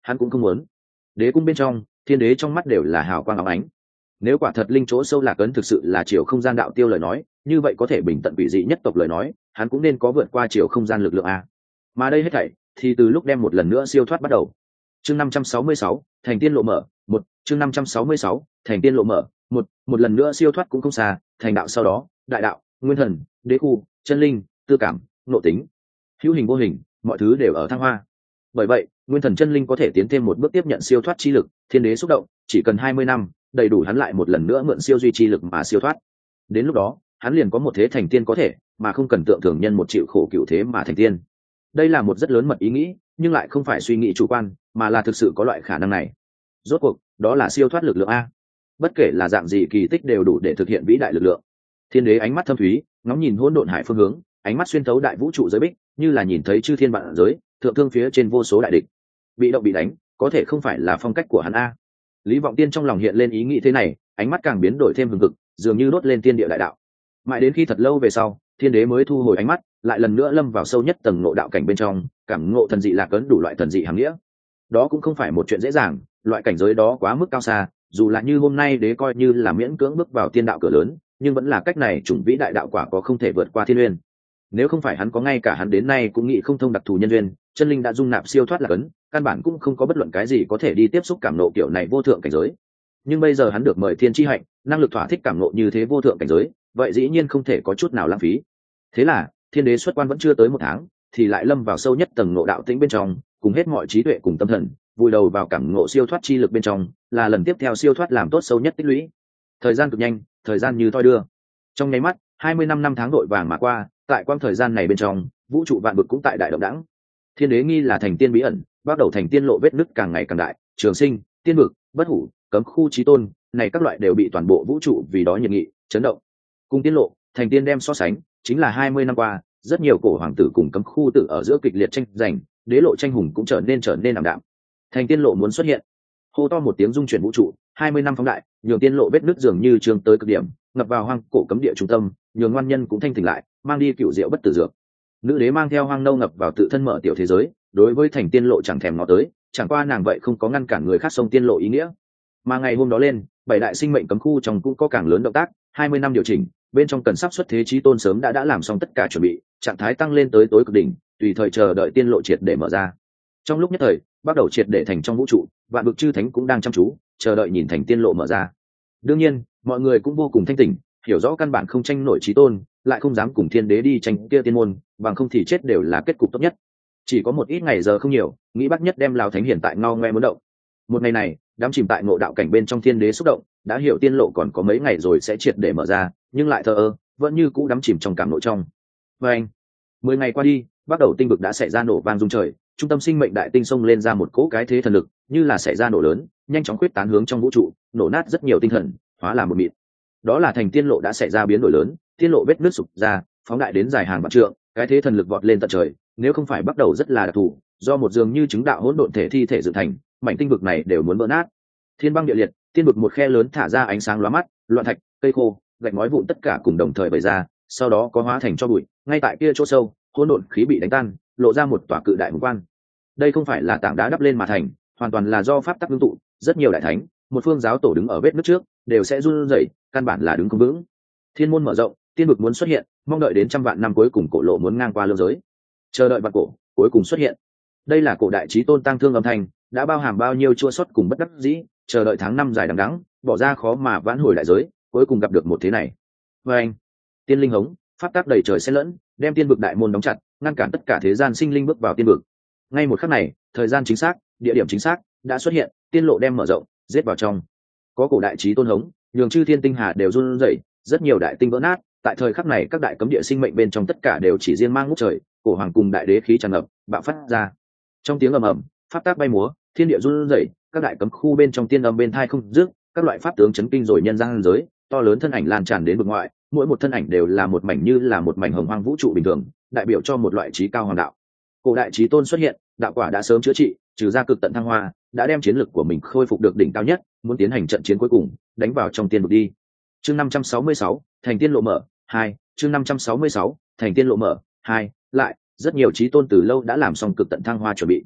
A: hắn cũng không muốn. Đế cung bên trong, thiên đế trong mắt đều là hào quang óng ánh. Nếu quả thật linh chỗ sâu lạc ấn thực sự là chiều không gian đạo tiêu lời nói, như vậy có thể bình tận quỷ dị nhất tộc lời nói, hắn cũng nên có vượt qua chiều không gian lực lượng a. Mà đây hết thảy thì từ lúc đem một lần nữa siêu thoát bắt đầu. Chương 566, thành tiên lộ mở, một chương 566, thành tiên lộ mở, một lần nữa siêu thoát cũng không xa, thành đạo sau đó, đại đạo, nguyên thần, đế khu, chân linh, tư cảm, nội tính, hữu hình vô hình, mọi thứ đều ở thăng hoa. Bởi vậy, nguyên thần chân linh có thể tiến thêm một bước tiếp nhận siêu thoát chi lực, thiên đế xúc động, chỉ cần 20 năm, đầy đủ hắn lại một lần nữa mượn siêu duy chi lực mà siêu thoát. Đến lúc đó, hắn liền có một thế thành tiên có thể, mà không cần tượng thường nhân một chịu khổ cựu thế mà thành tiên. Đây là một rất lớn mật ý nghĩ, nhưng lại không phải suy nghĩ chủ quan, mà là thực sự có loại khả năng này. Rốt cuộc, đó là siêu thoát lực lượng a. Bất kể là dạng gì kỳ tích đều đủ để thực hiện vĩ đại lực lượng. Thiên đế ánh mắt thâm thúy, ngóng nhìn hỗn độn hải phương hướng, ánh mắt xuyên thấu đại vũ trụ giới bích, như là nhìn thấy chư thiên vạn giới, thượng thương phía trên vô số đại địch. Bị động bị đánh, có thể không phải là phong cách của hắn a. Lý Vọng Tiên trong lòng hiện lên ý nghĩ thế này, ánh mắt càng biến đổi thêm hừng hực, dường như đốt lên tiên địa đại đạo. Mãi đến khi thật lâu về sau, thiên đế mới thu hồi ánh mắt, lại lần nữa lâm vào sâu nhất tầng ngộ đạo cảnh bên trong, cảm ngộ thần dị lạc ấn đủ loại thần dị hàng nghĩa. Đó cũng không phải một chuyện dễ dàng, loại cảnh giới đó quá mức cao xa, dù là như hôm nay đế coi như là miễn cưỡng bước vào tiên đạo cửa lớn, nhưng vẫn là cách này chủng vĩ đại đạo quả có không thể vượt qua thiên uyên. Nếu không phải hắn có ngay cả hắn đến nay cũng nghĩ không thông đặc thù nhân duyên, chân linh đã dung nạp siêu thoát lạc ấn, căn bản cũng không có bất luận cái gì có thể đi tiếp xúc cảm nộ kiểu này vô thượng cảnh giới. Nhưng bây giờ hắn được mời thiên chi hạnh, năng lực thỏa thích cảm nộ như thế vô thượng cảnh giới, vậy dĩ nhiên không thể có chút nào lãng phí. Thế là thiên đế xuất quan vẫn chưa tới 1 tháng, thì lại lâm vào sâu nhất tầng ngộ đạo tĩnh bên trong, cùng hết mọi trí tuệ cùng tâm thần, vùi đầu vào cảm ngộ siêu thoát chi lực bên trong, là lần tiếp theo siêu thoát làm tốt sâu nhất tích lũy. Thời gian cực nhanh, thời gian như thoi đưa. Trong nháy mắt, 20 năm tháng đội vàng mà qua, tại quãng thời gian này bên trong, vũ trụ vạn vực cũng tại đại động đãng. Thiên đế nghi là thành tiên bí ẩn, bắt đầu thành tiên lộ vết nứt càng ngày càng đại, trường sinh, tiên vực, bất hủ, cấm khu chí tôn, này các loại đều bị toàn bộ vũ trụ vì đó nhiệt nghị, chấn động. Cùng tiên lộ, thành tiên đem so sánh, chính là 20 năm qua, rất nhiều cổ hoàng tử cùng cấm khu tử ở giữa kịch liệt tranh giành, đế lộ tranh hùng cũng trở nên ảm đạm. Thành tiên lộ muốn xuất hiện. Hô to một tiếng rung chuyển vũ trụ, 20 năm phóng đại, nhường tiên lộ vết nứt dường như trường tới cực điểm, ngập vào hoang cổ cấm địa trung tâm, nhường ngoan nhân cũng thanh tỉnh lại, mang đi cựu diệu bất tử dược. Nữ đế mang theo hoang nâu ngập vào tự thân mở tiểu thế giới, đối với thành tiên lộ chẳng thèm ngó tới, chẳng qua nàng vậy không có ngăn cản người khác xông tiên lộ ý nghĩa. Mà ngày hôm đó lên, 7 đại sinh mệnh cấm khu trong cũng có càng lớn động tác, 20 năm điều chỉnh, bên trong cần sắp xuất thế chí tôn sớm đã làm xong tất cả chuẩn bị, trạng thái tăng lên tới tối cực đỉnh, tùy thời chờ đợi tiên lộ triệt để mở ra. Trong lúc nhất thời, bắt đầu triệt để thành trong vũ trụ, vạn vực chư thánh cũng đang chăm chú, chờ đợi nhìn thành tiên lộ mở ra. Đương nhiên, mọi người cũng vô cùng thanh tỉnh, hiểu rõ căn bản không tranh nổi chí tôn, lại không dám cùng thiên đế đi tranh kia tiên môn, bằng không thì chết đều là kết cục tốt nhất. Chỉ có một ít ngày giờ không nhiều, nghĩ bắt nhất đem lão thánh hiện tại ngao ngoe muốn động. Một ngày này, đám chìm tại ngộ đạo cảnh bên trong thiên đế xúc động, đã hiểu tiên lộ còn có mấy ngày rồi sẽ triệt để mở ra, nhưng lại thờ ơ, vẫn như cũ đắm chìm trong cảm nội trong. Và anh, 10 ngày qua đi, bắt đầu tinh vực đã xảy ra nổ vang rung trời, trung tâm sinh mệnh đại tinh xông lên ra một cỗ cái thế thần lực, như là xảy ra nổ lớn, nhanh chóng khuyết tán hướng trong vũ trụ, nổ nát rất nhiều tinh thần, hóa làm một mịn. Đó là thành tiên lộ đã xảy ra biến đổi lớn, tiên lộ vết nứt sụp ra, phóng đại đến dài hàng vạn trượng, cái thế thần lực vọt lên tận trời, nếu không phải bắt đầu rất là đặc thù, do một dường như chứng đạo hỗn độn thể thi thể dựng thành, mảnh tinh vực này đều muốn vỡ nát. Thiên băng địa liệt, tiên vực một khe lớn thả ra ánh sáng lóa mắt, loạn thạch, cây khô, gạch ngói vụn tất cả cùng đồng thời bày ra, sau đó có hóa thành cho bụi, ngay tại kia chỗ sâu, hỗn độn khí bị đánh tan, lộ ra một tòa cự đại hùng quan. Đây không phải là tảng đá đắp lên mà thành, hoàn toàn là do pháp tắc ngưng tụ, rất nhiều đại thánh, một phương giáo tổ đứng ở vết nứt trước, đều sẽ run rẩy, căn bản là đứng không vững. Thiên môn mở rộng, tiên vực muốn xuất hiện, mong đợi đến trăm vạn năm cuối cùng cổ lộ muốn ngang qua lương giới. Chờ đợi vạn cổ, cuối cùng xuất hiện. Đây là cổ đại chí tôn tăng thương âm thanh, đã bao hàm bao nhiêu chua xót cùng bất đắc dĩ, chờ đợi tháng năm dài đằng đẵng, bỏ ra khó mà vãn hồi đại giới, cuối cùng gặp được một thế này. Và anh, tiên linh hống, pháp tắc đầy trời xen lẫn, đem tiên vực đại môn đóng chặt, ngăn cản tất cả thế gian sinh linh bước vào tiên vực. Ngay một khắc này, thời gian chính xác, địa điểm chính xác đã xuất hiện, tiên lộ đem mở rộng, giết vào trong. Có cổ đại chí tôn hống, nhường chư thiên tinh hà đều run rẩy, rất nhiều đại tinh vỡ nát. Tại thời khắc này, các đại cấm địa sinh mệnh bên trong tất cả đều chỉ riêng mang ngút trời, cổ hoàng cùng đại đế khí tràn ngập, bạo phát ra. Trong tiếng ầm ầm, pháp tắc bay múa, thiên địa run rẩy, các đại cấm khu bên trong tiên âm bên thai không dứt, các loại pháp tướng chấn kinh rồi nhân gian giới, to lớn thân ảnh lan tràn đến vực ngoại, mỗi một thân ảnh đều là một mảnh như là một mảnh hồng hoang vũ trụ bình thường, đại biểu cho một loại trí cao hoàng đạo. Cổ đại chí tôn xuất hiện, đạo quả đã sớm chữa trị, trừ ra cực tận thăng hoa, đã đem chiến lực của mình khôi phục được đỉnh cao nhất, muốn tiến hành trận chiến cuối cùng, đánh vào trong tiên vực đi. Chương 566, thành tiên lộ mở 2, chương 566, thành tiên lộ mở 2, lại, rất nhiều chí tôn từ lâu đã làm xong cực tận thăng hoa chuẩn bị.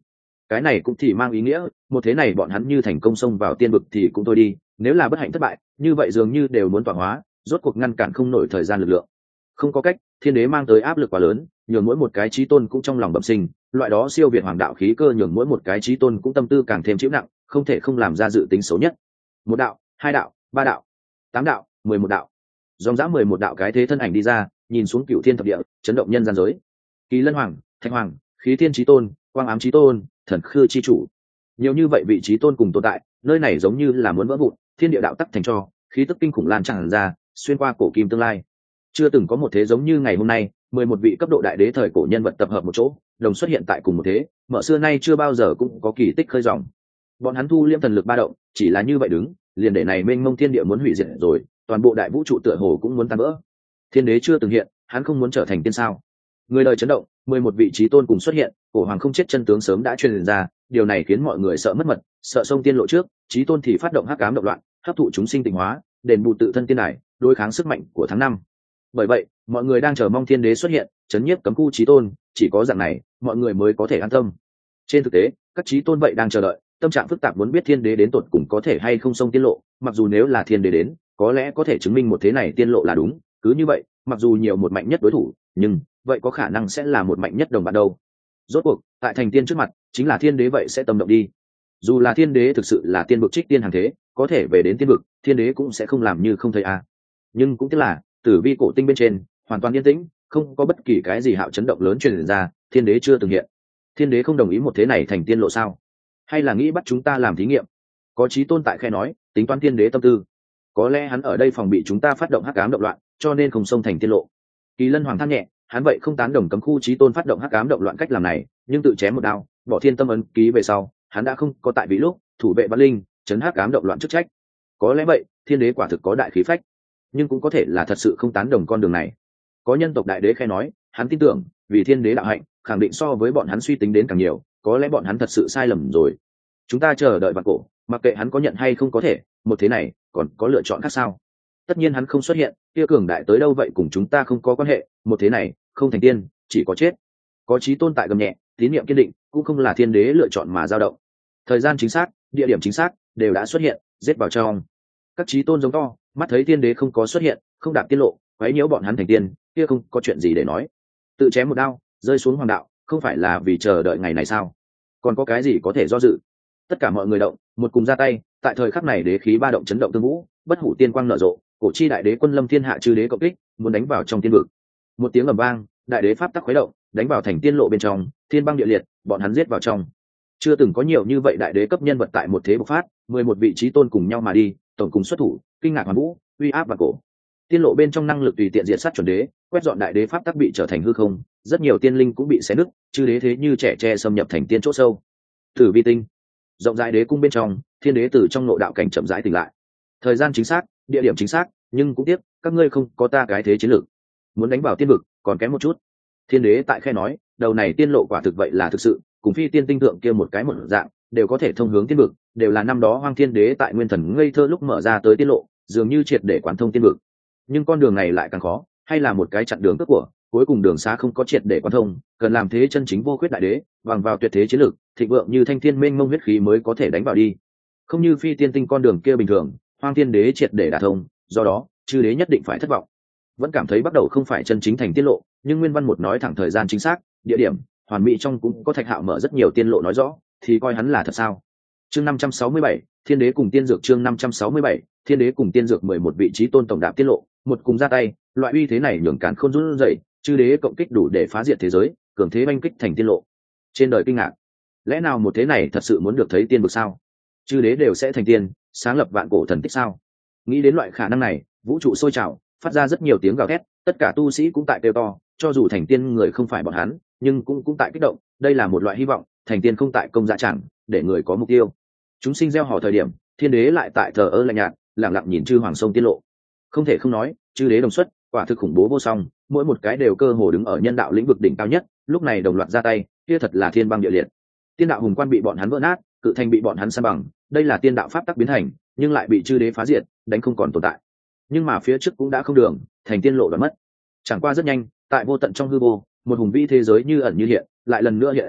A: cái này cũng thì mang ý nghĩa một thế này bọn hắn như thành công xông vào tiên vực thì cũng thôi đi, nếu là bất hạnh thất bại như vậy dường như đều muốn tọa hóa, rốt cuộc ngăn cản không nổi thời gian lực lượng. Không có cách, thiên đế mang tới áp lực quá lớn, nhường mỗi một cái chí tôn cũng trong lòng bẩm sinh, loại đó siêu việt hoàng đạo khí cơ nhường mỗi một cái chí tôn cũng tâm tư càng thêm chịu nặng, không thể không làm ra dự tính xấu nhất. Một đạo, hai đạo, ba đạo, 8 đạo, 11 đạo, dòng dã 11 đạo cái thế thân ảnh đi ra, nhìn xuống cửu thiên thập địa, chấn động nhân gian giới. Kỳ Lân Hoàng, Thạch Hoàng, Khí Thiên chí tôn, Quang Ám chí tôn, Thần Khư chi chủ, nhiều như vậy vị chí tôn cùng tồn tại, nơi này giống như là muốn vỡ vụn, thiên địa đạo tắc thành cho, khí tức kinh khủng lan tràn ra, xuyên qua cổ kim tương lai. Chưa từng có một thế giống như ngày hôm nay, 11 vị cấp độ đại đế thời cổ nhân vật tập hợp một chỗ, đồng xuất hiện tại cùng một thế, mở xưa nay chưa bao giờ cũng có kỳ tích khơi dòng. Bọn hắn thu liêm thần lực ba động, chỉ là như vậy đứng, liền để này mênh mông thiên địa muốn hủy diệt rồi, toàn bộ đại vũ trụ tựa hồ cũng muốn tan vỡ. Thiên đế chưa từng hiện, hắn không muốn trở thành tiên sao? Người đời chấn động, 11 vị chí tôn cùng xuất hiện, cổ hoàng không chết chân tướng sớm đã truyền ra, điều này khiến mọi người sợ mất mật, sợ sông tiên lộ trước, chí tôn thì phát động hắc ám động loạn, hấp thụ chúng sinh tịnh hóa, đền bù tự thân tiên đài, đối kháng sức mạnh của tháng năm. Bởi vậy, mọi người đang chờ mong thiên đế xuất hiện, chấn nhiếp cấm khu chí tôn, chỉ có dạng này, mọi người mới có thể an tâm. Trên thực tế, các chí tôn vậy đang chờ đợi, tâm trạng phức tạp muốn biết thiên đế đến tột cùng có thể hay không xông tiên lộ, mặc dù nếu là thiên đế đến, có lẽ có thể chứng minh một thế này tiên lộ là đúng, cứ như vậy, mặc dù nhiều một mạnh nhất đối thủ, nhưng vậy có khả năng sẽ là một mạnh nhất đồng bạn đâu. Rốt cuộc, tại thành tiên trước mặt, chính là thiên đế vậy sẽ tâm động đi. Dù là thiên đế thực sự là tiên vực trích tiên hàng thế, có thể về đến tiên vực, thiên đế cũng sẽ không làm như không thấy a. Nhưng cũng tức là, tử vi cổ tinh bên trên, hoàn toàn yên tĩnh, không có bất kỳ cái gì hạo chấn động lớn truyền ra, thiên đế chưa từng hiện. Thiên đế không đồng ý một thế này thành tiên lộ sao? Hay là nghĩ bắt chúng ta làm thí nghiệm? Có chí tôn tại khe nói, tính toán thiên đế tâm tư. Có lẽ hắn ở đây phòng bị chúng ta phát động hắc ám động loạn, cho nên không xông thành tiên lộ. Kỳ Lân Hoàng than nhẹ, hắn vậy không tán đồng cấm khu chí tôn phát động hắc ám động loạn cách làm này, nhưng tự chém một đao, bỏ thiên tâm ấn ký về sau, hắn đã không có tại vị lúc thủ vệ văn linh, chấn hắc ám động loạn chức trách. Có lẽ vậy, thiên đế quả thực có đại khí phách, nhưng cũng có thể là thật sự không tán đồng con đường này. Có nhân tộc đại đế khai nói, hắn tin tưởng, vì thiên đế đạo hạnh, khẳng định so với bọn hắn suy tính đến càng nhiều, có lẽ bọn hắn thật sự sai lầm rồi. Chúng ta chờ đợi vạn cổ, mặc kệ hắn có nhận hay không có thể, một thế này còn có lựa chọn khác sao? Tất nhiên hắn không xuất hiện, kia cường đại tới đâu vậy cùng chúng ta không có quan hệ, một thế này không thành tiên, chỉ có chết. Có chí tôn tại gầm nhẹ, tín niệm kiên định, cũng không là thiên đế lựa chọn mà dao động. Thời gian chính xác, địa điểm chính xác đều đã xuất hiện, giết vào trong. Các chí tôn giống to, mắt thấy thiên đế không có xuất hiện, không đạp tiết lộ, quấy nhiễu bọn hắn thành tiên, kia không có chuyện gì để nói. Tự chém một đao, rơi xuống hoàng đạo, không phải là vì chờ đợi ngày này sao? Còn có cái gì có thể do dự? Tất cả mọi người động, một cùng ra tay, tại thời khắc này đế khí ba động chấn động tương vũ, bất hủ tiên quang nở rộ, cổ chi đại đế quân lâm thiên hạ chư đế cộng kích, muốn đánh vào trong tiên vực. Một tiếng ầm vang, đại đế pháp tắc khuấy động, đánh vào thành tiên lộ bên trong, thiên băng địa liệt, bọn hắn giết vào trong. Chưa từng có nhiều như vậy đại đế cấp nhân vật tại một thế bộc phát, 11 vị chí tôn cùng nhau mà đi, tổng cùng xuất thủ, kinh ngạc hoàn vũ, uy áp và cổ. Tiên lộ bên trong năng lực tùy tiện diệt sát chuẩn đế, quét dọn đại đế pháp tắc bị trở thành hư không, rất nhiều tiên linh cũng bị xé nứt, chư đế thế như trẻ tre xâm nhập thành tiên chỗ sâu. Tử vi tinh, rộng rãi đế cung bên trong, thiên đế từ trong nội đạo cảnh chậm rãi tỉnh lại. Thời gian chính xác, địa điểm chính xác, nhưng cũng tiếc, các ngươi không có ta cái thế chiến lược, muốn đánh vào tiên vực còn kém một chút. Thiên đế tại khe nói, đầu này tiên lộ quả thực vậy là thực sự, cùng phi tiên tinh thượng kia một cái một dạng, đều có thể thông hướng tiên vực, đều là năm đó Hoang Thiên Đế tại Nguyên Thần ngây thơ lúc mở ra tới tiên lộ, dường như triệt để quán thông tiên vực. Nhưng con đường này lại càng khó, hay là một cái chặn đường cướp của, cuối cùng đường xá không có triệt để quán thông, cần làm thế chân chính vô khuyết đại đế, bằng vào tuyệt thế chiến lược, thịnh vượng như thanh thiên mênh mông huyết khí mới có thể đánh vào đi. Không như phi tiên tinh con đường kia bình thường, Hoang Thiên Đế triệt để đả thông, do đó, chư đế nhất định phải thất vọng. Vẫn cảm thấy bắt đầu không phải chân chính thành tiên lộ, nhưng nguyên văn một nói thẳng thời gian chính xác, địa điểm, hoàn mỹ trong cũng có Thạch Hạo mở rất nhiều tiên lộ nói rõ, thì coi hắn là thật sao? Chương 567, Thiên Đế cùng Tiên Dược chương 567, Thiên Đế cùng Tiên Dược 11 vị trí tôn tổng đạp tiết lộ, một cùng ra tay, loại uy thế này nhường càn khôn run rẩy, chư đế cộng kích đủ để phá diệt thế giới, cường thế oanh kích thành tiên lộ. Trên đời kinh ngạc, lẽ nào một thế này thật sự muốn được thấy tiên vực sao? Chư đế đều sẽ thành tiên, sáng lập vạn cổ thần tích sao? Nghĩ đến loại khả năng này, vũ trụ sôi trào, phát ra rất nhiều tiếng gào thét, tất cả tu sĩ cũng tại kêu to, cho dù thành tiên người không phải bọn hắn, nhưng cũng tại kích động, đây là một loại hy vọng, thành tiên không tại công dạ chẳng, để người có mục tiêu. Chúng sinh gieo hò thời điểm, thiên đế lại tại thờ ơ lạnh nhạt, lặng lặng nhìn chư hoàng sông tiên lộ. Không thể không nói, chư đế đồng xuất, quả thực khủng bố vô song, mỗi một cái đều cơ hồ đứng ở nhân đạo lĩnh vực đỉnh cao nhất, lúc này đồng loạt ra tay, kia thật là thiên băng địa liệt. Tiên đạo hùng quan bị bọn hắn vỡ nát, cự thành bị bọn hắn san bằng, đây là tiên đạo pháp tắc biến thành, nhưng lại bị chư đế phá diệt, đánh không còn tồn tại. Nhưng mà phía trước cũng đã không đường, thành tiên lộ đoạn mất. Chẳng qua rất nhanh, tại vô tận trong hư vô, một hùng vĩ thế giới như ẩn như hiện, lại lần nữa hiện ra,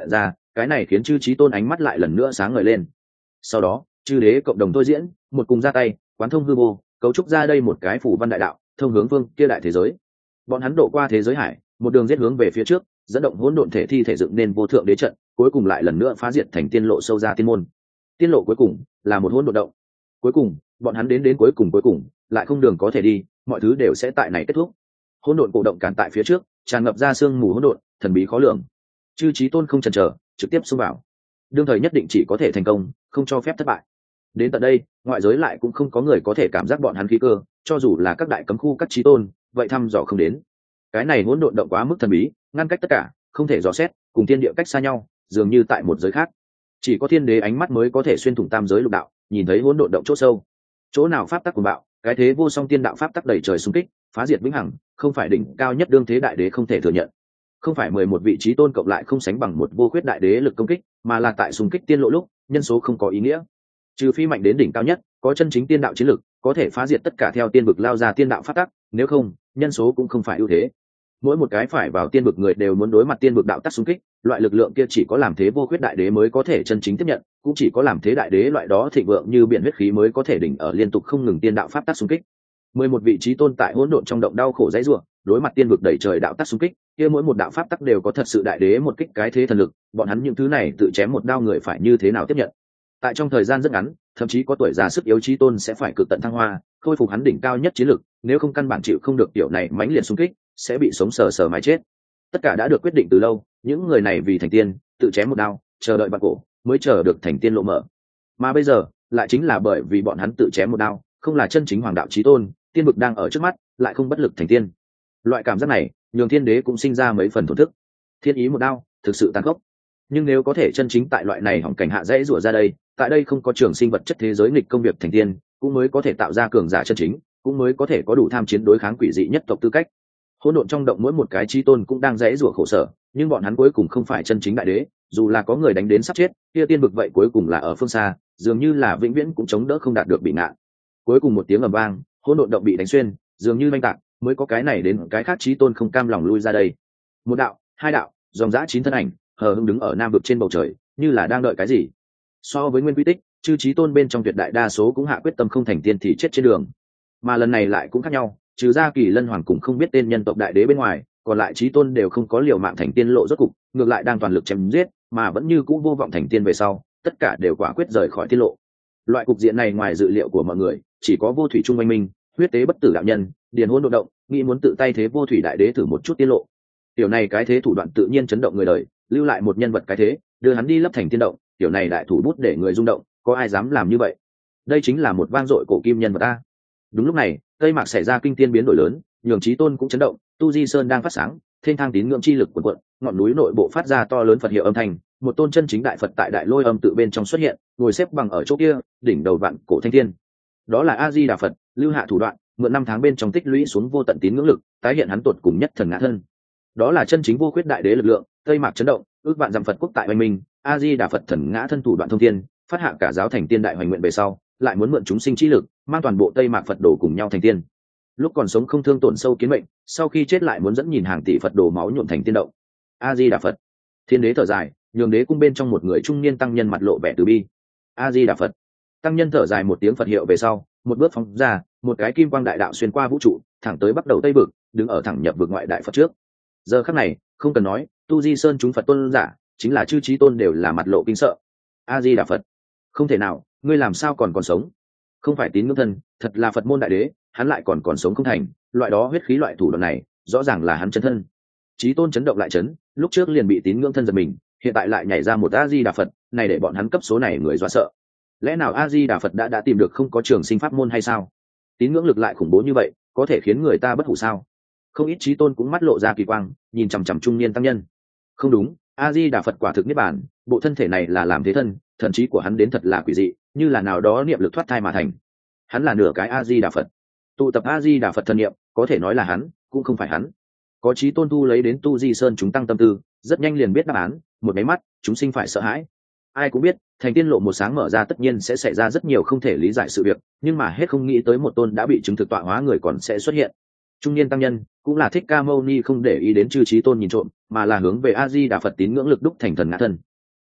A: cái này khiến chư trí tôn ánh mắt lại lần nữa sáng ngời lên. Sau đó chư đế cộng đồng thôi diễn, một cùng ra tay quán thông hư vô, cấu trúc ra đây một cái phủ văn đại đạo thông hướng vương kia đại thế giới. Bọn hắn độ qua thế giới hải, một đường giết hướng về phía trước, dẫn động hỗn độn thể thi thể dựng nên vô thượng đế trận, cuối cùng lại lần nữa phá diệt thành tiên lộ sâu ra tiên môn. Tiên lộ cuối cùng là một hỗn độn động. Cuối cùng bọn hắn đến cuối cùng lại không đường có thể đi, mọi thứ đều sẽ tại này kết thúc. Hỗn độn cổ động cản tại phía trước, tràn ngập ra sương mù hỗn độn, thần bí khó lường. Chư chí tôn không chần chờ, trực tiếp xông vào. Đương thời nhất định chỉ có thể thành công, không cho phép thất bại. Đến tận đây, ngoại giới lại cũng không có người có thể cảm giác bọn hắn khí cơ, cho dù là các đại cấm khu các chí tôn, vậy thăm dò không đến. Cái này hỗn độn động quá mức thần bí, ngăn cách tất cả, không thể dò xét, cùng thiên địa cách xa nhau, dường như tại một giới khác. Chỉ có thiên đế ánh mắt mới có thể xuyên thủng tam giới lục đạo, nhìn thấy hỗn độn động chỗ sâu. Chỗ nào pháp tắc của bạo, cái thế vô song tiên đạo pháp tắc đầy trời xung kích, phá diệt vĩnh hằng, không phải đỉnh cao nhất đương thế đại đế không thể thừa nhận. Không phải 11 vị trí tôn cộng lại không sánh bằng một vô khuyết đại đế lực công kích, mà là tại xung kích tiên lộ lúc, nhân số không có ý nghĩa. Trừ phi mạnh đến đỉnh cao nhất, có chân chính tiên đạo chiến lực, có thể phá diệt tất cả theo tiên vực lao ra tiên đạo pháp tắc, nếu không, nhân số cũng không phải ưu thế. Mỗi một cái phải vào tiên vực người đều muốn đối mặt tiên vực đạo tắc xung kích, loại lực lượng kia chỉ có làm thế vô khuyết đại đế mới có thể chân chính tiếp nhận, cũng chỉ có làm thế đại đế loại đó thịnh vượng như biển huyết khí mới có thể đỉnh ở liên tục không ngừng tiên đạo pháp tắc xung kích. 11 vị trí tôn tại hỗn độn trong động đau khổ dãy rủa, đối mặt tiên vực đẩy trời đạo tắc xung kích, kia mỗi một đạo pháp tắc đều có thật sự đại đế một kích cái thế thần lực, bọn hắn những thứ này tự chém một đao người phải như thế nào tiếp nhận. Tại trong thời gian rất ngắn, thậm chí có tuổi già sức yếu trí tôn sẽ phải cực tận thăng hoa, khôi phục hắn đỉnh cao nhất chiến lực, nếu không căn bản chịu không được tiểu này mãnh liệt xung kích, sẽ bị sống sờ sờ mái chết. Tất cả đã được quyết định từ lâu, những người này vì thành tiên, tự chém một đao, chờ đợi bạc cổ, mới chờ được thành tiên lộ mở. Mà bây giờ, lại chính là bởi vì bọn hắn tự chém một đao, không là chân chính hoàng đạo chí tôn, tiên vực đang ở trước mắt, lại không bất lực thành tiên. Loại cảm giác này, nhường thiên đế cũng sinh ra mấy phần thổn thức. Thiên ý một đao, thực sự tàn khốc. Nhưng nếu có thể chân chính tại loại này hỏng cảnh hạ dễ rủa ra đây, tại đây không có trường sinh vật chất thế giới nghịch công việc thành tiên, cũng mới có thể tạo ra cường giả chân chính, cũng mới có thể có đủ tham chiến đối kháng quỷ dị nhất tộc tư cách. Hỗn độn trong động mỗi một cái chi tôn cũng đang dễ rủa khổ sở, nhưng bọn hắn cuối cùng không phải chân chính đại đế, dù là có người đánh đến sắp chết, kia tiên vực vậy cuối cùng là ở phương xa, dường như là vĩnh viễn cũng chống đỡ không đạt được bị ngạn. Cuối cùng một tiếng ầm vang, hỗn độn động bị đánh xuyên, dường như manh tạc, mới có cái này đến cái khác chí tôn không cam lòng lui ra đây. Một đạo, hai đạo, dòng dã 9 thân ảnh, hờ hững đứng ở nam vực trên bầu trời, như là đang đợi cái gì. So với nguyên quy tích, chư chí tôn bên trong tuyệt đại đa số cũng hạ quyết tâm không thành tiên thì chết trên đường. Mà lần này lại cũng khác nhau, trừ ra Kỳ Lân Hoàng cũng không biết tên nhân tộc đại đế bên ngoài, còn lại chí tôn đều không có liều mạng thành tiên lộ rốt cục, ngược lại đang toàn lực chém giết, mà vẫn như cũ vô vọng thành tiên về sau, tất cả đều quả quyết rời khỏi tiên lộ. Loại cục diện này ngoài dự liệu của mọi người, chỉ có Vô Thủy Trung Minh Minh, huyết tế bất tử đạo nhân, điền hôn độ động, nghĩ muốn tự tay thế Vô Thủy đại đế thử một chút tiên lộ. Tiểu này cái thế thủ đoạn tự nhiên chấn động người đời, lưu lại một nhân vật cái thế, đưa hắn đi lấp thành tiên động, tiểu này đại thủ bút để người rung động, có ai dám làm như vậy? Đây chính là một vang dội cổ kim nhân vật ta. Đúng lúc này, Tây Mạc xảy ra kinh thiên biến đổi lớn, nhường chí tôn cũng chấn động, Tu Di Sơn đang phát sáng, thiên thang tín ngưỡng chi lực cuộn cuộn, ngọn núi nội bộ phát ra to lớn Phật hiệu âm thanh, một tôn chân chính đại Phật tại đại lôi âm tự bên trong xuất hiện, ngồi xếp bằng ở chỗ kia, đỉnh đầu vạn cổ thanh thiên. Đó là A Di Đà Phật, lưu hạ thủ đoạn, mượn 5 tháng bên trong tích lũy xuống vô tận tín ngưỡng lực, tái hiện hắn tuột cùng nhất thần ngã thân. Đó là chân chính vô khuyết đại đế lực lượng, Tây Mạc chấn động, ước vạn dặm Phật quốc tại hoành minh, A Di Đà Phật thần ngã thân thủ đoạn thông thiên, phát hạ cả giáo thành tiên đại hoành nguyện về sau, lại muốn mượn chúng sinh trí lực, mang toàn bộ Tây Mạc Phật đồ cùng nhau thành tiên. Lúc còn sống không thương tổn sâu kiến mệnh, sau khi chết lại muốn dẫn nhìn hàng tỷ Phật đồ máu nhuộm thành tiên động. A Di Đà Phật. Thiên đế thở dài, nhường đế cung bên trong một người trung niên tăng nhân mặt lộ vẻ từ bi. A Di Đà Phật. Tăng nhân thở dài một tiếng Phật hiệu về sau, một bước phóng ra, một cái kim quang đại đạo xuyên qua vũ trụ, thẳng tới bắt đầu Tây vực, đứng ở thẳng nhập vực ngoại đại Phật trước. Giờ khắc này, không cần nói, Tu Di Sơn chúng Phật tôn giả, chính là chư chí tôn đều là mặt lộ kinh sợ. A Di Đà Phật. Không thể nào, ngươi làm sao còn sống? Không phải tín ngưỡng thân, thật là Phật môn đại đế, hắn lại còn sống không thành, loại đó huyết khí loại thủ đoạn này, rõ ràng là hắn chân thân. Chí tôn chấn động lại chấn, lúc trước liền bị tín ngưỡng thân giật mình, hiện tại lại nhảy ra một A Di Đà Phật, này để bọn hắn cấp số này người dọa sợ. Lẽ nào A Di Đà Phật đã tìm được không có trường sinh pháp môn hay sao? Tín ngưỡng lực lại khủng bố như vậy, có thể khiến người ta bất hủ sao? Không ít chí tôn cũng mắt lộ ra kỳ quang, nhìn chằm chằm trung niên tăng nhân. Không đúng, A Di Đà Phật quả thực niết bàn, bộ thân thể này là làm thế thân, thần trí của hắn đến thật là quỷ dị, như là nào đó niệm lực thoát thai mà thành. Hắn là nửa cái A Di Đà Phật. Tụ tập A Di Đà Phật thần niệm, có thể nói là hắn, cũng không phải hắn. Có chí tôn thu lấy đến Tu Di Sơn chúng tăng tâm tư, rất nhanh liền biết đáp án, một cái mắt, chúng sinh phải sợ hãi. Ai cũng biết, thành tiên lộ một sáng mở ra tất nhiên sẽ xảy ra rất nhiều không thể lý giải sự việc, nhưng mà hết không nghĩ tới một tôn đã bị chứng thực tọa hóa người còn sẽ xuất hiện. Trung niên tăng nhân cũng là Thích Ca Mâu Ni không để ý đến chư chí tôn nhìn trộm, mà là hướng về A Di Đà Phật tín ngưỡng lực đúc thành thần ngã thân.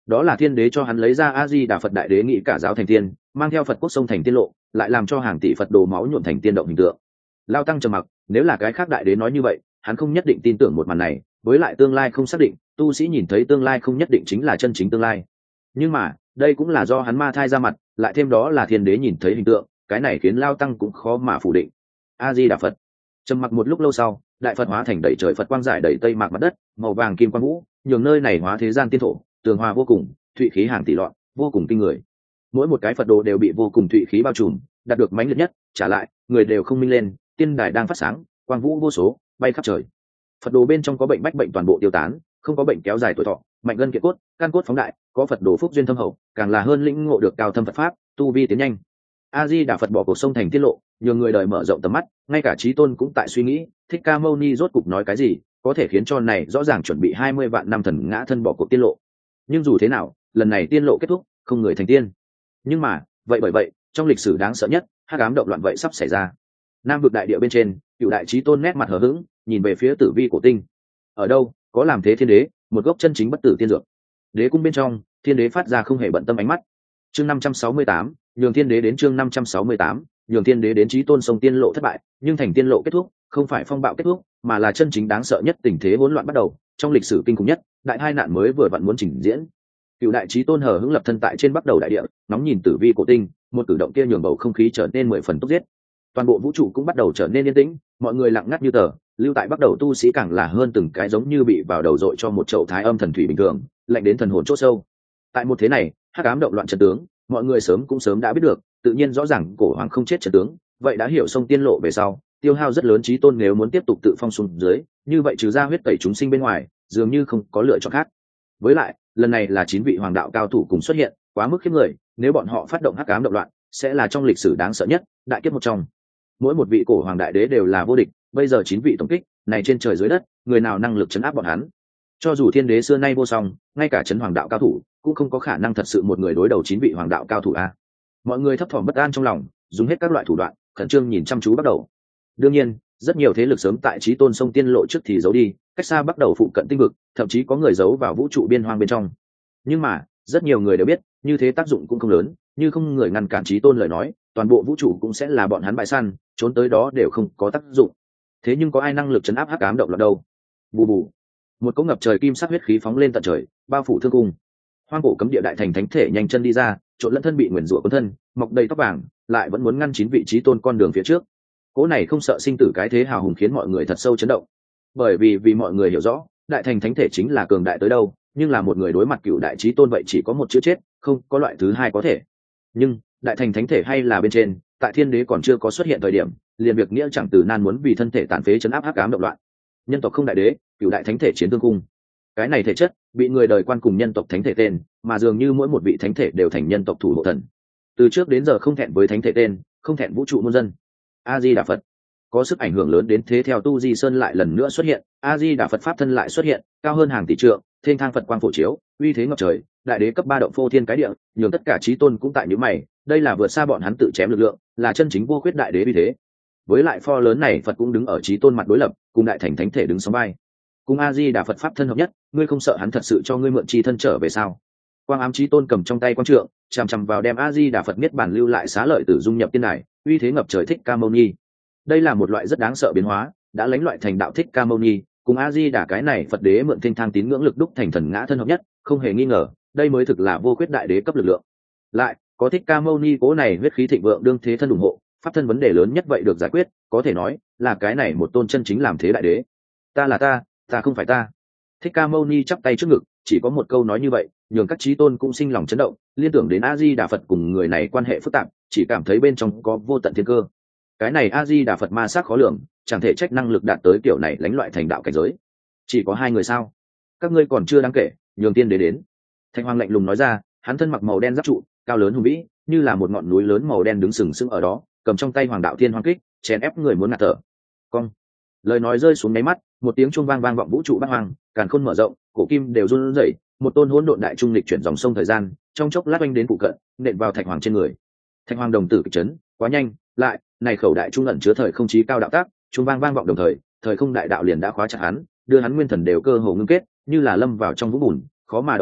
A: đó là thiên đế cho hắn lấy ra a di đà phật đại đế nghĩ cả giáo thành tiên, mang theo phật quốc sông thành tiên lộ, lại làm cho hàng tỷ phật đồ máu nhuộm thành tiên động hình tượng. Lao tăng trầm mặc, nếu là cái khác đại đế nói như vậy hắn không nhất định tin tưởng một màn này, với lại tương lai không xác định, tu sĩ nhìn thấy tương lai không nhất định chính là chân chính tương lai. Nhưng mà đây cũng là do hắn ma thai ra mặt, lại thêm đó là thiên đế nhìn thấy hình tượng, cái này khiến Lao tăng cũng khó mà phủ định. A di đà phật. Trầm mặc một lúc lâu sau, đại phật hóa thành đầy trời phật quang giải đầy tây mạc mặt đất, màu vàng kim quang vũ nhường nơi này hóa thế gian tiên thổ, tường hòa vô cùng, thụy khí hàng tỷ loạn, vô cùng kinh người. Mỗi một cái phật đồ đều bị vô cùng thụy khí bao trùm, đạt được mãnh liệt nhất, trả lại người đều không minh lên, tiên đài đang phát sáng, quang vũ vô số bay khắp trời. Phật đồ bên trong có bệnh bách bệnh toàn bộ tiêu tán, không có bệnh kéo dài tuổi thọ, mạnh gân kiện cốt, can cốt phóng đại, có phật đồ phúc duyên thâm hậu, càng là hơn lĩnh ngộ được cao thâm Phật pháp, tu vi tiến nhanh. A Di Đà Phật bỏ cuộc sông thành tiết lộ, nhường người đời mở rộng tầm mắt, ngay cả Chí Tôn cũng tại suy nghĩ, Thích Ca Mâu Ni rốt cục nói cái gì, có thể khiến cho này rõ ràng chuẩn bị 20 vạn năm thần ngã thân bỏ cuộc tiết lộ. Nhưng dù thế nào, lần này tiên lộ kết thúc, không người thành tiên. Nhưng mà, vậy bởi vậy, trong lịch sử đáng sợ nhất, hắc ám động loạn vậy sắp xảy ra. Nam vực đại địa bên trên, Cửu đại Chí Tôn nét mặt hờ hững, nhìn về phía Tử Vi cổ tinh. Ở đâu, có làm thế thiên đế, một gốc chân chính bất tử tiên dược. Đế cung bên trong, thiên đế phát ra không hề bận tâm ánh mắt. Chương 568, nhường thiên đế đến chương 568, nhường thiên đế đến Chí Tôn sông tiên lộ thất bại, nhưng thành tiên lộ kết thúc, không phải phong bạo kết thúc, mà là chân chính đáng sợ nhất tình thế hỗn loạn bắt đầu, trong lịch sử kinh khủng nhất, đại tai nạn mới vừa vặn muốn trình diễn. Cửu đại Chí Tôn hờ hững lập thân tại trên bắc đầu đại địa, nóng nhìn Tử Vi cổ tinh, một cử động kia nhường bầu không khí trở nên 10 phần túc giết. Toàn bộ vũ trụ cũng bắt đầu trở nên yên tĩnh, mọi người lặng ngắt như tờ, lưu tại bắc đầu tu sĩ càng là hơn từng cái giống như bị vào đầu dội cho một chậu thái âm thần thủy bình thường, lạnh đến thần hồn chỗ sâu. Tại một thế này, hắc ám động loạn trận tướng, mọi người sớm đã biết được, tự nhiên rõ ràng cổ hoàng không chết trận tướng, vậy đã hiểu sông tiên lộ về sau, tiêu hao rất lớn Chí Tôn nếu muốn tiếp tục tự phong xuống dưới, như vậy trừ ra huyết tẩy chúng sinh bên ngoài, dường như không có lựa chọn khác. Với lại, lần này là 9 vị hoàng đạo cao thủ cùng xuất hiện, quá mức khiếp người, nếu bọn họ phát động hắc ám động loạn, sẽ là trong lịch sử đáng sợ nhất, đại kiếp một trong. Mỗi một vị cổ hoàng đại đế đều là vô địch, bây giờ 9 vị tổng kích, này trên trời dưới đất, người nào năng lực trấn áp bọn hắn? Cho dù thiên đế xưa nay vô song, ngay cả trấn hoàng đạo cao thủ cũng không có khả năng thật sự một người đối đầu 9 vị hoàng đạo cao thủ a. Mọi người thấp thỏm bất an trong lòng, dùng hết các loại thủ đoạn, khẩn trương nhìn chăm chú bắt đầu. Đương nhiên, rất nhiều thế lực sớm tại Chí Tôn sông tiên lộ trước thì giấu đi, cách xa bắt đầu phụ cận tinh vực, thậm chí có người giấu vào vũ trụ biên hoang bên trong. Nhưng mà, rất nhiều người đều biết, như thế tác dụng cũng không lớn, như không người ngăn cản Chí Tôn lời nói, toàn bộ vũ trụ cũng sẽ là bọn hắn bại săn, trốn tới đó đều không có tác dụng. Thế nhưng có ai năng lực trấn áp hắc ám động loạn đâu? Bù bù, một cỗ ngập trời kim sắc huyết khí phóng lên tận trời, bao phủ thương cung. Hoang cổ cấm địa đại thành thánh thể nhanh chân đi ra, trộn lẫn thân bị nguyền rủa cuốn thân, mọc đầy tóc vàng, lại vẫn muốn ngăn 9 vị Chí Tôn con đường phía trước. Cỗ này không sợ sinh tử cái thế hào hùng khiến mọi người thật sâu chấn động. Bởi vì mọi người hiểu rõ, đại thành thánh thể chính là cường đại tới đâu, nhưng là một người đối mặt Cửu đại Chí Tôn vậy chỉ có một chữ chết, không có loại thứ hai có thể. Nhưng đại thành thánh thể hay là bên trên, tại thiên đế còn chưa có xuất hiện thời điểm, liền việc nghĩa chẳng từ nan muốn vì thân thể tàn phế chấn áp hắc ám động loạn. Nhân tộc không đại đế, Cửu đại thánh thể chiến thương cung. Cái này thể chất bị người đời quan cùng nhân tộc thánh thể tên, mà dường như mỗi một vị thánh thể đều thành nhân tộc thủ hộ thần. Từ trước đến giờ không thẹn với thánh thể tên, không thẹn vũ trụ muôn dân. A Di Đà Phật có sức ảnh hưởng lớn đến thế, theo Tu Di Sơn lại lần nữa xuất hiện, A Di Đà Phật pháp thân lại xuất hiện, cao hơn hàng tỷ trượng, thiên thang Phật quang phổ chiếu, uy thế ngập trời, đại đế cấp 3 động phô thiên cái địa, nhường tất cả Chí Tôn cũng tại nhíu mày, đây là vượt xa bọn hắn tự chém lực lượng, là chân chính vô khuyết đại đế uy thế. Với lại pho lớn này Phật cũng đứng ở Chí Tôn mặt đối lập, cùng đại thành thánh thể đứng sóng vai, cùng A Di Đà Phật pháp thân hợp nhất, ngươi không sợ hắn thật sự cho ngươi mượn chi thân trở về sao? Quang ám Chí Tôn cầm trong tay quang trượng, chằm chằm vào đem A Di Đà Phật niết bàn lưu lại xá lợi tử dung nhập tiên đài, uy thế ngập trời Thích Ca Mâu Ni. Đây là một loại rất đáng sợ biến hóa, đã lãnh loại thành đạo Thích Ca Mâu Ni, cùng A Di Đà cái này Phật đế mượn tinh thang tín ngưỡng lực đúc thành thần ngã thân hợp nhất, không hề nghi ngờ, đây mới thực là vô khuyết đại đế cấp lực lượng. Lại có Thích Ca Mâu Ni cố này huyết khí thịnh vượng đương thế thân ủng hộ, pháp thân vấn đề lớn nhất vậy được giải quyết, có thể nói là cái này một tôn chân chính làm thế đại đế. Ta là ta không phải ta. Thích Ca Mâu Ni chắp tay trước ngực, chỉ có một câu nói như vậy, nhường các Chí Tôn cũng sinh lòng chấn động, liên tưởng đến A Di Đà Phật cùng người này quan hệ phức tạp, chỉ cảm thấy bên trong có vô tận thiên cơ. Cái này A Di Đà Phật ma sát khó lường, chẳng thể trách năng lực đạt tới kiểu này lãnh loại thành đạo cảnh giới. Chỉ có 2 người sao? Các ngươi còn chưa đáng kể, nhường tiên đế đến. Thanh Hoàng lạnh lùng nói ra, hắn thân mặc màu đen giáp trụ, cao lớn hùng vĩ, như là một ngọn núi lớn màu đen đứng sừng sững ở đó, cầm trong tay Hoàng đạo Thiên Hoang kích, chèn ép người muốn ngạt thở. Cong. Lời nói rơi xuống mấy mắt, một tiếng chuông vang vang vọng vũ trụ bát hoang, càn khôn mở rộng, cổ kim đều run rẩy, một tôn hỗn độn đại trung lịch chuyển dòng sông thời gian, trong chốc lát oanh đến phụ cận, nện vào Thạch Hoàng trên người. Thạch Hoàng đồng tử kịch chấn, quá nhanh, lại, này khẩu đại trung ẩn chứa thời không chí cao đạo tác, chuông vang vang vọng đồng thời, thời không đại đạo liền đã khóa chặt hắn, đưa hắn nguyên thần đều cơ hồ ngưng kết, như là lâm vào trong vũng bùn, khó mà động đậy,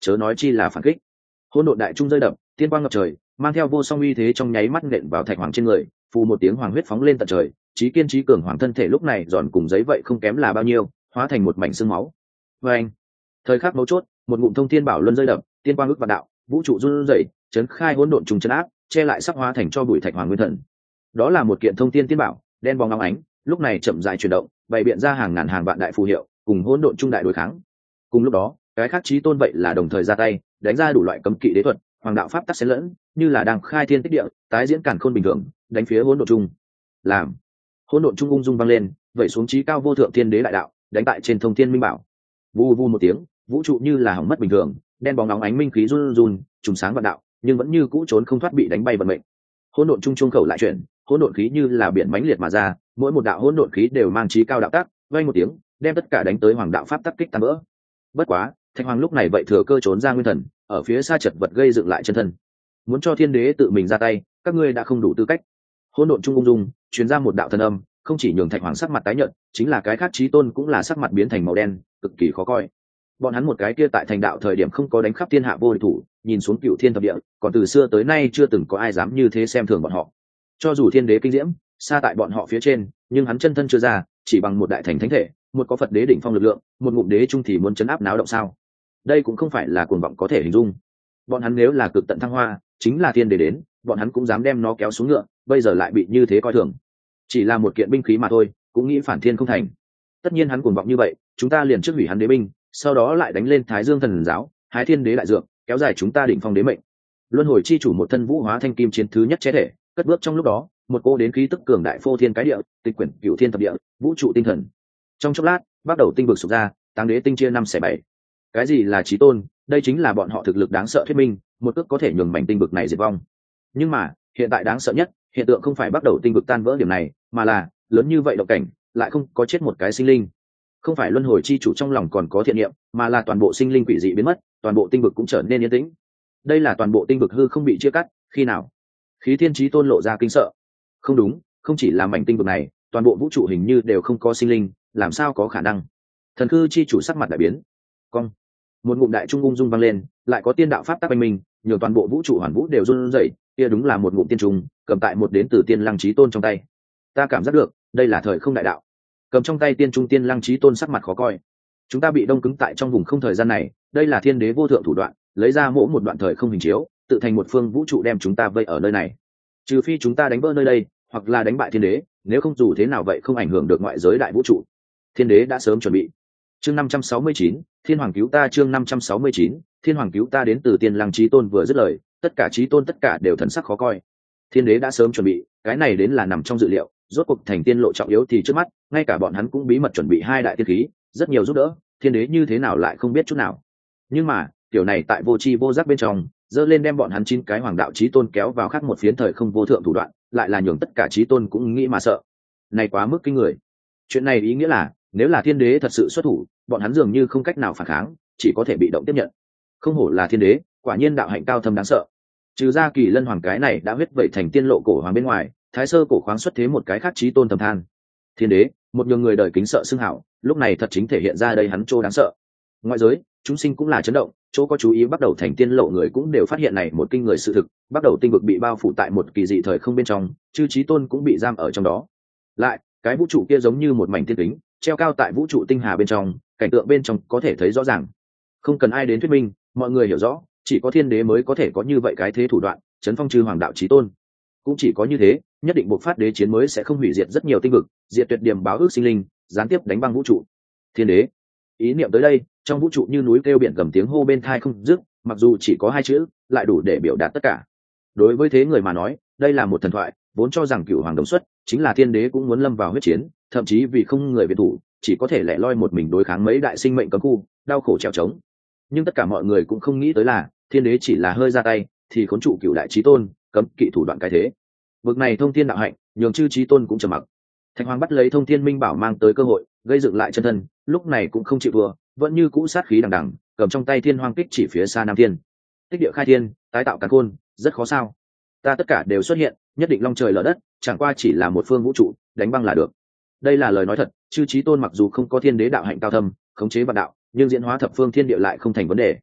A: chớ nói chi là phản kích. Hỗn độn đại trung rơi đập, tiên quang ngập trời, mang theo vô song uy thế trong nháy mắt nện vào thạch hoàng trên người, phù một tiếng hoàng huyết phóng lên tận trời, chí kiên chí cường hoàng thân thể lúc này giòn cùng giấy vậy không kém là bao nhiêu, hóa thành một mảnh xương máu. Và anh, thời khắc mấu chốt, một ngụm thông thiên bảo luân rơi đập, tiên quang ức vạn đạo, vũ trụ run rẩy, chấn khai hỗn độn trùng chấn áp, che lại sắp hóa thành cho bụi thạch hoàng nguyên thần. Đó là một kiện thông thiên tiên bảo, đen bóng óng ánh, lúc này chậm rãi chuyển động, bày biện ra hàng ngàn hàng vạn đại phù hiệu, cùng hỗn độn trung đại đối kháng. Cùng lúc đó, cái khác chí tôn vậy là đồng thời ra tay, đánh ra đủ loại cấm kỵ đế thuật, hoàng đạo pháp tắc xen lẫn, như là đang khai thiên tích địa, tái diễn càn khôn bình thường, đánh phía hỗn độn trung. Làm hỗn độn trung ung dung vang lên, vẩy xuống chí cao vô thượng thiên đế đại đạo, đánh tại trên thông thiên minh bảo. Vu vu một tiếng, vũ trụ như là hỏng mất bình thường, đen bóng nóng ánh minh khí run run, trùng sáng vạn đạo, nhưng vẫn như cũ trốn không thoát bị đánh bay vận mệnh. Hỗn độn trung khẩu lại chuyển, hỗn độn khí như là biển mãnh liệt mà ra, mỗi một đạo hỗn độn khí đều mang chí cao đạo tắc, vang một tiếng, đem tất cả đánh tới hoàng đạo pháp tắc kích tan vỡ. Bất quá, thạch hoàng lúc này vậy thừa cơ trốn ra nguyên thần, ở phía xa chật vật gây dựng lại chân thân. Muốn cho thiên đế tự mình ra tay, các ngươi đã không đủ tư cách. Hỗn độn trung ung dung, truyền ra một đạo thần âm, không chỉ nhường thạch hoàng sắc mặt tái nhợt, chính là cái khác chí tôn cũng là sắc mặt biến thành màu đen, cực kỳ khó coi. Bọn hắn một cái kia tại thành đạo thời điểm không có đánh khắp thiên hạ vô địch thủ, nhìn xuống cựu thiên thập địa, còn từ xưa tới nay chưa từng có ai dám như thế xem thường bọn họ. Cho dù thiên đế kinh diễm xa tại bọn họ phía trên, nhưng hắn chân thân chưa ra, chỉ bằng một đại thành thánh thể, một có Phật đế đỉnh phong lực lượng, một ngụm đế trung thì muốn chấn áp náo động sao? Đây cũng không phải là cuồng vọng có thể hình dung. Bọn hắn nếu là cực tận thăng hoa, chính là thiên đế đến, bọn hắn cũng dám đem nó kéo xuống ngựa, bây giờ lại bị như thế coi thường. Chỉ là một kiện binh khí mà thôi, cũng nghĩ phản thiên không thành. Tất nhiên hắn cuồng vọng như vậy, chúng ta liền trước hủy hắn đế binh, sau đó lại đánh lên Thái Dương thần giáo, hái thiên đế đại dược, kéo dài chúng ta đỉnh phong đế mệnh. Luân hồi chi chủ một thân vũ hóa thanh kim chiến thứ nhất chế thể, cất bước trong lúc đó, một cô đến khí tức cường đại phô thiên cái địa, tịch quyển cửu thiên thập địa, vũ trụ tinh thần. Trong chốc lát, bắt đầu tinh vực sụp ra, táng đế tinh chia 5/7. Cái gì là chí tôn? Đây chính là bọn họ thực lực đáng sợ thuyết minh, một cước có thể nhường mảnh tinh vực này diệt vong. Nhưng mà, hiện tại đáng sợ nhất, hiện tượng không phải bắt đầu tinh vực tan vỡ điểm này, mà là lớn như vậy động cảnh, lại không có chết một cái sinh linh. Không phải luân hồi chi chủ trong lòng còn có thiện niệm, mà là toàn bộ sinh linh quỷ dị biến mất, toàn bộ tinh vực cũng trở nên yên tĩnh. Đây là toàn bộ tinh vực hư không bị chia cắt, khi nào? Khí thiên chí tôn lộ ra kinh sợ. Không đúng, không chỉ là mảnh tinh vực này, toàn bộ vũ trụ hình như đều không có sinh linh, làm sao có khả năng? Thần cư chi chủ sắc mặt đại biến. Cong. Một ngụm đại trung ung dung vang lên, lại có tiên đạo pháp tắc quanh mình, nhiều toàn bộ vũ trụ hoàn vũ đều run rẩy, kia đúng là một ngụm tiên trung, cầm tại một đến từ tiên lăng chí tôn trong tay. Ta cảm giác được, đây là thời không đại đạo. Cầm trong tay tiên trung tiên lăng chí tôn sắc mặt khó coi. Chúng ta bị đông cứng tại trong vùng không thời gian này, đây là thiên đế vô thượng thủ đoạn, lấy ra mỗi một đoạn thời không hình chiếu, tự thành một phương vũ trụ đem chúng ta vây ở nơi này. Trừ phi chúng ta đánh vỡ nơi đây, hoặc là đánh bại thiên đế, nếu không dù thế nào vậy không ảnh hưởng được ngoại giới đại vũ trụ. Thiên đế đã sớm chuẩn bị. Chương 569, Thiên Hoàng cứu ta. Chương 569, Thiên Hoàng cứu ta. Đến từ tiên lăng chí tôn vừa dứt lời, tất cả chí tôn tất cả đều thần sắc khó coi. Thiên đế đã sớm chuẩn bị, cái này đến là nằm trong dự liệu, rốt cuộc thành tiên lộ trọng yếu thì trước mắt, ngay cả bọn hắn cũng bí mật chuẩn bị hai đại tiên khí, rất nhiều giúp đỡ, thiên đế như thế nào lại không biết chút nào. Nhưng mà, kiểu này tại vô tri vô giác bên trong, dơ lên đem bọn hắn 9 cái hoàng đạo chí tôn kéo vào khác một phiến thời không vô thượng thủ đoạn, lại là nhường tất cả chí tôn cũng nghĩ mà sợ. Này quá mức kinh người. Chuyện này ý nghĩa là, nếu là thiên đế thật sự xuất thủ, bọn hắn dường như không cách nào phản kháng, chỉ có thể bị động tiếp nhận. Không hổ là thiên đế, quả nhiên đạo hạnh cao thâm đáng sợ. Trừ ra Kỳ Lân Hoàng cái này đã huyết vậy thành tiên lộ cổ hoàng bên ngoài, Thái Sơ cổ khoáng xuất thế một cái khác chí tôn thầm than. Thiên đế, một nhường người đời kính sợ xưng hảo, lúc này thật chính thể hiện ra đây hắn chỗ đáng sợ. Ngoại giới, chúng sinh cũng là chấn động, chỗ có chú ý bắt đầu thành tiên lộ người cũng đều phát hiện này một kinh người sự thực, bắt đầu tinh vực bị bao phủ tại một kỳ dị thời không bên trong, chư chí tôn cũng bị giam ở trong đó. Lại, cái vũ trụ kia giống như một mảnh thiên kính, treo cao tại vũ trụ tinh hà bên trong, cảnh tượng bên trong có thể thấy rõ ràng. Không cần ai đến thuyết minh, mọi người hiểu rõ, chỉ có thiên đế mới có thể có như vậy cái thế thủ đoạn, chấn phong chư hoàng đạo chí tôn. Cũng chỉ có như thế, nhất định buộc phát đế chiến mới sẽ không hủy diệt rất nhiều tinh vực, diệt tuyệt điểm báo ước sinh linh, gián tiếp đánh băng vũ trụ. Thiên đế, ý niệm tới đây, trong vũ trụ như núi kêu biển gầm tiếng hô bên thai không dứt, mặc dù chỉ có 2 chữ, lại đủ để biểu đạt tất cả. Đối với thế người mà nói, đây là một thần thoại, vốn cho rằng cửu hoàng đồng xuất, chính là thiên đế cũng muốn lâm vào huyết chiến, thậm chí vì không người viện thủ, chỉ có thể lẻ loi một mình đối kháng mấy đại sinh mệnh cấm khu, đau khổ trèo trống. Nhưng tất cả mọi người cũng không nghĩ tới là, thiên đế chỉ là hơi ra tay, thì khốn trụ cửu đại chí tôn, cấm kỵ thủ đoạn cái thế. Vực này thông thiên đạo hạnh, nhường chư chí tôn cũng trầm mặc. Thạch Hoàng bắt lấy thông thiên minh bảo mang tới cơ hội, gây dựng lại chân thân, lúc này cũng không chịu thua, vẫn như cũ sát khí đằng đằng, cầm trong tay thiên hoang kích chỉ phía xa Nam Thiên. Tích địa khai thiên, tái tạo càn khôn, rất khó sao? Ta tất cả đều xuất hiện, nhất định long trời lở đất, chẳng qua chỉ là một phương vũ trụ, đánh băng là được. Đây là lời nói thật, chư chí tôn mặc dù không có thiên đế đạo hạnh cao thâm, khống chế vạn đạo, nhưng diễn hóa thập phương thiên địa lại không thành vấn đề.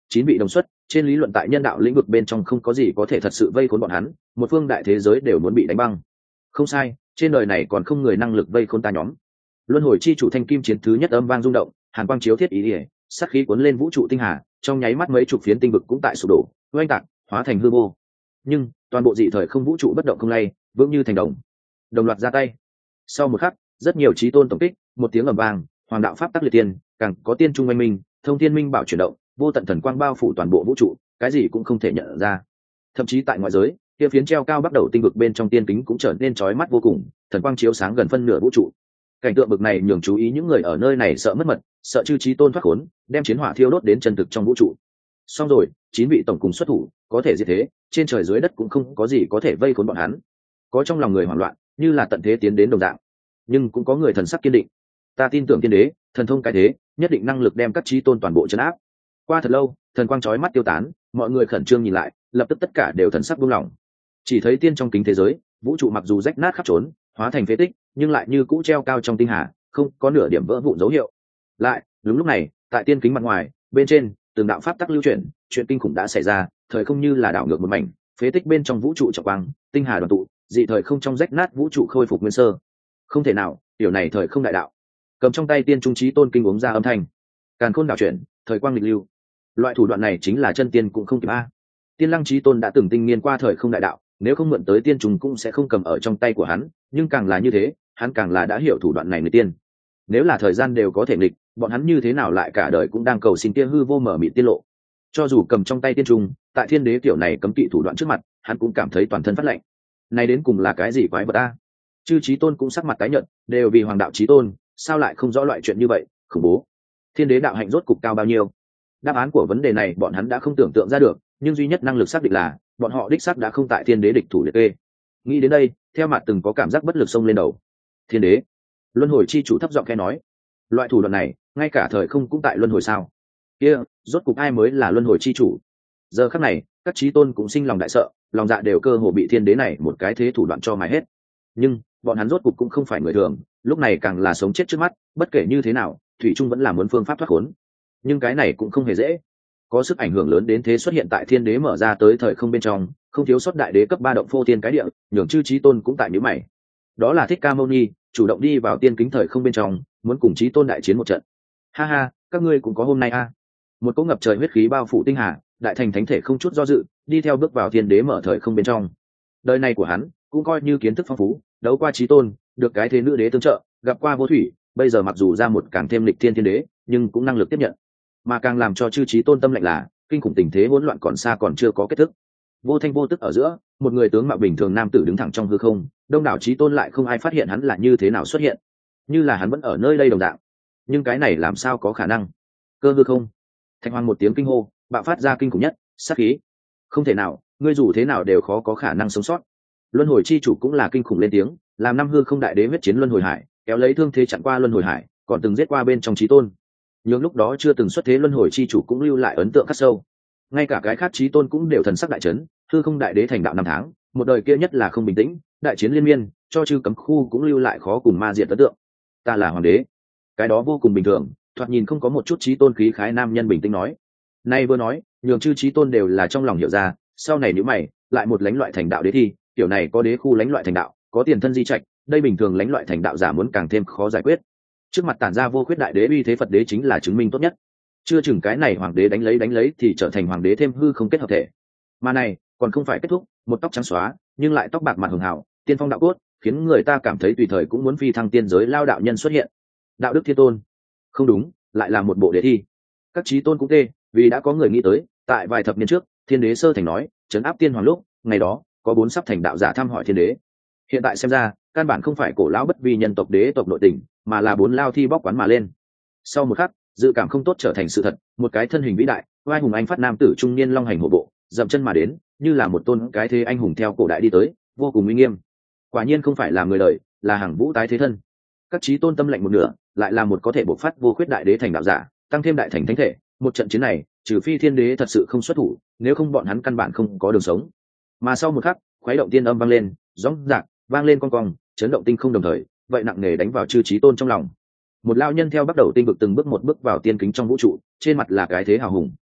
A: chín vị đồng xuất, trên lý luận tại nhân đạo lĩnh vực bên trong không có gì có thể thật sự vây khốn bọn hắn, một phương đại thế giới đều muốn bị đánh băng. Không sai, trên đời này còn không người năng lực vây khốn ta nhóm. Luân hồi chi chủ thanh kim chiến thứ nhất âm vang rung động, hàn quang chiếu thiết ý ỉa, sát khí cuốn lên vũ trụ tinh hà, trong nháy mắt mấy chục phiến tinh vực cũng tại sụp đổ, oanh tạc, hóa thành hư vô. Nhưng toàn bộ dị thời không vũ trụ bất động không lay, vững như thành đồng. Đồng loạt ra tay. Sau một khắc, rất nhiều chí tôn tổng kích, một tiếng ầm vang, hoàng đạo pháp tắc liệt tiên, càng có tiên trung oanh minh, thông thiên minh bảo chuyển động, vô tận thần quang bao phủ toàn bộ vũ trụ, cái gì cũng không thể nhận ra. Thậm chí tại ngoại giới, kia phiến treo cao bắt đầu tinh vực bên trong tiên kính cũng trở nên chói mắt vô cùng, thần quang chiếu sáng gần phân nửa vũ trụ. Cảnh tượng bực này nhường chú ý những người ở nơi này sợ mất mật, sợ chư chí tôn thoát khốn, đem chiến hỏa thiêu đốt đến chân thực trong vũ trụ. Xong rồi, chín vị tổng cùng xuất thủ, có thể diệt thế, trên trời dưới đất cũng không có gì có thể vây khốn bọn hắn. Có trong lòng người hoảng loạn, như là tận thế tiến đến đồng dạng, nhưng cũng có người thần sắc kiên định. Ta tin tưởng tiên đế, thần thông cái thế, nhất định năng lực đem các chí tôn toàn bộ trấn áp. Qua thật lâu, thần quang chói mắt tiêu tán, mọi người khẩn trương nhìn lại, lập tức tất cả đều thần sắc buông lỏng. Chỉ thấy tiên trong kính thế giới, vũ trụ mặc dù rách nát khắp trốn, hóa thành phế tích, nhưng lại như cũ treo cao trong tinh hà, không có nửa điểm vỡ vụn dấu hiệu. Lại, đúng lúc này, tại tiên kính mặt ngoài, bên trên, từng đạo pháp tắc lưu chuyển, chuyện kinh khủng đã xảy ra, thời không như là đảo ngược một mảnh, phế tích bên trong vũ trụ trọng quang, tinh hà đoàn tụ, dị thời không trong rách nát vũ trụ khôi phục nguyên sơ. Không thể nào, điều này thời không đại đạo. Cầm trong tay tiên trung chí tôn kinh uống ra âm thanh. Càn khôn đảo chuyển, thời quang lịch lưu. Loại thủ đoạn này chính là chân tiên cũng không kịp a. Tiên lăng chí tôn đã từng tinh nghiên qua thời không đại đạo, nếu không mượn tới tiên trùng cũng sẽ không cầm ở trong tay của hắn, nhưng càng là như thế, hắn càng là đã hiểu thủ đoạn này người tiên. Nếu là thời gian đều có thể nghịch, bọn hắn như thế nào lại cả đời cũng đang cầu xin tia hư vô mở mịt tiết lộ. Cho dù cầm trong tay tiên trùng, tại thiên đế kiểu này cấm kỵ thủ đoạn trước mặt, hắn cũng cảm thấy toàn thân phát lạnh. Này đến cùng là cái gì quái vật a? Chư chí tôn cũng sắc mặt tái nhợt, đều vì hoàng đạo chí tôn, sao lại không rõ loại chuyện như vậy, khủng bố. Thiên đế đạo hạnh rốt cục cao bao nhiêu? Đáp án của vấn đề này bọn hắn đã không tưởng tượng ra được, nhưng duy nhất năng lực xác định là bọn họ đích xác đã không tại thiên đế địch thủ liệt kê. Nghĩ đến đây, theo mặt từng có cảm giác bất lực xông lên đầu. Thiên đế, luân hồi chi chủ thấp giọng khẽ nói, loại thủ đoạn này ngay cả thời không cũng tại luân hồi sao? Kia rốt cục ai mới là luân hồi chi chủ? Giờ khắc này, các chí tôn cũng sinh lòng đại sợ, lòng dạ đều cơ hồ bị thiên đế này một cái thế thủ đoạn cho mài hết. Nhưng bọn hắn rốt cục cũng không phải người thường, lúc này càng là sống chết trước mắt, bất kể như thế nào, thủy trung vẫn là muốn phương pháp thoát khốn. Nhưng cái này cũng không hề dễ. Có sức ảnh hưởng lớn đến thế xuất hiện tại thiên đế mở ra tới thời không bên trong, không thiếu sót đại đế cấp 3 động phô thiên cái địa, nhường chư chí tôn cũng tại nhíu mày. Đó là Thích Ca Mâu Ni, chủ động đi vào tiên kính thời không bên trong, muốn cùng chí tôn đại chiến một trận. Ha ha, các ngươi cũng có hôm nay a. Một cỗ ngập trời huyết khí bao phủ tinh hà, đại thành thánh thể không chút do dự, đi theo bước vào thiên đế mở thời không bên trong. Đời này của hắn cũng coi như kiến thức phong phú, đấu qua chí tôn, được cái thế nữ đế tương trợ, gặp qua vô thủy, bây giờ mặc dù ra một càng thêm lịch thiên thiên đế, nhưng cũng năng lực tiếp nhận. Mà càng làm cho chư chí tôn tâm lạnh là kinh khủng tình thế hỗn loạn còn xa còn chưa có kết thúc. Vô thanh vô tức ở giữa, một người tướng mạo bình thường nam tử đứng thẳng trong hư không, đông đảo chí tôn lại không ai phát hiện hắn là như thế nào xuất hiện, như là hắn vẫn ở nơi đây đồng dạng. Nhưng cái này làm sao có khả năng? Cơ hư không, Thạch Hoàng một tiếng kinh hô, bạo phát ra kinh khủng nhất sát khí. Không thể nào, ngươi dù thế nào đều khó có khả năng sống sót. Luân hồi chi chủ cũng là kinh khủng lên tiếng, làm năm hư không đại đế huyết chiến luân hồi hải, kéo lấy thương thế chặn qua luân hồi hải, còn từng giết qua bên trong chí tôn. Nhưng lúc đó chưa từng xuất thế luân hồi chi chủ cũng lưu lại ấn tượng khắc sâu. Ngay cả cái khác chí tôn cũng đều thần sắc đại chấn, hư không đại đế thành đạo 5 tháng, một đời kia nhất là không bình tĩnh, đại chiến liên miên, cho chư cấm khu cũng lưu lại khó cùng ma diệt ấn tượng. Ta là hoàng đế, cái đó vô cùng bình thường, thoạt nhìn không có một chút chí tôn khí khái nam nhân bình tĩnh nói. Nay vừa nói, nhường chư chí tôn đều là trong lòng hiểu ra, sau này nếu mày lại một lãnh loại thành đạo đế thi, kiểu này có đế khu lãnh loại thành đạo, có tiền thân di trạch, đây bình thường lãnh loại thành đạo giả muốn càng thêm khó giải quyết. Trước mặt tản ra vô khuyết đại đế uy thế Phật đế chính là chứng minh tốt nhất. Chưa chừng cái này hoàng đế đánh lấy thì trở thành hoàng đế thêm hư không kết hợp thể. Mà này còn không phải kết thúc, một tóc trắng xóa nhưng lại tóc bạc mặt hường hào, tiên phong đạo cốt, khiến người ta cảm thấy tùy thời cũng muốn phi thăng tiên giới lao đạo nhân xuất hiện. Đạo đức thiên tôn, không đúng, lại là một bộ đế thi. Các chí tôn cũng tê, vì đã có người nghĩ tới, tại vài thập niên trước, thiên đế sơ thành nói, trấn áp tiên hoàng lúc, ngày đó có 4 sắp thành đạo giả thăm hỏi thiên đế. Hiện tại xem ra, căn bản không phải cổ lão bất vi nhân tộc đế tộc nội tình, mà là 4 lao thi bóc quán mà lên. Sau một khắc, dự cảm không tốt trở thành sự thật, một cái thân hình vĩ đại, vai hùng anh phát nam tử trung niên long hành hổ bộ, dậm chân mà đến, như là một tôn cái thế anh hùng theo cổ đại đi tới, vô cùng uy nghiêm. Quả nhiên không phải là người đời, là hàng vũ tái thế thân. Các chí tôn tâm lệnh một nửa, lại là một có thể bộc phát vô khuyết đại đế thành đạo giả, tăng thêm đại thành thánh thể, một trận chiến này, trừ phi thiên đế thật sự không xuất thủ, nếu không bọn hắn căn bản không có đường sống. Mà sau một khắc, khuấy động tiên âm vang lên, rống rạc vang lên con cong, chấn động tinh không đồng thời, vậy nặng nề đánh vào chư chí tôn trong lòng. Một lao nhân theo bắt đầu tinh vực từng bước một bước vào tiên kính trong vũ trụ, trên mặt là cái thế hào hùng.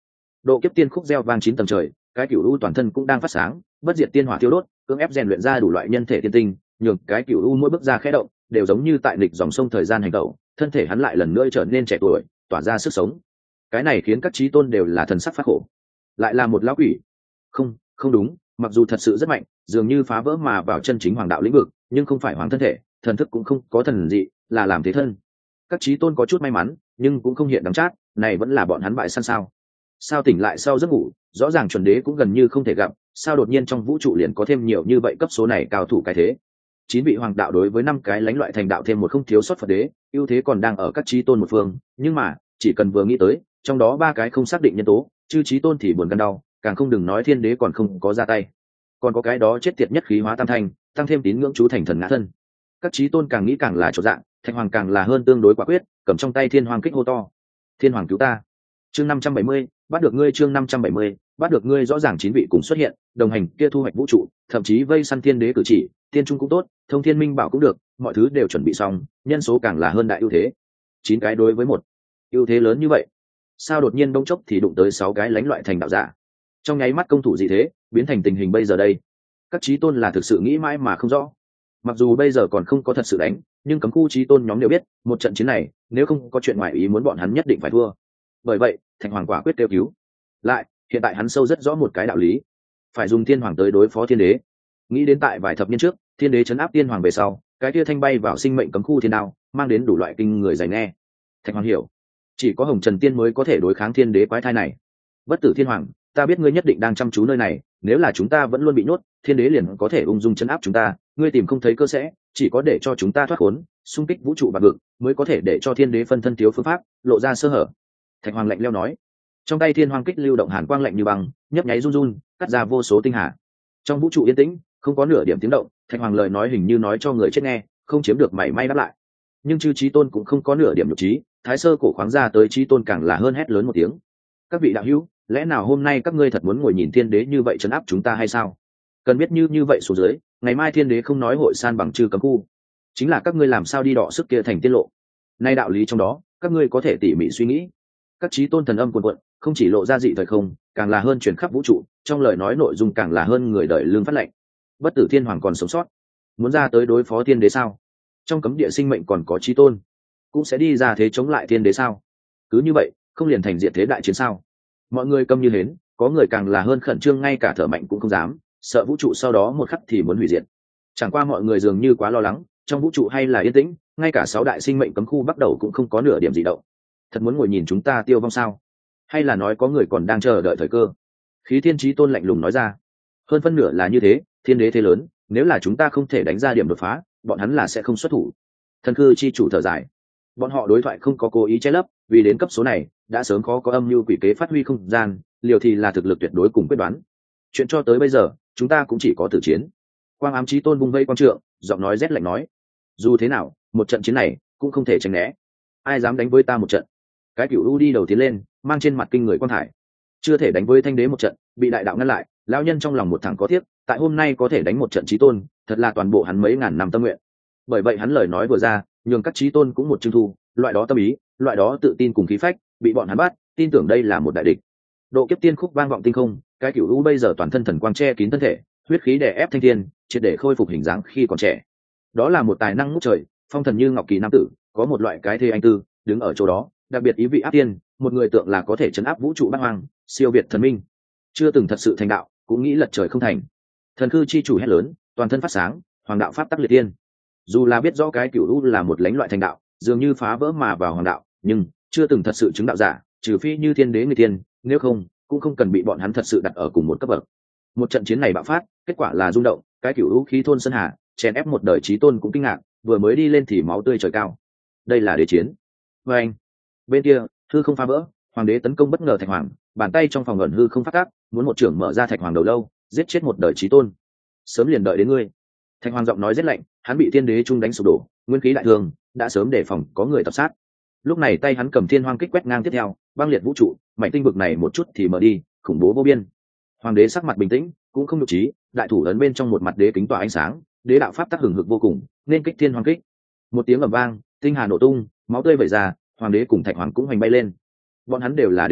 A: Độ kiếp tiên khúc gieo vang 9 tầng trời, cái cửu u toàn thân cũng đang phát sáng, bất diệt tiên hỏa thiêu đốt, cưỡng ép rèn luyện ra đủ loại nhân thể tiên tinh, nhường cái cửu u mỗi bước ra khẽ động, đều giống như tại nghịch dòng sông thời gian hành tẩu, thân thể hắn lại lần nữa trở nên trẻ tuổi, tỏa ra sức sống. Cái này khiến các chí tôn đều là thần sắc phát khổ. Lại là một lão quỷ. Không, không đúng, mặc dù thật sự rất mạnh, dường như phá vỡ mà vào chân chính hoàng đạo lĩnh vực, nhưng không phải hoàng thân thể, thần thức cũng không có thần dị, là làm thế thân. Các chí tôn có chút may mắn, nhưng cũng không hiện đắng chát, này vẫn là bọn hắn bại săn sao? Sao tỉnh lại sau giấc ngủ, rõ ràng chuẩn đế cũng gần như không thể gặp, sao đột nhiên trong vũ trụ liền có thêm nhiều như vậy cấp số này cao thủ cái thế? 9 vị hoàng đạo đối với 5 cái lãnh loại thành đạo thêm một không thiếu sót Phật đế, ưu thế còn đang ở các chí tôn một phương, nhưng mà, chỉ cần vừa nghĩ tới, trong đó 3 cái không xác định nhân tố, chư chí tôn thì buồn gan đau, càng không đừng nói thiên đế còn không có ra tay. Còn có cái đó chết tiệt nhất khí hóa tam thanh, tăng thêm tín ngưỡng chú thành thần ngã thân. Các chí tôn càng nghĩ càng là chỗ dạng, Thạch Hoàng càng là hơn tương đối quả quyết, cầm trong tay Thiên Hoàng kích hô to. Thiên Hoàng cứu ta. Chương 570, bắt được ngươi. Chương 570, bắt được ngươi. Rõ ràng 9 vị cùng xuất hiện, đồng hành kia thu hoạch vũ trụ, thậm chí vây săn thiên đế cử chỉ, tiên trung cũng tốt, thông thiên minh bảo cũng được, mọi thứ đều chuẩn bị xong, nhân số càng là hơn đại ưu thế. 9 cái đối với 1, ưu thế lớn như vậy, sao đột nhiên bỗng chốc thì đụng tới 6 cái lãnh loại thành đạo giả? Trong nháy mắt công thủ gì thế, biến thành tình hình bây giờ đây? Các chí tôn là thực sự nghĩ mãi mà không rõ. Mặc dù bây giờ còn không có thật sự đánh, nhưng cấm khu chí tôn nhóm đều biết, một trận chiến này, nếu không có chuyện ngoài ý muốn bọn hắn nhất định phải thua. Bởi vậy, Thạch Hoàng quả quyết kêu cứu. Lại, hiện tại hắn sâu rất rõ một cái đạo lý, phải dùng Thiên Hoàng tới đối phó thiên đế. Nghĩ đến tại vài thập niên trước, thiên đế trấn áp Tiên Hoàng về sau, cái kia thanh bay vào sinh mệnh cấm khu thiên đao, mang đến đủ loại kinh người dày nghe. Thạch Hoàng hiểu, chỉ có Hồng Trần Tiên mới có thể đối kháng thiên đế quái thai này. Bất tử Thiên Hoàng, ta biết ngươi nhất định đang chăm chú nơi này, nếu là chúng ta vẫn luôn bị nhốt, thiên đế liền có thể ung dung trấn áp chúng ta, ngươi tìm không thấy cơ sẽ, chỉ có để cho chúng ta thoát khốn, xung kích vũ trụ bạc vực, mới có thể để cho thiên đế phân thân thiếu phương pháp, lộ ra sơ hở. Thạch Hoàng lạnh lẽo nói. Trong tay Thiên Hoàng kích lưu động hàn quang lạnh như băng, nhấp nháy run run, cắt ra vô số tinh hà. Trong vũ trụ yên tĩnh, không có nửa điểm tiếng động, Thạch Hoàng lời nói hình như nói cho người chết nghe, không chiếm được mảy may đáp lại. Nhưng chư chí tôn cũng không có nửa điểm nhục trí, thái sơ cổ khoáng ra tới chí tôn càng là hơn hét lớn một tiếng. Các vị đạo hữu, lẽ nào hôm nay các ngươi thật muốn ngồi nhìn thiên đế như vậy trấn áp chúng ta hay sao? Cần biết như vậy xuống dưới, ngày mai thiên đế không nói hội san bằng chư cấm khu, chính là các ngươi làm sao đi đọ sức kia thành tiết lộ. Nay đạo lý trong đó, các ngươi có thể tỉ mỉ suy nghĩ. Các chí tôn thần âm cuồn cuộn, không chỉ lộ ra dị thời không, càng là hơn truyền khắp vũ trụ, trong lời nói nội dung càng là hơn người đời lương phát lệnh. Bất tử Thiên Hoàng còn sống sót, muốn ra tới đối phó thiên đế sao? Trong cấm địa sinh mệnh còn có chí tôn, cũng sẽ đi ra thế chống lại thiên đế sao? Cứ như vậy, không liền thành diệt thế đại chiến sao? Mọi người câm như hến, có người càng là hơn khẩn trương, ngay cả thở mạnh cũng không dám, sợ vũ trụ sau đó một khắc thì muốn hủy diệt. Chẳng qua mọi người dường như quá lo lắng, trong vũ trụ hay là yên tĩnh, ngay cả 6 đại sinh mệnh cấm khu bắt đầu cũng không có nửa điểm gì động. Thật muốn ngồi nhìn chúng ta tiêu vong sao? Hay là nói có người còn đang chờ đợi thời cơ? Khí Thiên Chí Tôn lạnh lùng nói ra. Hơn phân nửa là như thế, thiên đế thế lớn, nếu là chúng ta không thể đánh ra điểm đột phá, bọn hắn là sẽ không xuất thủ. Thần Cư chi chủ thở dài. Bọn họ đối thoại không có cố ý che lấp, vì đến cấp số này đã sớm khó có âm mưu quỷ kế phát huy không gian, liều thì là thực lực tuyệt đối cùng quyết đoán. Chuyện cho tới bây giờ, chúng ta cũng chỉ có tử chiến. Quang Ám Chí Tôn vung vây quang trượng, giọng nói rét lạnh nói: dù thế nào, một trận chiến này cũng không thể tránh né. Ai dám đánh với ta một trận? Cái Cửu U đi đầu tiến lên, mang trên mặt kinh người quan thải. Chưa thể đánh với Thanh Đế một trận, bị đại đạo ngăn lại, lão nhân trong lòng một thẳng có tiếc, tại hôm nay có thể đánh một trận Chí Tôn, thật là toàn bộ hắn mấy ngàn năm tâm nguyện. Bởi vậy hắn lời nói vừa ra, nhường các Chí Tôn cũng một trưng thu, loại đó tâm ý, loại đó tự tin cùng khí phách, bị bọn hắn bắt, tin tưởng đây là một đại địch. Độ kiếp tiên khúc vang vọng tinh không, cái Cửu U bây giờ toàn thân thần quang che kín thân thể, huyết khí đè ép thanh thiên, triệt để khôi phục hình dáng khi còn trẻ. Đó là một tài năng ngút trời, phong thần như ngọc kỳ nam tử, có một loại cái thê anh tư, đứng ở chỗ đó, đặc biệt ý vị áp tiên, một người tượng là có thể chấn áp vũ trụ bát hoang, siêu việt thần minh. Chưa từng thật sự thành đạo, cũng nghĩ lật trời không thành. Thần Cư chi chủ hét lớn, toàn thân phát sáng, hoàng đạo pháp tắc liệt tiên. Dù là biết rõ cái Cửu U là một lãnh loại thành đạo, dường như phá vỡ mà vào hoàng đạo, nhưng chưa từng thật sự chứng đạo giả, trừ phi như thiên đế người tiên, nếu không cũng không cần bị bọn hắn thật sự đặt ở cùng một cấp bậc. Một trận chiến này bạo phát, kết quả là rung động, cái Cửu U khí thôn sơn hà, chèn ép một đời Chí Tôn cũng kinh ngạc, vừa mới đi lên thì máu tươi trời cao. Đây là đế chiến. Và anh, bên kia hư không phá vỡ, hoàng đế tấn công bất ngờ Thạch Hoàng, bàn tay trong phòng ẩn hư không phát tác, muốn một trưởng mở ra Thạch Hoàng đầu lâu, giết chết một đời Chí Tôn. Sớm liền đợi đến ngươi. Thạch Hoàng giọng nói rất lạnh, hắn bị thiên đế trung đánh sụp đổ, nguyên khí đại thương, đã sớm đề phòng có người tập sát. Lúc này tay hắn cầm thiên hoang kích quét ngang tiếp theo, băng liệt vũ trụ, mảnh tinh vực này một chút thì mở đi, khủng bố vô biên. Hoàng đế sắc mặt bình tĩnh, cũng không nhục trí, đại thủ ấn bên trong một mặt đế kính tỏa ánh sáng, đế đạo pháp tắc hừng hực vô cùng, nên kích thiên hoang kích. Một tiếng ầm vang, tinh hà nổ tung, máu tươi vẩy ra, hoàng đế cùng Thạch Hoàng cũng hoành bay lên. Bọn hắn đều là đế thể,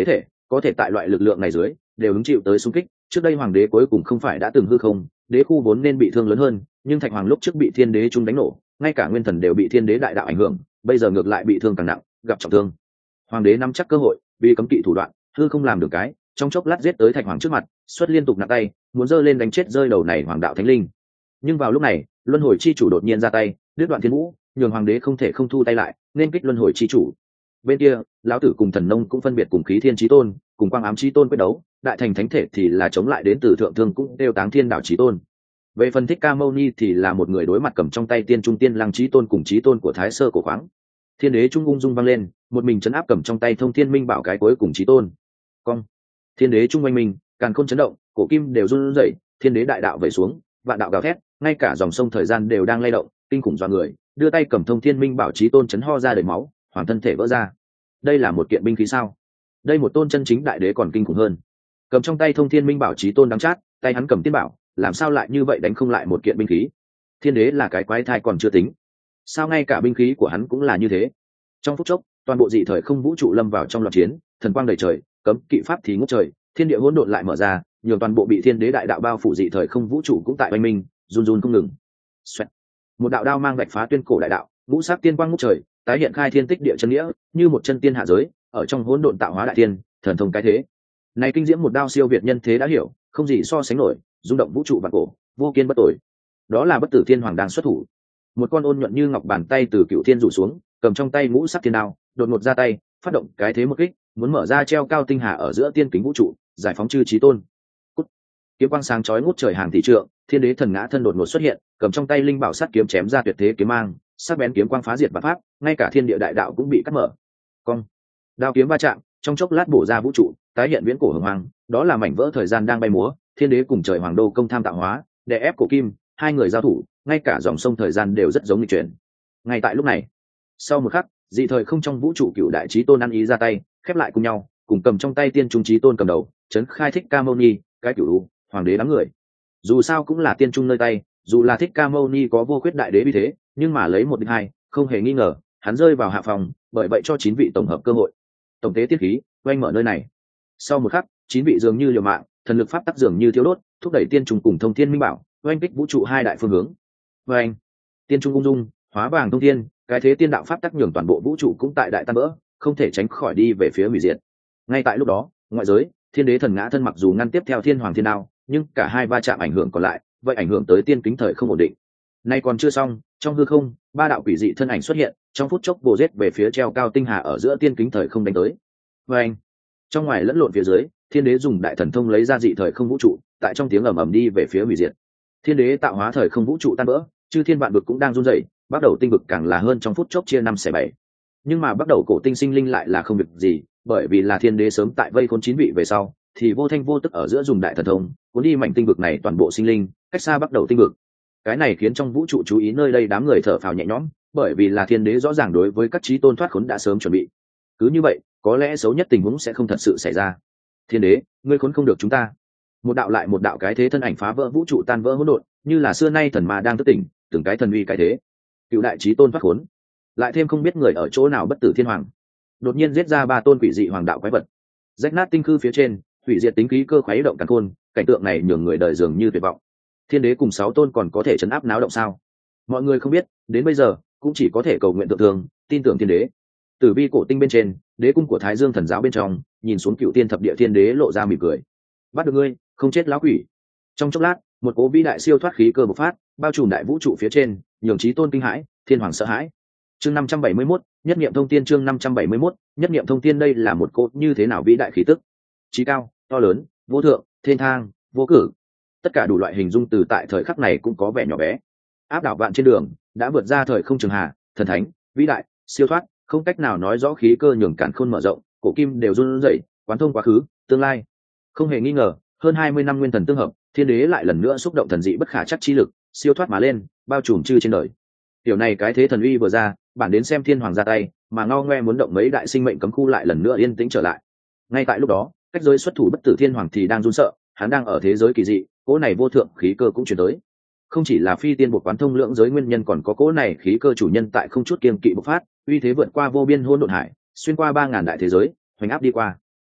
A: có thể tại loại lực lượng này dưới đều hứng chịu tới xung kích. Trước đây hoàng đế cuối cùng không phải đã từng hư không, đế khu vốn nên bị thương lớn hơn, nhưng thạch hoàng lúc trước bị thiên đế trung đánh nổ, ngay cả nguyên thần đều bị thiên đế đại đạo ảnh hưởng, bây giờ ngược lại bị thương càng nặng, gặp trọng thương. Hoàng đế nắm chắc cơ hội, vì cấm kỵ thủ đoạn hư không làm được cái, trong chốc lát giết tới thạch hoàng trước mặt, xuất liên tục nặng tay, muốn giơ lên đánh chết rơi đầu này hoàng đạo thánh linh. Nhưng vào lúc này, luân hồi chi chủ đột nhiên ra tay, đứt đoạn thiên vũ, nhường hoàng đế không thể không thu tay lại, nên kích luân hồi chi chủ. Bên kia, lão tử cùng thần nông cũng phân biệt cùng khí thiên chí tôn, cùng quang ám chí tôn quyết đấu, đại thành thánh thể thì là chống lại đến từ thượng thương cũng đều táng thiên đạo chí tôn. Về phần Thích Ca Mâu Ni thì là một người đối mặt cầm trong tay tiên trung tiên lăng chí tôn cùng chí tôn của thái sơ cổ khoáng. Thiên đế trung ung dung vang lên, một mình chấn áp cầm trong tay thông thiên minh bảo cái cuối cùng chí tôn. Cong. Thiên đế trung oanh minh, càn khôn chấn động, cổ kim đều run rẩy, thiên đế đại đạo về xuống, vạn đạo gào thét, ngay cả dòng sông thời gian đều đang lay động, kinh khủng dọa người, đưa tay cầm thông thiên minh bảo chí tôn chấn ho ra đầy máu, hoàng thân thể vỡ ra. Đây là một kiện binh khí sao? Đây một tôn chân chính đại đế còn kinh khủng hơn. Cầm trong tay thông thiên minh bảo chí tôn đắng chát, tay hắn cầm tiên bảo, làm sao lại như vậy đánh không lại một kiện binh khí? Thiên đế là cái quái thai còn chưa tính, sao ngay cả binh khí của hắn cũng là như thế? Trong phút chốc, toàn bộ dị thời không vũ trụ lâm vào trong loạn chiến, thần quang đầy trời, cấm kỵ pháp thì ngút trời, thiên địa hỗn độn lại mở ra, nhiều toàn bộ bị thiên đế đại đạo bao phủ dị thời không vũ trụ cũng tại oanh minh, run run không ngừng. Xoẹt. Một đạo đao mang vạch phá tuyên cổ đại đạo, ngũ sắc tiên quang ngút trời, tái hiện khai thiên tích địa chân nghĩa, như một chân tiên hạ giới, ở trong hỗn độn tạo hóa đại tiên, thần thông cái thế. Này kinh diễm một đao siêu việt nhân thế đã hiểu, không gì so sánh nổi, rung động vũ trụ vạn cổ, vô kiên bất tội. Đó là bất tử thiên hoàng đang xuất thủ. Một con ôn nhuận như ngọc bàn tay từ cựu thiên rủ xuống, cầm trong tay ngũ sắc thiên đao, đột ngột ra tay, phát động cái thế một kích, muốn mở ra treo cao tinh hà ở giữa tiên kính vũ trụ, giải phóng chư chí tôn. Cút. Kiếm quang sáng chói ngút trời hàng thị trượng, thiên đế thần ngã thân đột ngột xuất hiện, cầm trong tay linh bảo sắt kiếm chém ra tuyệt thế kiếm mang, sắc bén kiếm quang phá diệt vạn pháp, ngay cả thiên địa đại đạo cũng bị cắt mở. Cong. Đao kiếm va chạm, trong chốc lát bổ ra vũ trụ, tái hiện viễn cổ hồng hoàng, đó là mảnh vỡ thời gian đang bay múa, thiên đế cùng trời hoàng đô công tham tạo hóa, đè ép cổ kim, hai người giao thủ, ngay cả dòng sông thời gian đều rất giống nghịch chuyển. Ngay tại lúc này, sau một khắc, dị thời không trong vũ trụ cựu đại chí tôn ăn ý ra tay, khép lại cùng nhau, cùng cầm trong tay tiên trung chí tôn cầm đầu, chấn khai Thích Ca Mâu Ni, cái cửu hoàng đế đám người. Dù sao cũng là tiên trung nơi tay, dù là Thích Ca Mâu Ni có vô khuyết đại đế vì thế, nhưng mà lấy một địch hai, không hề nghi ngờ, hắn rơi vào hạ phòng, bởi vậy cho 9 vị tổng hợp cơ hội. Tổng tế tiết khí, oanh mở nơi này. Sau một khắc, 9 vị dường như liều mạng, thần lực pháp tắc dường như thiếu đốt, thúc đẩy tiên trung cùng thông thiên minh bảo, oanh kích vũ trụ hai đại phương hướng. Oanh, tiên trung ung dung, hóa vàng thông thiên, cái thế tiên đạo pháp tắc nhường toàn bộ vũ trụ cũng tại đại tan vỡ, không thể tránh khỏi đi về phía hủy diệt. Ngay tại lúc đó, ngoại giới, thiên đế thần ngã thân mặc dù ngăn tiếp theo thiên hoàng thiên đao, nhưng cả hai va chạm ảnh hưởng còn lại, vậy ảnh hưởng tới tiên kính thời không ổn định. Nay còn chưa xong, trong hư không, ba đạo quỷ dị thân ảnh xuất hiện, trong phút chốc bổ giết về phía treo cao tinh hà ở giữa tiên kính thời không đánh tới. Oanh, trong ngoài lẫn lộn phía dưới, thiên đế dùng đại thần thông lấy ra dị thời không vũ trụ, tại trong tiếng ầm ầm đi về phía hủy diệt. Thiên đế tạo hóa thời không vũ trụ tan vỡ, chư thiên vạn vực cũng đang run rẩy, bắt đầu tinh vực càng là hơn trong phút chốc chia 5/7. Nhưng mà bắt đầu cổ tinh sinh linh lại là không việc gì, bởi vì là thiên đế sớm tại vây khốn 9 vị về sau, thì vô thanh vô tức ở giữa dùng đại thần thông, cuốn đi mảnh tinh vực này toàn bộ sinh linh, cách xa bắt đầu tinh vực. Cái này khiến trong vũ trụ chú ý nơi đây đám người thở phào nhẹ nhõm, bởi vì là thiên đế rõ ràng đối với các chí tôn thoát khốn đã sớm chuẩn bị. Cứ như vậy, có lẽ xấu nhất tình huống sẽ không thật sự xảy ra. Thiên đế, ngươi khốn không được chúng ta. Một đạo lại một đạo cái thế thân ảnh phá vỡ vũ trụ tan vỡ hỗn độn, như là xưa nay thần ma đang thức tỉnh, từng cái thần uy cái thế. Cựu đại chí tôn thoát khốn, lại thêm không biết người ở chỗ nào bất tử thiên hoàng, đột nhiên giết ra 3 tôn quỷ dị hoàng đạo quái vật, rách nát tinh khư phía trên, hủy diệt tính khí cơ khuấy động càn khôn, cảnh tượng này nhường người đời dường như tuyệt vọng. Thiên đế cùng 6 tôn còn có thể chấn áp náo động sao? Mọi người không biết, đến bây giờ cũng chỉ có thể cầu nguyện tượng thường, tin tưởng thiên đế. Tử vi cổ tinh bên trên, đế cung của Thái Dương thần giáo bên trong, nhìn xuống cựu tiên thập địa thiên đế lộ ra mỉm cười. Bắt được ngươi, không chết lão quỷ. Trong chốc lát, một cố vĩ đại siêu thoát khí cơ bộc phát, bao trùm đại vũ trụ phía trên, nhường chí tôn kinh hãi, thiên hoàng sợ hãi. Chương 571, nhất niệm thông tiên. Chương 571, nhất niệm thông tiên. Đây là một cỗ như thế nào vĩ đại khí tức? Chí cao, to lớn, vô thượng, thiên thang, vô cử. Tất cả đủ loại hình dung từ tại thời khắc này cũng có vẻ nhỏ bé. Áp đảo vạn trên đường, đã vượt ra thời không trường hà, thần thánh, vĩ đại, siêu thoát, không cách nào nói rõ khí cơ nhường càn khôn mở rộng, cổ kim đều run rẩy, quán thông quá khứ, tương lai. Không hề nghi ngờ, hơn 20 năm nguyên thần tương hợp, thiên đế lại lần nữa xúc động thần dị bất khả chắc chi lực, siêu thoát mà lên, bao trùm chư trên đời. Điều này cái thế thần uy vừa ra, bản đến xem thiên hoàng ra tay, mà ngao ngoe muốn động mấy đại sinh mệnh cấm khu lại lần nữa yên tĩnh trở lại. Ngay tại lúc đó, cách giới xuất thủ bất tử thiên hoàng thì đang run sợ, hắn đang ở thế giới kỳ dị, cỗ này vô thượng khí cơ cũng chuyển tới. Không chỉ là phi tiên buộc quán thông lượng giới nguyên nhân, còn có cỗ này khí cơ chủ nhân tại không chút kiêng kỵ bộc phát, uy thế vượt qua vô biên hôn độn hải, xuyên qua 3000 đại thế giới, hoành áp đi qua.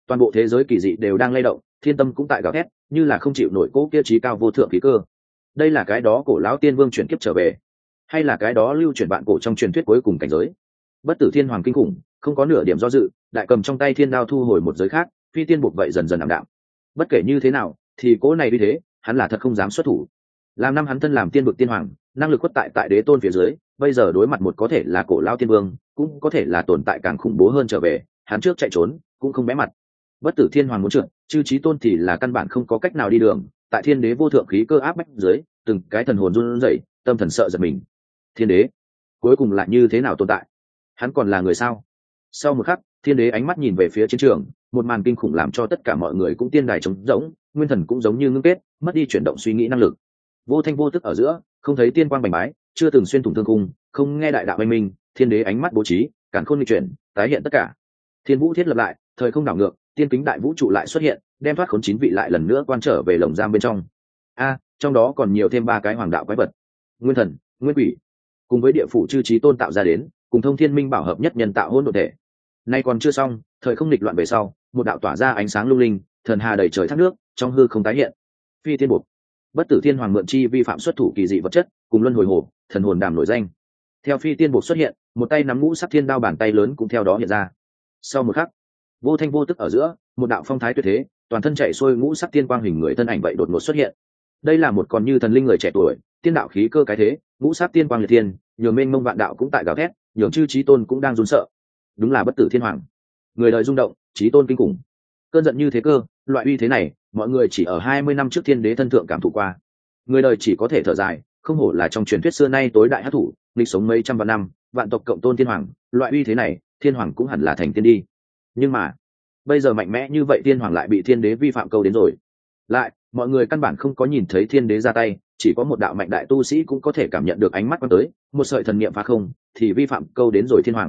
A: toàn bộ thế giới kỳ dị đều đang lay động, thiên tâm cũng tại gào thét, như là không chịu nổi cỗ kia trí cao vô thượng khí cơ. Đây là cái đó cổ lão tiên vương chuyển kiếp trở về, hay là cái đó lưu truyền bạn cổ trong truyền thuyết cuối cùng cảnh giới? Bất tử thiên hoàng kinh khủng, không có nửa điểm do dự, đại cầm trong tay thiên đao thu hồi một giới khác, phi tiên buộc vậy dần dần ảm đạm. Bất kể như thế nào thì cỗ này như thế, hắn là thật không dám xuất thủ. Làm năm hắn thân làm tiên vực tiên hoàng, năng lực quất tại đế tôn phía dưới, bây giờ đối mặt một có thể là cổ lao tiên vương, cũng có thể là tồn tại càng khủng bố hơn trở về, hắn trước chạy trốn cũng không bé mặt. Bất tử thiên hoàng muốn trượt, chư chí tôn thì là căn bản không có cách nào đi đường, tại thiên đế vô thượng khí cơ áp bách dưới, từng cái thần hồn run rẩy, tâm thần sợ giật mình. Thiên đế cuối cùng lại như thế nào tồn tại? Hắn còn là người sao? Sau một khắc, thiên đế ánh mắt nhìn về phía chiến trường, một màn kinh khủng làm cho tất cả mọi người cũng tiên đài trống rỗng, nguyên thần cũng giống như ngưng kết, mất đi chuyển động suy nghĩ năng lực. Vô thanh vô tức ở giữa, không thấy tiên quang bành bái, chưa từng xuyên thủng thương cung, không nghe đại đạo oanh minh, thiên đế ánh mắt bố trí, càn khôn nghịch chuyển, tái hiện tất cả. Thiên vũ thiết lập lại, thời không đảo ngược, tiên kính đại vũ trụ lại xuất hiện, đem thoát khốn 9 vị lại lần nữa quan trở về lồng giam bên trong. Trong đó còn nhiều thêm 3 cái hoàng đạo quái vật, nguyên thần, nguyên quỷ, cùng với địa phủ chư trí tôn tạo ra đến, cùng thông thiên minh bảo hợp nhất nhân tạo hỗn độn thể. Nay còn chưa xong, thời không nghịch loạn về sau, một đạo tỏa ra ánh sáng lung linh, thần hà đầy trời thác nước, trong hư không tái hiện. Phi thiên buộc, bất tử thiên hoàng mượn chi vi phạm xuất thủ kỳ dị vật chất, cùng luân hồi hồ, thần hồn đàm nổi danh. Theo phi tiên buộc xuất hiện, một tay nắm ngũ sắc thiên đao bàn tay lớn cũng theo đó hiện ra. Sau một khắc, vô thanh vô tức ở giữa, một đạo phong thái tuyệt thế, toàn thân chạy xuôi ngũ sắc tiên quang hình người thân ảnh vậy đột ngột xuất hiện. Đây là một con như thần linh người trẻ tuổi, tiên đạo khí cơ cái thế, ngũ sắc tiên quang liệt thiên, nhường mênh mông vạn đạo cũng tại gào thét, nhường chư chí tôn cũng đang run sợ. Đúng là bất tử thiên hoàng, người đời rung động, chí tôn kinh khủng. Cơn giận như thế cơ, loại uy thế này, mọi người chỉ ở 20 năm trước thiên đế thân thượng cảm thụ qua. Người đời chỉ có thể thở dài, không hổ là trong truyền thuyết xưa nay tối đại hắc thủ, lịch sống mấy trăm vạn năm, vạn tộc cộng tôn thiên hoàng, loại uy thế này, thiên hoàng cũng hẳn là thành tiên đi. Nhưng mà, bây giờ mạnh mẽ như vậy thiên hoàng lại bị thiên đế vi phạm câu đến rồi. Lại, mọi người căn bản không có nhìn thấy thiên đế ra tay, chỉ có một đạo mạnh đại tu sĩ cũng có thể cảm nhận được ánh mắt quan tới, một sợi thần niệm phá không, thì vi phạm câu đến rồi thiên hoàng.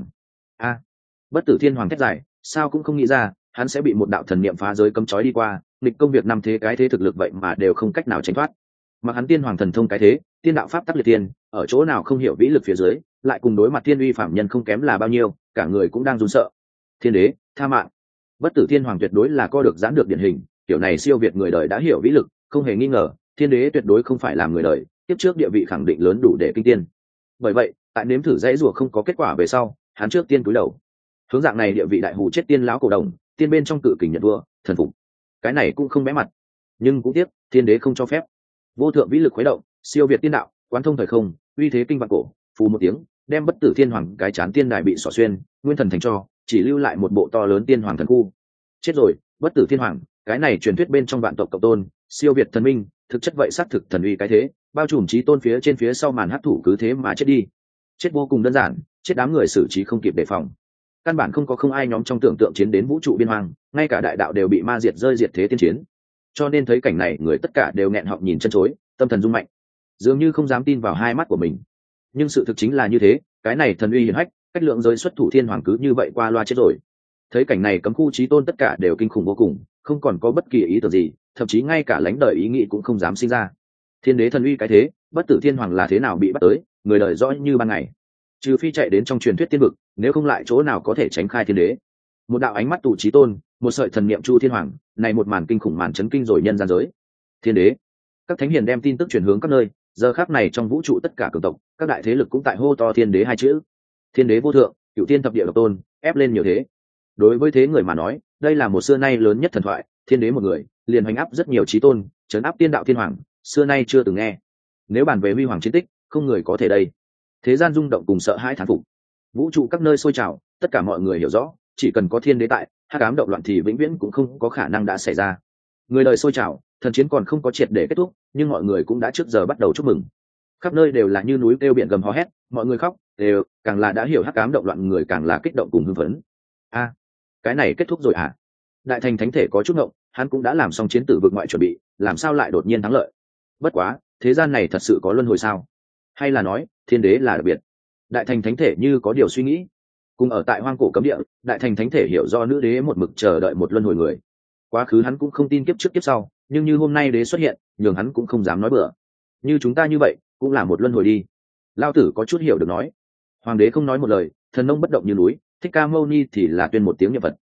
A: Bất tử thiên hoàng thét dài, sao cũng không nghĩ ra, hắn sẽ bị một đạo thần niệm phá giới cấm trói đi qua, nghịch công việc năm thế cái thế thực lực vậy mà đều không cách nào tránh thoát. Mà hắn tiên hoàng thần thông cái thế, tiên đạo pháp tắc liệt tiên, ở chỗ nào không hiểu vĩ lực phía dưới, lại cùng đối mặt thiên uy phạm nhân không kém là bao nhiêu, cả người cũng đang run sợ. Thiên đế, tha mạng. Bất tử thiên hoàng tuyệt đối là co được giãn được điển hình, kiểu này siêu việt người đời đã hiểu vĩ lực, không hề nghi ngờ, thiên đế tuyệt đối không phải là người đời, tiếp trước địa vị khẳng định lớn đủ để kinh tiên. Bởi vậy, tại nếm thử dãy rùa không có kết quả về sau, hắn trước tiên cúi đầu. Hướng dạng này địa vị đại hù chết tiên lão cổ đồng, tiên bên trong cự kình nhận vua, thần phục. Cái này cũng không bé mặt, nhưng cũng tiếc, thiên đế không cho phép. Vô thượng vĩ lực khuấy động, siêu việt tiên đạo, quán thông thời không, uy thế kinh vạn cổ, phù một tiếng, đem bất tử thiên hoàng cái chán tiên đài bị xỏ xuyên, nguyên thần thành cho, chỉ lưu lại một bộ to lớn tiên hoàng thần khu. Chết rồi, bất tử thiên hoàng, cái này truyền thuyết bên trong vạn tộc cộng tôn, siêu việt thần minh, thực chất vậy xác thực thần uy cái thế, bao trùm chí tôn phía trên phía sau màn hắc thủ cứ thế mà chết đi. Chết vô cùng đơn giản, chết đám người xử trí không kịp đề phòng. Căn bản không ai nhóm trong tưởng tượng chiến đến vũ trụ biên hoang, ngay cả đại đạo đều bị ma diệt rơi diệt thế tiên chiến. Cho nên thấy cảnh này, người tất cả đều nghẹn họng nhìn chân chối, tâm thần rung mạnh, dường như không dám tin vào hai mắt của mình. Nhưng sự thực chính là như thế, cái này thần uy hiển hách, cách lượng giới xuất thủ thiên hoàng cứ như vậy qua loa chết rồi. Thấy cảnh này, cấm khu chí tôn tất cả đều kinh khủng vô cùng, không còn có bất kỳ ý tưởng gì, thậm chí ngay cả lãnh đời ý nghĩ cũng không dám sinh ra. Thiên đế thần uy cái thế, bất tử thiên hoàng là thế nào bị bắt tới, người đời rõ như ban ngày. Trừ phi chạy đến trong truyền thuyết tiên vực, nếu không lại chỗ nào có thể tránh khai thiên đế. Một đạo ánh mắt tụ chí tôn, một sợi thần niệm chu thiên hoàng, này một màn kinh khủng màn chấn kinh rồi nhân gian giới. Thiên đế, các thánh hiền đem tin tức truyền hướng các nơi, giờ khắc này trong vũ trụ tất cả cường tộc, các đại thế lực cũng tại hô to thiên đế hai chữ. Thiên đế vô thượng, cửu thiên thập địa độc tôn, ép lên nhiều thế. Đối với thế người mà nói, đây là một xưa nay lớn nhất thần thoại, thiên đế một người liền hoành áp rất nhiều chí tôn, trấn áp tiên đạo thiên hoàng, xưa nay chưa từng nghe. Nếu bàn về huy hoàng chiến tích, không người có thể đây. Thế gian rung động cùng sợ hãi thán phục, vũ trụ các nơi sôi trào, tất cả mọi người hiểu rõ, chỉ cần có thiên đế tại, hắc ám động loạn thì vĩnh viễn cũng không có khả năng đã xảy ra. Người đời sôi trào, thần chiến còn không có triệt để kết thúc, nhưng mọi người cũng đã trước giờ bắt đầu chúc mừng. Khắp nơi đều là như núi kêu biển gầm hò hét, mọi người khóc, đều càng là đã hiểu hắc ám động loạn người càng là kích động cùng hưng phấn. Cái này kết thúc rồi à? Đại thành thánh thể có chút ngộng, hắn cũng đã làm xong chiến tử vực ngoại chuẩn bị, làm sao lại đột nhiên thắng lợi? Bất quá, thế gian này thật sự có luân hồi sao? Hay là nói, thiên đế là đặc biệt? Đại thành thánh thể như có điều suy nghĩ. Cùng ở tại hoang cổ cấm địa, đại thành thánh thể hiểu do nữ đế một mực chờ đợi một luân hồi người. Quá khứ hắn cũng không tin kiếp trước kiếp sau, nhưng như hôm nay đế xuất hiện, nhường hắn cũng không dám nói bừa. Như chúng ta như vậy, cũng là một luân hồi đi. Lao tử có chút hiểu được nói. Hoàng đế không nói một lời, thần nông bất động như núi, Thích Ca Mâu Ni thì là tuyên một tiếng niệm Phật.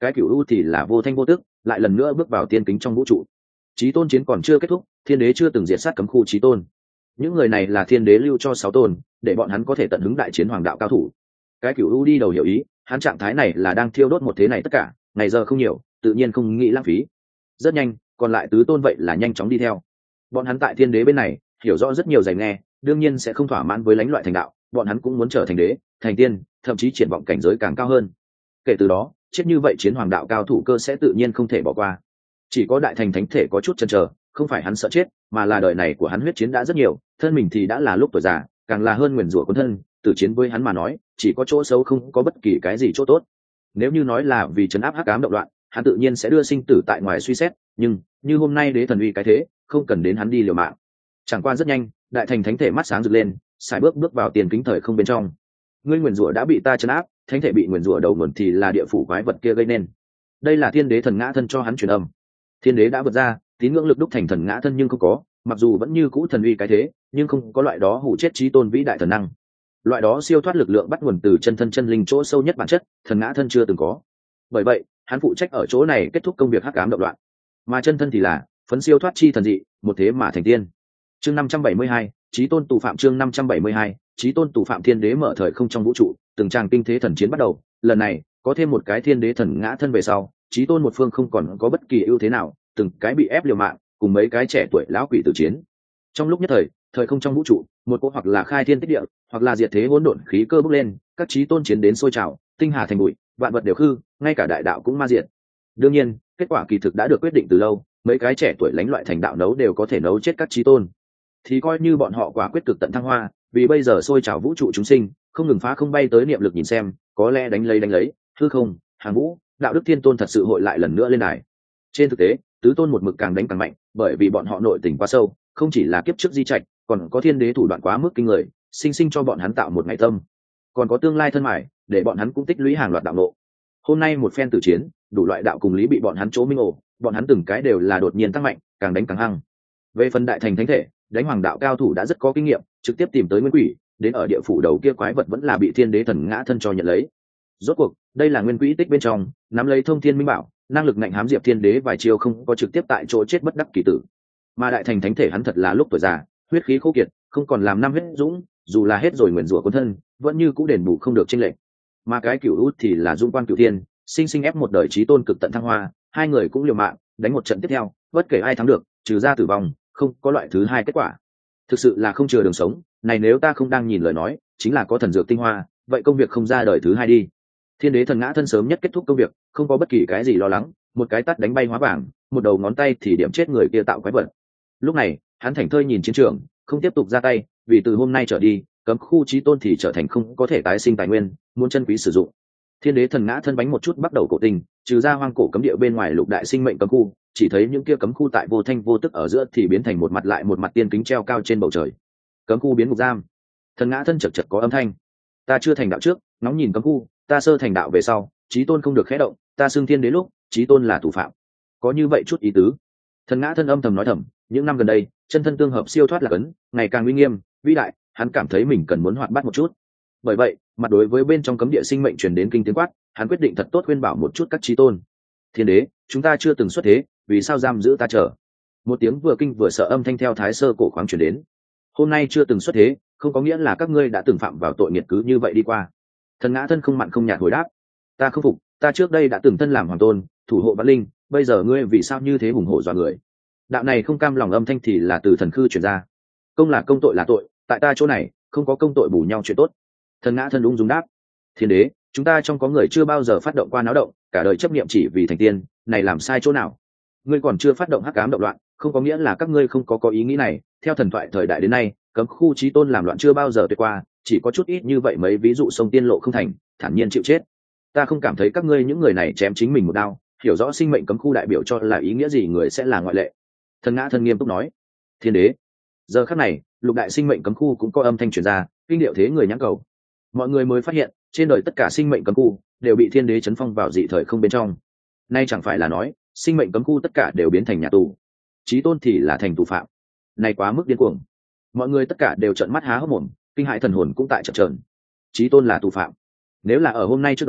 A: cái cửu u thì là vô thanh vô tức lại lần nữa bước vào tiên kính trong vũ trụ. Chí tôn chiến còn chưa kết thúc, thiên đế chưa từng diệt sát cấm khu chí tôn. Những người này là thiên đế lưu cho 6 tôn, để bọn hắn có thể tận hứng đại chiến hoàng đạo cao thủ. Cái cửu u đi đầu hiểu ý, hắn trạng thái này là đang thiêu đốt một thế này tất cả, ngày giờ không nhiều, tự nhiên không nghĩ lãng phí. Rất nhanh, còn lại tứ tôn vậy là nhanh chóng đi theo. Bọn hắn tại thiên đế bên này hiểu rõ rất nhiều dày nghe, đương nhiên sẽ không thỏa mãn với lãnh loại thành đạo, bọn hắn cũng muốn trở thành đế, thành tiên, thậm chí triển vọng cảnh giới càng cao hơn. Kể từ đó, chết như vậy chiến hoàng đạo cao thủ cơ sẽ tự nhiên không thể bỏ qua. Chỉ có đại thành thánh thể có chút chần chờ, không phải hắn sợ chết, mà là đời này của hắn huyết chiến đã rất nhiều, thân mình thì đã là lúc tuổi già, càng là hơn nguyền rủa cuốn thân, tử chiến với hắn mà nói, chỉ có chỗ xấu không có bất kỳ cái gì chỗ tốt. Nếu như nói là vì trấn áp hắc ám động loạn, hắn tự nhiên sẽ đưa sinh tử tại ngoài suy xét, nhưng như hôm nay đế thần uy cái thế, không cần đến hắn đi liều mạng. Chẳng qua rất nhanh, đại thành thánh thể mắt sáng rực lên, sải bước vào tiền kính thời không bên trong. Ngươi nguyền rủa đã bị ta trấn áp, thánh thể bị nguyền rủa đầu nguồn thì là địa phủ quái vật kia gây nên. Đây là thiên đế thần ngã thân cho hắn truyền âm. Thiên đế đã vượt ra, tín ngưỡng lực đúc thành thần ngã thân nhưng không có, mặc dù vẫn như cũ thần uy cái thế, nhưng không có loại đó hủ chết chí tôn vĩ đại thần năng. Loại đó siêu thoát lực lượng bắt nguồn từ chân thân chân linh chỗ sâu nhất bản chất, thần ngã thân chưa từng có. Bởi vậy, hắn phụ trách ở chỗ này kết thúc công việc hắc ám động loạn. Mà chân thân thì là phấn siêu thoát chi thần dị, một thế mà thành tiên. Chương 572, chí tôn tù phạm. Chương 572, chí tôn tù phạm. Thiên đế mở thời không trong vũ trụ, từng tràng kinh thế thần chiến bắt đầu. Lần này có thêm một cái thiên đế thần ngã thân về sau, chí tôn một phương không còn có bất kỳ ưu thế nào, từng cái bị ép liều mạng, cùng mấy cái trẻ tuổi lão quỷ tử chiến. Trong lúc nhất thời, thời không trong vũ trụ, một cỗ hoặc là khai thiên tích địa, hoặc là diệt thế hỗn độn khí cơ bốc lên, các chí tôn chiến đến sôi trào, tinh hà thành bụi, vạn vật đều hư, ngay cả đại đạo cũng ma diệt. Đương nhiên, kết quả kỳ thực đã được quyết định từ lâu, mấy cái trẻ tuổi lãnh loại thành đạo nấu đều có thể nấu chết các chí tôn. Thì coi như bọn họ quả quyết cực tận thăng hoa, vì bây giờ sôi trào vũ trụ chúng sinh, không ngừng phá không bay tới niệm lực nhìn xem, có lẽ đánh lấy, hư không, hàng vũ, đạo đức thiên tôn thật sự hội lại lần nữa lên đài. Trên thực tế, tứ tôn một mực càng đánh càng mạnh, bởi vì bọn họ nội tình quá sâu, không chỉ là kiếp trước di trạch, còn có thiên đế thủ đoạn quá mức kinh người, sinh cho bọn hắn tạo một ngày tâm, còn có tương lai thân mải, để bọn hắn cũng tích lũy hàng loạt đạo ngộ. Hôm nay một phen tử chiến, đủ loại đạo cùng lý bị bọn hắn chỗ minh ổ, bọn hắn từng cái đều là đột nhiên tăng mạnh, càng đánh càng hăng. Về phần đại thành thánh thể, đánh hoàng đạo cao thủ đã rất có kinh nghiệm, trực tiếp tìm tới nguyên quỷ, đến ở địa phủ đầu kia quái vật vẫn là bị thiên đế thần ngã thân cho nhận lấy. Rốt cuộc, đây là nguyên quỹ tích bên trong, nắm lấy thông thiên minh bảo, năng lực nạnh hám diệp thiên đế vài chiêu không có trực tiếp tại chỗ chết bất đắc kỳ tử. Mà đại thành thánh thể hắn thật là lúc tuổi già, huyết khí khô kiệt, không còn làm năm huyết dũng, dù là hết rồi nguyền rủa cuốn thân, vẫn như cũ đền bù không được chênh lệch. Mà cái cửu út thì là dung quan cửu thiên, sinh ép một đời chí tôn cực tận thăng hoa, hai người cũng liều mạng, đánh một trận tiếp theo, bất kể ai thắng được, trừ ra tử vong, không có loại thứ hai kết quả. Thực sự là không chừa đường sống, này nếu ta không đang nhìn lời nói, chính là có thần dược tinh hoa, vậy công việc không ra đời thứ hai đi. Thiên đế thần ngã thân sớm nhất kết thúc công việc, không có bất kỳ cái gì lo lắng, một cái tát đánh bay hóa vàng, một đầu ngón tay thì điểm chết người kia tạo quái vật. Lúc này, hắn thảnh thơi nhìn chiến trường, không tiếp tục ra tay, vì từ hôm nay trở đi, cấm khu chí tôn thì trở thành không có thể tái sinh tài nguyên, muốn chân quý sử dụng. Thiên đế thần ngã thân bánh một chút bắt đầu cổ tình, trừ ra hoang cổ cấm địa bên ngoài lục đại sinh mệnh cấm khu, chỉ thấy những kia cấm khu tại vô thanh vô tức ở giữa thì biến thành một mặt lại một mặt tiên kính treo cao trên bầu trời. Cấm khu biến ngục giam. Thần ngã thân chật có âm thanh. Ta chưa thành đạo trước, nóng nhìn cấm khu, ta sơ thành đạo về sau, chí tôn không được khẽ động, ta xưng thiên đế lúc, chí tôn là thủ phạm. Có như vậy chút ý tứ. Thần ngã thân âm thầm nói thầm, những năm gần đây, chân thân tương hợp siêu thoát là cấn, ngày càng uy nghiêm, vĩ đại, hắn cảm thấy mình cần muốn hoạt bát một chút. Bởi vậy, mặt đối với bên trong cấm địa sinh mệnh truyền đến kinh tiếng quát, hắn quyết định thật tốt khuyên bảo một chút các chí tôn. Thiên đế, chúng ta chưa từng xuất thế, vì sao giam giữ ta chờ? Một tiếng vừa kinh vừa sợ âm thanh theo thái sơ cổ khoáng truyền đến. Hôm nay chưa từng xuất thế, không có nghĩa là các ngươi đã từng phạm vào tội nghiệt cứ như vậy đi qua. Thần ngã thân không mặn không nhạt hồi đáp. Ta không phục, ta trước đây đã từng thân làm hoàng tôn, thủ hộ vạn linh, bây giờ ngươi vì sao như thế hùng hổ dọa người? Đạo này không cam lòng âm thanh thì là từ thần khư truyền ra. Công là công, tội là tội, tại ta chỗ này không có công tội bù nhau chuyện tốt. Thần ngã thân ung dung đáp. Thiên đế, chúng ta trong có người chưa bao giờ phát động qua náo động, cả đời chấp niệm chỉ vì thành tiên, này làm sai chỗ nào? Ngươi còn chưa phát động hắc ám động loạn, không có nghĩa là các ngươi không có ý nghĩ này. Theo thần thoại thời đại đến nay, cấm khu chí tôn làm loạn chưa bao giờ tuyệt qua, chỉ có chút ít như vậy mấy ví dụ sông tiên lộ không thành, thản nhiên chịu chết. Ta không cảm thấy các ngươi những người này chém chính mình một đao, hiểu rõ sinh mệnh cấm khu đại biểu cho là ý nghĩa gì người sẽ là ngoại lệ. Thần ngã thân nghiêm túc nói. Thiên đế, giờ khắc này, lục đại sinh mệnh cấm khu cũng có âm thanh truyền ra, kinh điệu thế người nhãn cầu. Mọi người mới phát hiện, trên đời tất cả sinh mệnh cấm khu đều bị thiên đế chấn phong vào dị thời không bên trong. Nay chẳng phải là nói, sinh mệnh cấm khu tất cả đều biến thành nhà tù, chí tôn thì là thành tù phạm. Này quá mức điên cuồng. Mọi người tất cả đều trợn mắt há hốc mồm, kinh hãi thần hồn cũng tại chập chờn. Chí tôn là tù phạm. Nếu là ở hôm nay trước đó,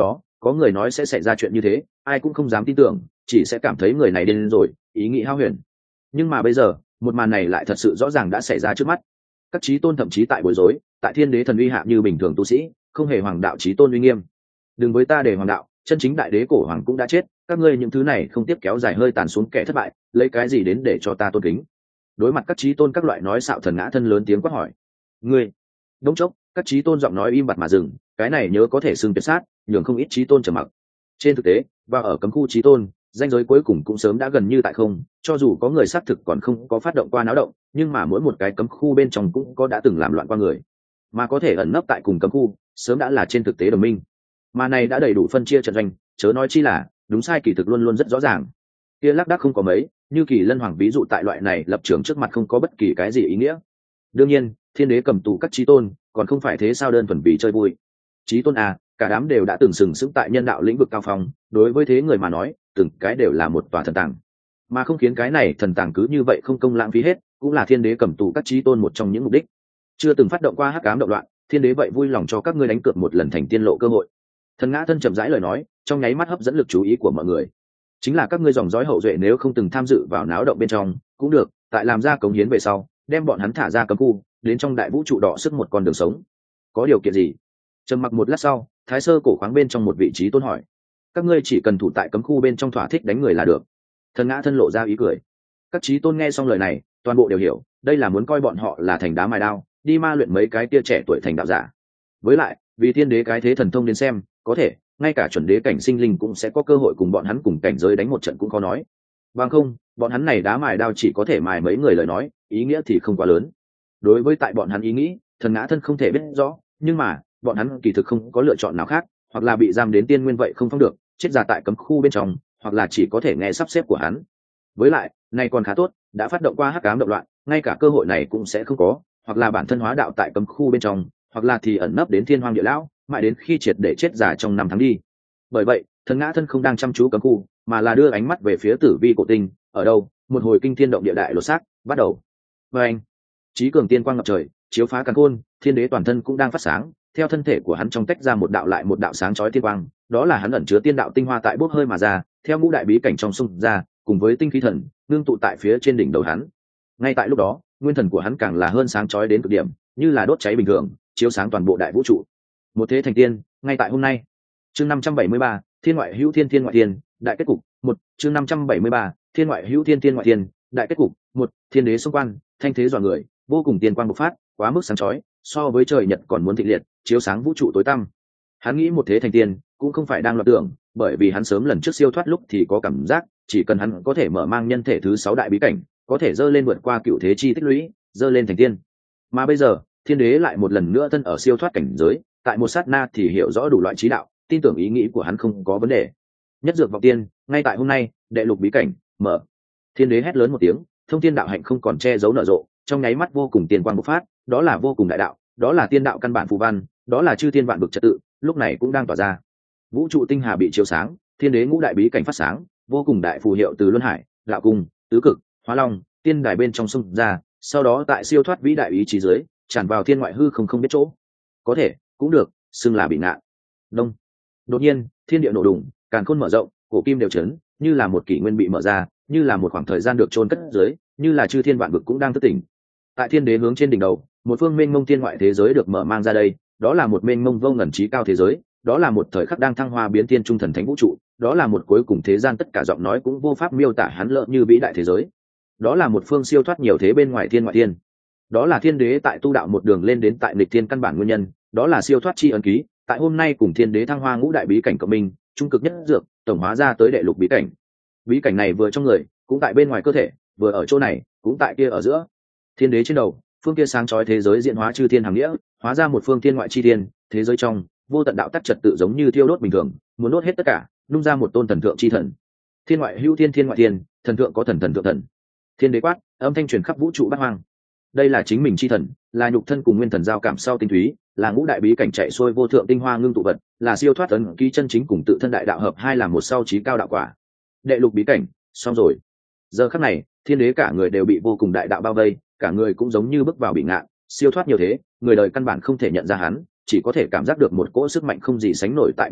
A: có người nói sẽ xảy ra chuyện như thế, ai cũng không dám tin tưởng, chỉ sẽ cảm thấy người này điên rồi, ý nghĩ hao huyền. Nhưng mà bây giờ một màn này lại thật sự rõ ràng đã xảy ra trước mắt. Các chí tôn thậm chí tại bối rối, tại thiên đế thần uy hạ như bình thường tu sĩ, không hề hoàng đạo chí tôn uy nghiêm. Đừng với ta để hoàng đạo, chân chính đại đế cổ hoàng cũng đã chết, các ngươi những thứ này không tiếp kéo dài hơi tàn xuống kẻ thất bại, lấy cái gì đến để cho ta tôn kính? Đối mặt các chí tôn các loại nói xạo thần ngã thân lớn tiếng quát hỏi. Ngươi, đống chốc, các chí tôn giọng nói im bặt mà dừng, cái này nhớ có thể xưng tuyệt sát, nhường không ít chí tôn trầm mặc. Trên thực tế, và ở cấm khu chí tôn, danh giới cuối cùng cũng sớm đã gần như tại không, cho dù có người xác thực còn không có phát động qua náo động, nhưng mà mỗi một cái cấm khu bên trong cũng có đã từng làm loạn qua người, mà có thể ẩn nấp tại cùng cấm khu, sớm đã là trên thực tế đồng minh. Mà này đã đầy đủ phân chia trận doanh, chớ nói chi là đúng sai kỳ thực luôn luôn rất rõ ràng. Kia lác đác không có mấy, như Kỳ Lân Hoàng ví dụ tại loại này lập trường trước mặt không có bất kỳ cái gì ý nghĩa. Đương nhiên, thiên đế cầm tù các chí tôn, còn không phải thế sao đơn thuần vì chơi vui. Chí tôn à, cả đám đều đã từng sừng sững tại nhân đạo lĩnh vực cao phong, đối với thế người mà nói, từng cái đều là một tòa thần tàng, mà không khiến cái này thần tàng cứ như vậy không công lãng phí hết, cũng là thiên đế cầm tù các chí tôn một trong những mục đích. Chưa từng phát động qua hắc ám động loạn, thiên đế vậy vui lòng cho các ngươi đánh cược một lần thành tiên lộ cơ hội. Thần ngã thân chậm rãi lời nói, trong nháy mắt hấp dẫn lực chú ý của mọi người. Chính là các ngươi dòng dõi hậu duệ nếu không từng tham dự vào náo động bên trong, cũng được, tại làm ra cống hiến về sau, đem bọn hắn thả ra cấm khu, đến trong đại vũ trụ đọ sức một con đường sống. Có điều kiện gì? Trầm mặc một lát sau, thái sơ cổ khoáng bên trong một vị trí tôn hỏi. Các ngươi chỉ cần thủ tại cấm khu bên trong thỏa thích đánh người là được. Thần ngã thân lộ ra ý cười. Các trí tôn nghe xong lời này, toàn bộ đều hiểu, đây là muốn coi bọn họ là thành đá mài đao, đi ma luyện mấy cái tia trẻ tuổi thành đạo giả. Với lại, vì thiên đế cái thế thần thông đến xem, có thể ngay cả chuẩn đế cảnh sinh linh cũng sẽ có cơ hội cùng bọn hắn cùng cảnh giới đánh một trận cũng khó nói. Bằng không, bọn hắn này đá mài đao chỉ có thể mài mấy người lời nói, ý nghĩa thì không quá lớn. Đối với tại bọn hắn ý nghĩ, thần ngã thân không thể biết rõ, nhưng mà bọn hắn kỳ thực không có lựa chọn nào khác, hoặc là bị giam đến tiên nguyên vậy không phong được, chết giả tại cấm khu bên trong, hoặc là chỉ có thể nghe sắp xếp của hắn. Với lại, này còn khá tốt, đã phát động qua hắc ám động loạn, ngay cả cơ hội này cũng sẽ không có, hoặc là bản thân hóa đạo tại cấm khu bên trong, hoặc là thì ẩn nấp đến thiên hoang địa lão, mãi đến khi triệt để chết giả trong 5 tháng đi. Bởi vậy, thần ngã thân không đang chăm chú cấm khu, mà là đưa ánh mắt về phía tử vi cổ tinh, ở đâu, một hồi kinh thiên động địa đại lột xác bắt đầu. Và anh, chí cường tiên quang ngập trời, chiếu phá càn khôn, thiên đế toàn thân cũng đang phát sáng, theo thân thể của hắn trong tách ra một đạo lại một đạo sáng chói tiên quang, đó là hắn ẩn chứa tiên đạo tinh hoa tại bốc hơi mà ra, theo ngũ đại bí cảnh trong sông ra, cùng với tinh khí thần ngưng tụ tại phía trên đỉnh đầu hắn. Ngay tại lúc đó, nguyên thần của hắn càng là hơn sáng chói đến cực điểm, như là đốt cháy bình thường, chiếu sáng toàn bộ đại vũ trụ. Một thế thành tiên, ngay tại hôm nay. Chương 573, Thiên ngoại hữu thiên, thiên ngoại thiên, đại kết cục. Một chương 573, Thiên ngoại hữu thiên, thiên ngoại thiên, đại kết cục. Một thiên đế xung quanh, thanh thế dọa người, vô cùng tiên quang bộc phát, quá mức sáng chói, so với trời nhật còn muốn thịnh liệt, chiếu sáng vũ trụ tối tăm. Hắn nghĩ một thế thành tiên, cũng không phải đang loạn tưởng, bởi vì hắn sớm lần trước siêu thoát lúc thì có cảm giác, chỉ cần hắn có thể mở mang nhân thể thứ 6 đại bí cảnh, có thể dơ lên vượt qua cựu thế chi tích lũy, dơ lên thành tiên. Mà bây giờ, thiên đế lại một lần nữa thân ở siêu thoát cảnh giới, tại một sát na thì hiểu rõ đủ loại trí đạo, tin tưởng ý nghĩ của hắn không có vấn đề. Nhất dược vọng tiên, ngay tại hôm nay, đệ lục bí cảnh mở. Thiên đế hét lớn một tiếng, thông thiên đạo hạnh không còn che giấu nở rộ, trong nháy mắt vô cùng tiên quang bộc phát, đó là vô cùng đại đạo, đó là tiên đạo căn bản phù văn, đó là chư thiên vạn vực trật tự, lúc này cũng đang tỏa ra. Vũ trụ tinh hà bị chiếu sáng, thiên đế ngũ đại bí cảnh phát sáng, vô cùng đại phù hiệu từ luân hải, đạo cung, tứ cực, hóa long, tiên đài bên trong sông ra, sau đó tại siêu thoát vĩ đại ý chí dưới, tràn vào thiên ngoại hư không biết chỗ. Có thể, cũng được, xưng là bị ngạn. Đông. Đột nhiên, thiên địa nổ đùng, càn khôn mở rộng, cổ kim đều chấn, như là một kỷ nguyên bị mở ra, như là một khoảng thời gian được chôn cất dưới, như là chư thiên vạn vực cũng đang thức tỉnh. Tại thiên đế hướng trên đỉnh đầu, một phương mênh mông thiên ngoại thế giới được mở mang ra đây, đó là một mênh mông vô ngần trí cao thế giới, đó là một thời khắc đang thăng hoa biến thiên trung thần thánh vũ trụ, đó là một cuối cùng thế gian tất cả giọng nói cũng vô pháp miêu tả hắn lợn như vĩ đại thế giới, đó là một phương siêu thoát nhiều thế bên ngoài thiên ngoại thiên, đó là thiên đế tại tu đạo một đường lên đến tại nghịch thiên căn bản nguyên nhân, đó là siêu thoát chi ấn ký, tại hôm nay cùng thiên đế thăng hoa ngũ đại bí cảnh cộng minh, trung cực nhất dược tổng hóa ra tới đệ lục bí cảnh. Bí cảnh này vừa trong người, cũng tại bên ngoài cơ thể, vừa ở chỗ này, cũng tại kia ở giữa. Thiên đế trên đầu, phương kia sáng chói thế giới diễn hóa chư thiên hàng nghĩa, hóa ra một phương thiên ngoại chi thiên, thế giới trong vô tận đạo tắc trật tự giống như thiêu đốt bình thường, muốn đốt hết tất cả, nung ra một tôn thần thượng chi thần. Thiên ngoại hữu thiên, thiên ngoại thiên, thần thượng có thần, thần thượng thần. Thiên đế quát, âm thanh truyền khắp vũ trụ bát hoang. Đây là chính mình chi thần, là nhục thân cùng nguyên thần giao cảm sau tinh túy, là ngũ đại bí cảnh chạy xuôi vô thượng tinh hoa ngưng tụ vật, là siêu thoát ấn ký chân chính cùng tự thân đại đạo hợp hai làm một sau trí cao đạo quả. Đệ lục bí cảnh, xong rồi. Giờ khắc này, thiên đế cả người đều bị vô cùng đại đạo bao vây, cả người cũng giống như bước vào bị ngạn, siêu thoát nhiều thế, người đời căn bản không thể nhận ra hắn, chỉ có thể cảm giác được một cỗ sức mạnh không gì sánh nổi tại bộc phát,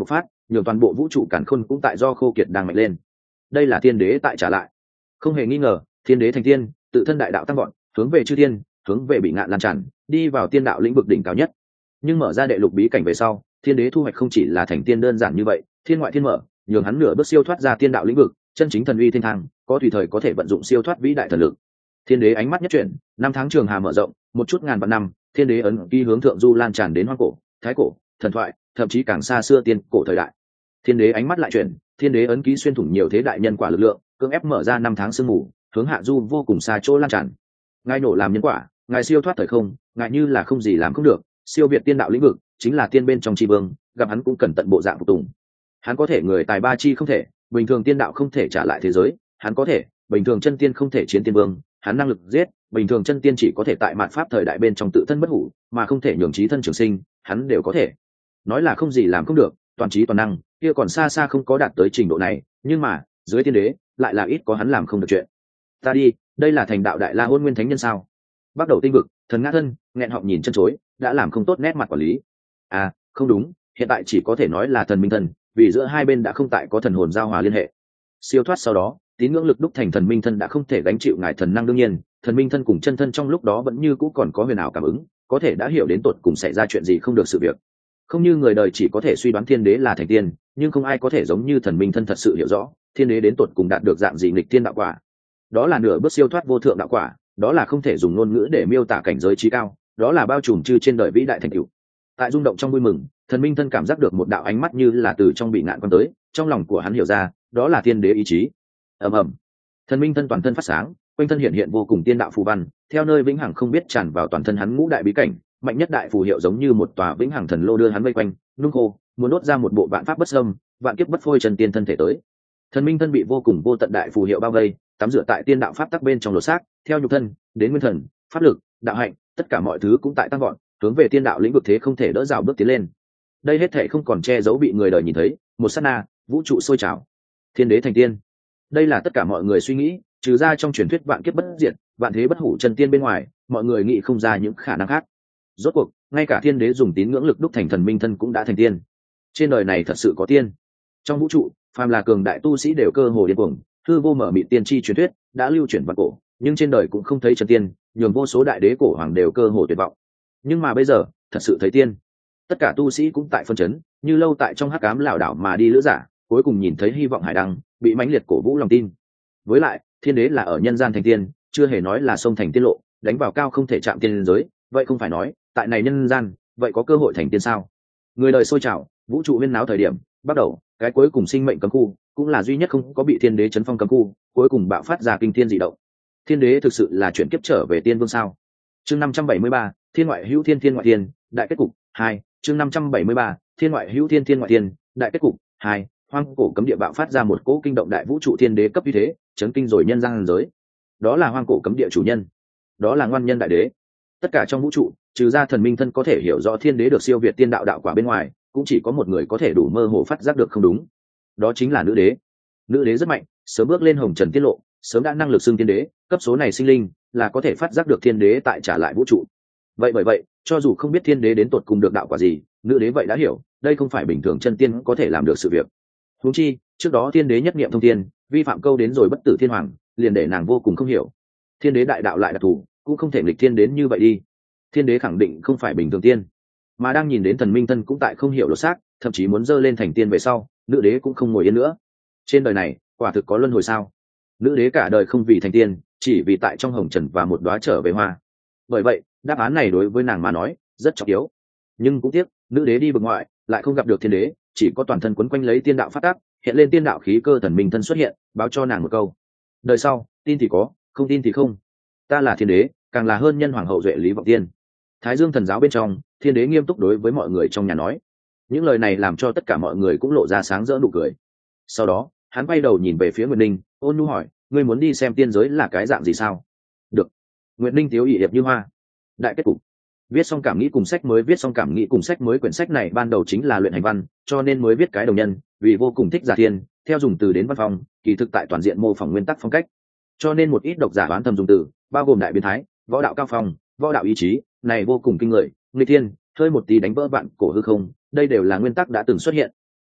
A: nhường toàn bộ vũ trụ càn khôn cũng tại do khô kiệt đang mạnh lên. Đây là thiên đế tại trả lại. Không hề nghi ngờ, thiên đế thành tiên, tự thân đại đạo tăng vọt, hướng về chư thiên, hướng về bị ngạn lan tràn, đi vào tiên đạo lĩnh vực đỉnh cao nhất. Nhưng mở ra đệ lục bí cảnh về sau, thiên đế thu hoạch không chỉ là thành tiên đơn giản như vậy, thiên ngoại thiên mở, nhường hắn nửa bước siêu thoát ra tiên đạo lĩnh vực, chân chính thần uy thiên thang, có tùy thời có thể vận dụng siêu thoát vĩ đại thần lực. Thiên đế ánh mắt nhất chuyển, năm tháng trường hà mở rộng, một chút ngàn vạn năm, thiên đế ấn ký hướng thượng du lan tràn đến hoang cổ, thái cổ, thần thoại, thậm chí càng xa xưa tiên cổ thời đại. Thiên đế ánh mắt lại chuyển, thiên đế ấn ký xuyên thủng nhiều thế đại nhân quả lực lượng, cưỡng ép mở ra năm tháng sương mù, hướng hạ du vô cùng xa chỗ lan tràn. Ngài nổ làm nhân quả, ngài siêu thoát thời không, ngài như là không gì làm không được, siêu việt tiên đạo lĩnh vực, chính là tiên bên trong tri vương, gặp hắn cũng cần tận bộ dạng phục tùng. Hắn có thể người tài ba chi không thể, bình thường tiên đạo không thể trả lại thế giới, hắn có thể, bình thường chân tiên không thể chiến tiên vương, hắn năng lực giết, bình thường chân tiên chỉ có thể tại mạt pháp thời đại bên trong tự thân bất hủ, mà không thể nhường trí thân trường sinh, hắn đều có thể. Nói là không gì làm không được, toàn trí toàn năng, kia còn xa xa không có đạt tới trình độ này, nhưng mà, dưới tiên đế, lại là ít có hắn làm không được chuyện. Ta đi, đây là thành đạo đại la hôn nguyên thánh nhân sao? Bắt đầu tinh vực, thần ngã thân, nghẹn họng nhìn chân chối, đã làm không tốt nét mặt quản lý. À, không đúng, hiện tại chỉ có thể nói là thần minh thần, vì giữa hai bên đã không tại có thần hồn giao hòa liên hệ. Siêu thoát sau đó, tín ngưỡng lực đúc thành thần minh thân đã không thể gánh chịu ngài thần năng, đương nhiên thần minh thân cùng chân thân trong lúc đó vẫn như cũ còn có huyền ảo cảm ứng, có thể đã hiểu đến tột cùng xảy ra chuyện gì không được sự việc. Không như người đời chỉ có thể suy đoán thiên đế là thành tiên, nhưng không ai có thể giống như thần minh thân thật sự hiểu rõ thiên đế đến tột cùng đạt được dạng gì nghịch thiên đạo quả. Đó là nửa bước siêu thoát vô thượng đạo quả, đó là không thể dùng ngôn ngữ để miêu tả cảnh giới trí cao, đó là bao trùm chư trên đời vĩ đại thành tựu. Tại rung động trong vui mừng, thần minh thân cảm giác được một đạo ánh mắt như là từ trong bị ngạn quan tới, trong lòng của hắn hiểu ra, đó là thiên đế ý chí. ầm ầm, thần minh thân toàn thân phát sáng, quanh thân hiện hiện vô cùng tiên đạo phù văn, theo nơi vĩnh hằng không biết tràn vào toàn thân hắn ngũ đại bí cảnh, mạnh nhất đại phù hiệu giống như một tòa vĩnh hằng thần lô đưa hắn vây quanh, nung khô, muốn đốt ra một bộ vạn pháp bất xâm, vạn kiếp bất phôi chân tiên thân thể tới. Thần minh thân bị vô cùng vô tận đại phù hiệu bao vây, tắm rửa tại tiên đạo pháp tắc bên trong lột xác, theo nhục thân đến nguyên thần, pháp lực, đạo hạnh, tất cả mọi thứ cũng tại tăng vọt, hướng về tiên đạo lĩnh vực thế không thể đỡ rào bước tiến lên. Đây hết thể không còn che giấu bị người đời nhìn thấy, một sát na, vũ trụ sôi trào, thiên đế thành tiên. Đây là tất cả mọi người suy nghĩ, trừ ra trong truyền thuyết vạn kiếp bất diệt, vạn thế bất hủ chân tiên bên ngoài, mọi người nghĩ không ra những khả năng khác. Rốt cuộc, ngay cả thiên đế dùng tín ngưỡng lực đúc thành thần minh thân cũng đã thành tiên. Trên đời này thật sự có tiên. Trong vũ trụ, phàm là cường đại tu sĩ đều cơ hồ điên cuồng, hư vô mở mịt tiên tri truyền thuyết đã lưu truyền vạn cổ, nhưng trên đời cũng không thấy chân tiên, nhường vô số đại đế cổ hoàng đều cơ hồ tuyệt vọng. Nhưng mà bây giờ, thật sự thấy tiên. Tất cả tu sĩ cũng tại phân chấn, như lâu tại trong hắc ám lảo đảo mà đi lữ giả, cuối cùng nhìn thấy hy vọng hải đăng, bị mãnh liệt cổ vũ lòng tin. Với lại, thiên đế là ở nhân gian thành tiên, chưa hề nói là sông thành tiên lộ, đánh vào cao không thể chạm tiên giới, vậy không phải nói, tại này nhân gian, vậy có cơ hội thành tiên sao? Người đời sôi trào, vũ trụ huyên náo thời điểm, bắt đầu, cái cuối cùng sinh mệnh cấm khu, cũng là duy nhất không có bị thiên đế chấn phong cấm khu, cuối cùng bạo phát ra kinh thiên dị động. Thiên đế thực sự là chuyển kiếp trở về tiên vương sao? Chương 573, thiên ngoại hữu thiên, thiên ngoại thiên, đại kết cục 2. Chương 573, thiên ngoại hữu thiên, thiên ngoại thiên, đại kết cục 2. Hoang cổ cấm địa bạo phát ra một cỗ kinh động đại vũ trụ thiên đế cấp như thế, chấn kinh rồi nhân gian giới. Đó là hoang cổ cấm địa chủ nhân, đó là ngoan nhân đại đế. Tất cả trong vũ trụ, trừ ra thần minh thân có thể hiểu rõ thiên đế được siêu việt tiên đạo đạo quả bên ngoài, cũng chỉ có một người có thể đủ mơ hồ phát giác được không đúng. Đó chính là nữ đế. Nữ đế rất mạnh, sớm bước lên hồng trần tiết lộ, sớm đã năng lực xưng thiên đế, cấp số này sinh linh là có thể phát giác được thiên đế tại trả lại vũ trụ. Vậy bởi vậy, cho dù không biết thiên đế đến tột cùng được đạo quả gì, nữ đế vậy đã hiểu, đây không phải bình thường chân tiên có thể làm được sự việc. Huống chi, trước đó thiên đế nhất niệm thông thiên, vi phạm câu đến rồi bất tử thiên hoàng, liền để nàng vô cùng không hiểu. Thiên đế đại đạo lại đặc thù, cũng không thể nghịch thiên đến như vậy đi. Thiên đế khẳng định không phải bình thường tiên, mà đang nhìn đến thần minh thân cũng tại không hiểu lột xác, thậm chí muốn dơ lên thành tiên về sau, nữ đế cũng không ngồi yên nữa. Trên đời này, quả thực có luân hồi sao? Nữ đế cả đời không vì thành tiên, chỉ vì tại trong hồng trần và một đóa trở về hoa. Bởi vậy, đáp án này đối với nàng mà nói rất trọng yếu. Nhưng cũng tiếc, nữ đế đi vực ngoại, lại không gặp được thiên đế, chỉ có toàn thân quấn quanh lấy tiên đạo phát tác, hiện lên tiên đạo khí cơ thần minh thân xuất hiện, báo cho nàng một câu: đời sau, tin thì có, không tin thì không. Ta là thiên đế, càng là hơn nhân hoàng hậu duệ lý vọng tiên. Thái Dương thần giáo bên trong, thiên đế nghiêm túc đối với mọi người trong nhà nói. Những lời này làm cho tất cả mọi người cũng lộ ra sáng rỡ nụ cười. Sau đó, hắn quay đầu nhìn về phía Nguyệt Ninh, ôn nhu hỏi: ngươi muốn đi xem tiên giới là cái dạng gì sao? Được. Nguyệt Ninh thiếu ỷ hiệp như hoa. Đại kết cục. Viết xong cảm nghĩ cùng sách mới, viết xong cảm nghĩ cùng sách mới. Quyển sách này ban đầu chính là luyện hành văn, cho nên mới viết cái đồng nhân, vì vô cùng thích giả thiên, theo dùng từ đến văn phòng, kỳ thực tại toàn diện mô phỏng nguyên tắc phong cách, cho nên một ít độc giả đoán thầm dùng từ, bao gồm đại biến thái, võ đạo cao phong, võ đạo ý chí, này vô cùng kinh người, nghịch thiên, hơi một tí đánh vỡ vạn cổ hư không, đây đều là nguyên tắc đã từng xuất hiện.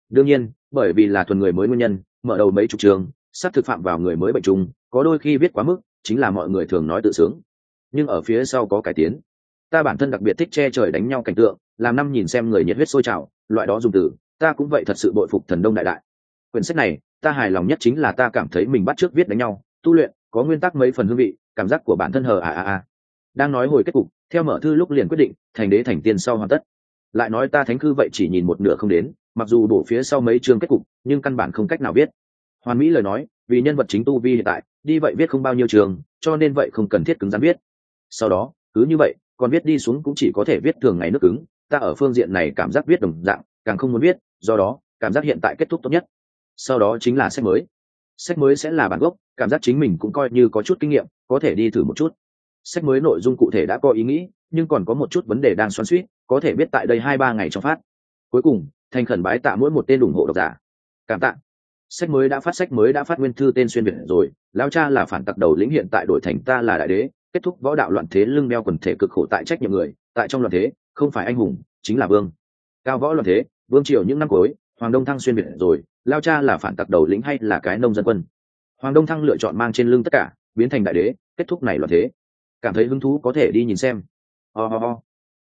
A: Đương nhiên bởi vì là thuần người mới nguyên nhân, mở đầu mấy chục trường sắp thực phạm vào người mới bệnh trùng, có đôi khi viết quá mức chính là mọi người thường nói tự sướng, nhưng ở phía sau có cải tiến. Ta bản thân đặc biệt thích che trời đánh nhau cảnh tượng, làm năm nhìn xem người nhiệt huyết sôi trào, loại đó dùng từ ta cũng vậy thật sự bội phục thần đông đại đại. Quyển sách này ta hài lòng nhất chính là ta cảm thấy mình bắt chước viết đánh nhau tu luyện có nguyên tắc mấy phần hương vị, cảm giác của bản thân hờ đang nói hồi kết cục theo mở thư lúc liền quyết định thành đế thành tiên sau hoàn tất. Lại nói ta thánh thư vậy chỉ nhìn một nửa không đến, mặc dù đổ phía sau mấy chương kết cục nhưng căn bản không cách nào viết hoàn mỹ lời nói, vì nhân vật chính tu vi hiện tại đi vậy viết không bao nhiêu trường, cho nên vậy không cần thiết cứng rắn viết. Sau đó cứ như vậy còn viết đi xuống cũng chỉ có thể viết thường ngày nước cứng, ta ở phương diện này cảm giác viết đồng dạng càng không muốn viết, do đó cảm giác hiện tại kết thúc tốt nhất. Sau đó chính là sách mới sẽ là bản gốc, cảm giác chính mình cũng coi như có chút kinh nghiệm, có thể đi thử một chút. Sách mới nội dung cụ thể đã có ý nghĩ, nhưng còn có một chút vấn đề đang xoắn xuýt, có thể biết tại đây 2-3 ngày trong phát. Cuối cùng thành khẩn bái tạ mỗi một tên ủng hộ độc giả, cảm tạ. Sách mới đã phát nguyên thư tên xuyên việt rồi, lão cha là phản tặc đầu lĩnh hiện tại đổi thành ta là đại đế, kết thúc võ đạo loạn thế lưng đeo quần thể cực khổ tại trách nhiệm người, tại trong loạn thế không phải anh hùng chính là vương. Cao võ loạn thế vương triều những năm cuối, Hoàng Đông Thăng xuyên việt rồi, lao cha là phản tặc đầu lĩnh hay là cái nông dân quân. Hoàng Đông Thăng lựa chọn mang trên lưng tất cả biến thành đại đế, kết thúc này loạn thế. Cảm thấy hứng thú có thể đi nhìn xem.